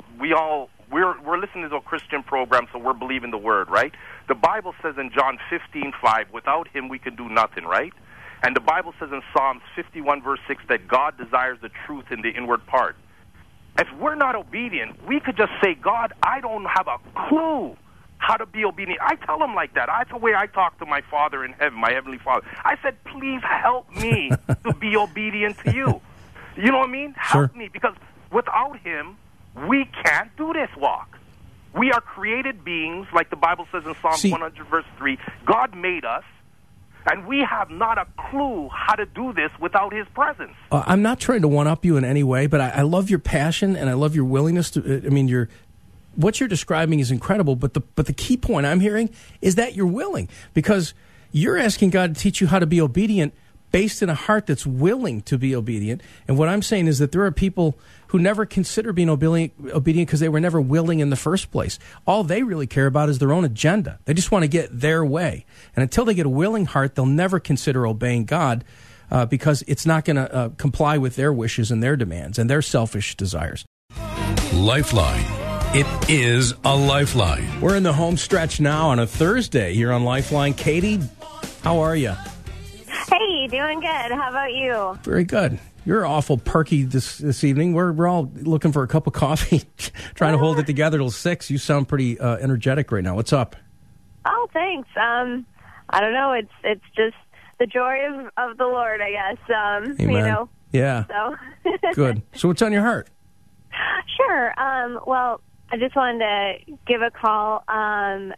we're listening to a Christian program, so we're believing the word, right? The Bible says in John 15:5, without him we can do nothing, right? And the Bible says in Psalms 51, verse 6, that God desires the truth in the inward part. If we're not obedient, we could just say, God, I don't have a clue how to be obedient. I tell him like that. That's the way I talk to my Father in heaven, my Heavenly Father. I said, please help me to be obedient to you. You know what I mean? Help me, because without him, we can't do this walk. We are created beings, like the Bible says in Psalm 100, verse 3. God made us, and we have not a clue how to do this without his presence. I'm not trying to one-up you in any way, but I love your passion, and I love your willingness to, what you're describing is incredible, but the key point I'm hearing is that you're willing, because you're asking God to teach you how to be obedient based in a heart that's willing to be obedient. And what I'm saying is that there are people who never consider being obedient because they were never willing in the first place. All they really care about is their own agenda. They just want to get their way. And until they get a willing heart, they'll never consider obeying God because it's not going to comply with their wishes and their demands and their selfish desires. Lifeline. It is a lifeline. We're in the home stretch now on a Thursday here on Lifeline. Katie, how are you? Hey, doing good. How about you? Very good. You're awful perky this evening. We're all looking for a cup of coffee, trying to hold it together till 6. You sound pretty energetic right now. What's up? Oh, thanks. I don't know. It's just the joy of the Lord, I guess. Amen. Yeah. So good. So what's on your heart? Sure. Well, I just wanted to give a call and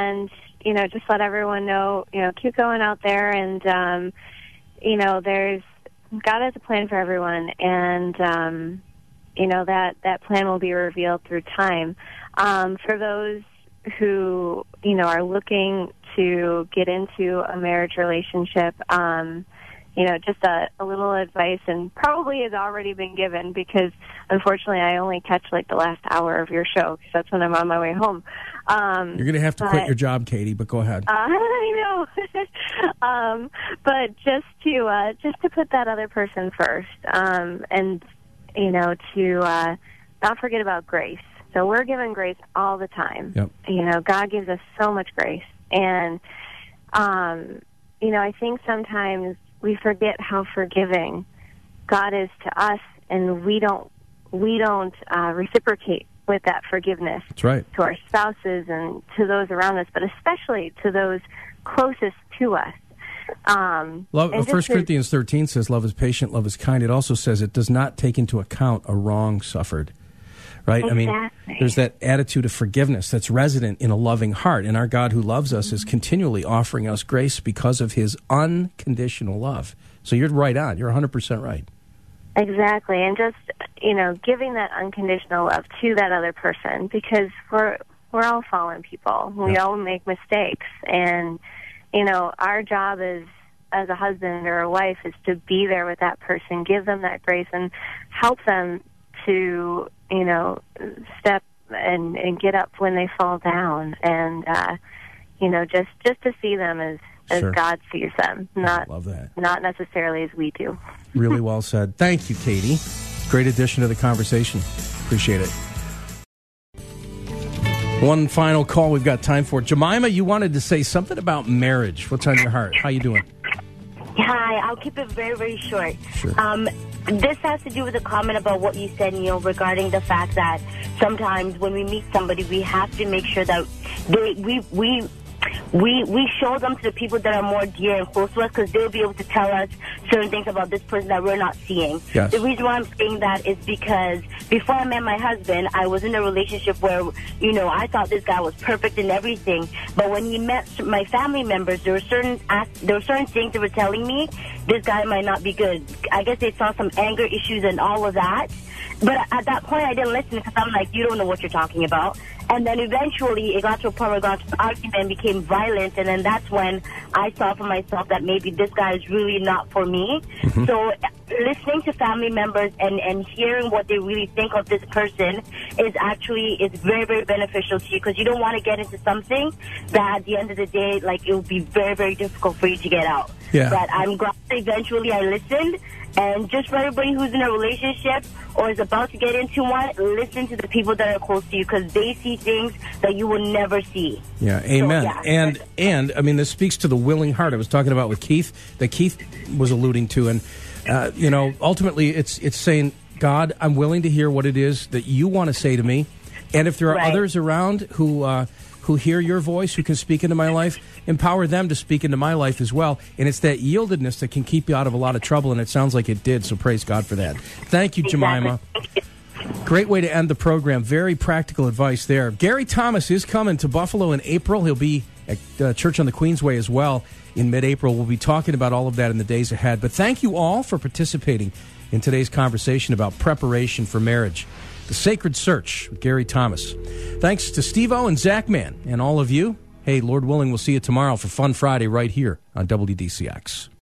just let everyone know, keep going out there, and God has a plan for everyone, and that plan will be revealed through time. For those who are looking to get into a marriage relationship, just a little advice, and probably has already been given, because unfortunately I only catch like the last hour of your show, because that's when I'm on my way home. You're going to have to quit your job, Katie, but go ahead. I know. But just to put that other person first, and to not forget about grace. So we're given grace all the time. Yep. God gives us so much grace, and I think sometimes we forget how forgiving God is to us, and we don't reciprocate with that forgiveness. That's right. To our spouses and to those around us, but especially to those closest to us. 1 Corinthians 13 says, love is patient, love is kind. It also says it does not take into account a wrong suffered. Right? Exactly. I mean, there's that attitude of forgiveness that's resident in a loving heart. And our God who loves us is continually offering us grace because of his unconditional love. So you're right on. You're 100% right. Exactly, and just, giving that unconditional love to that other person, because we're all fallen people. We all make mistakes, and, our job as a husband or a wife is to be there with that person, give them that grace, and help them to, step and get up when they fall down, and, just to see them as Sure. God sees them, not necessarily as we do. Really well said. Thank you, Katie. Great addition to the conversation. Appreciate it. One final call we've got time for. Jemima, you wanted to say something about marriage. What's on your heart? How you doing? Hi, I'll keep it very, very short. Sure. This has to do with a comment about what you said, Neil, regarding the fact that sometimes when we meet somebody, we have to make sure that we show them to the people that are more dear and close to us, because they'll be able to tell us certain things about this person that we're not seeing. Yes. The reason why I'm saying that is because before I met my husband, I was in a relationship where, I thought this guy was perfect and everything. But when he met my family members, there were certain things they were telling me, this guy might not be good. I guess they saw some anger issues and all of that. But at that point, I didn't listen, because I'm like, you don't know what you're talking about. And then eventually it got to a point where it got to an argument and became violent. And then that's when I saw for myself that maybe this guy is really not for me. Mm-hmm. So listening to family members and hearing what they really think of this person is very, very beneficial to you, because you don't want to get into something that at the end of the day, it will be very, very difficult for you to get out. Yeah. But I'm glad that eventually I listened. And just for everybody who's in a relationship or is about to get into one, listen to the people that are close to you, because they see things that you will never see. Yeah, amen. So, yeah. And I mean, this speaks to the willing heart I was talking about with Keith, that Keith was alluding to. And, ultimately it's saying, God, I'm willing to hear what it is that you want to say to me. And if there are others around who hear your voice, who can speak into my life, empower them to speak into my life as well. And it's that yieldedness that can keep you out of a lot of trouble, and it sounds like it did, so praise God for that. Thank you, Jemima. Great way to end the program. Very practical advice there. Gary Thomas is coming to Buffalo in April. He'll be at Church on the Queensway as well in mid-April. We'll be talking about all of that in the days ahead. But thank you all for participating in today's conversation about preparation for marriage. The Sacred Search with Gary Thomas. Thanks to Steve-O and Zach Mann and all of you. Hey, Lord willing, we'll see you tomorrow for Fun Friday right here on WDCX.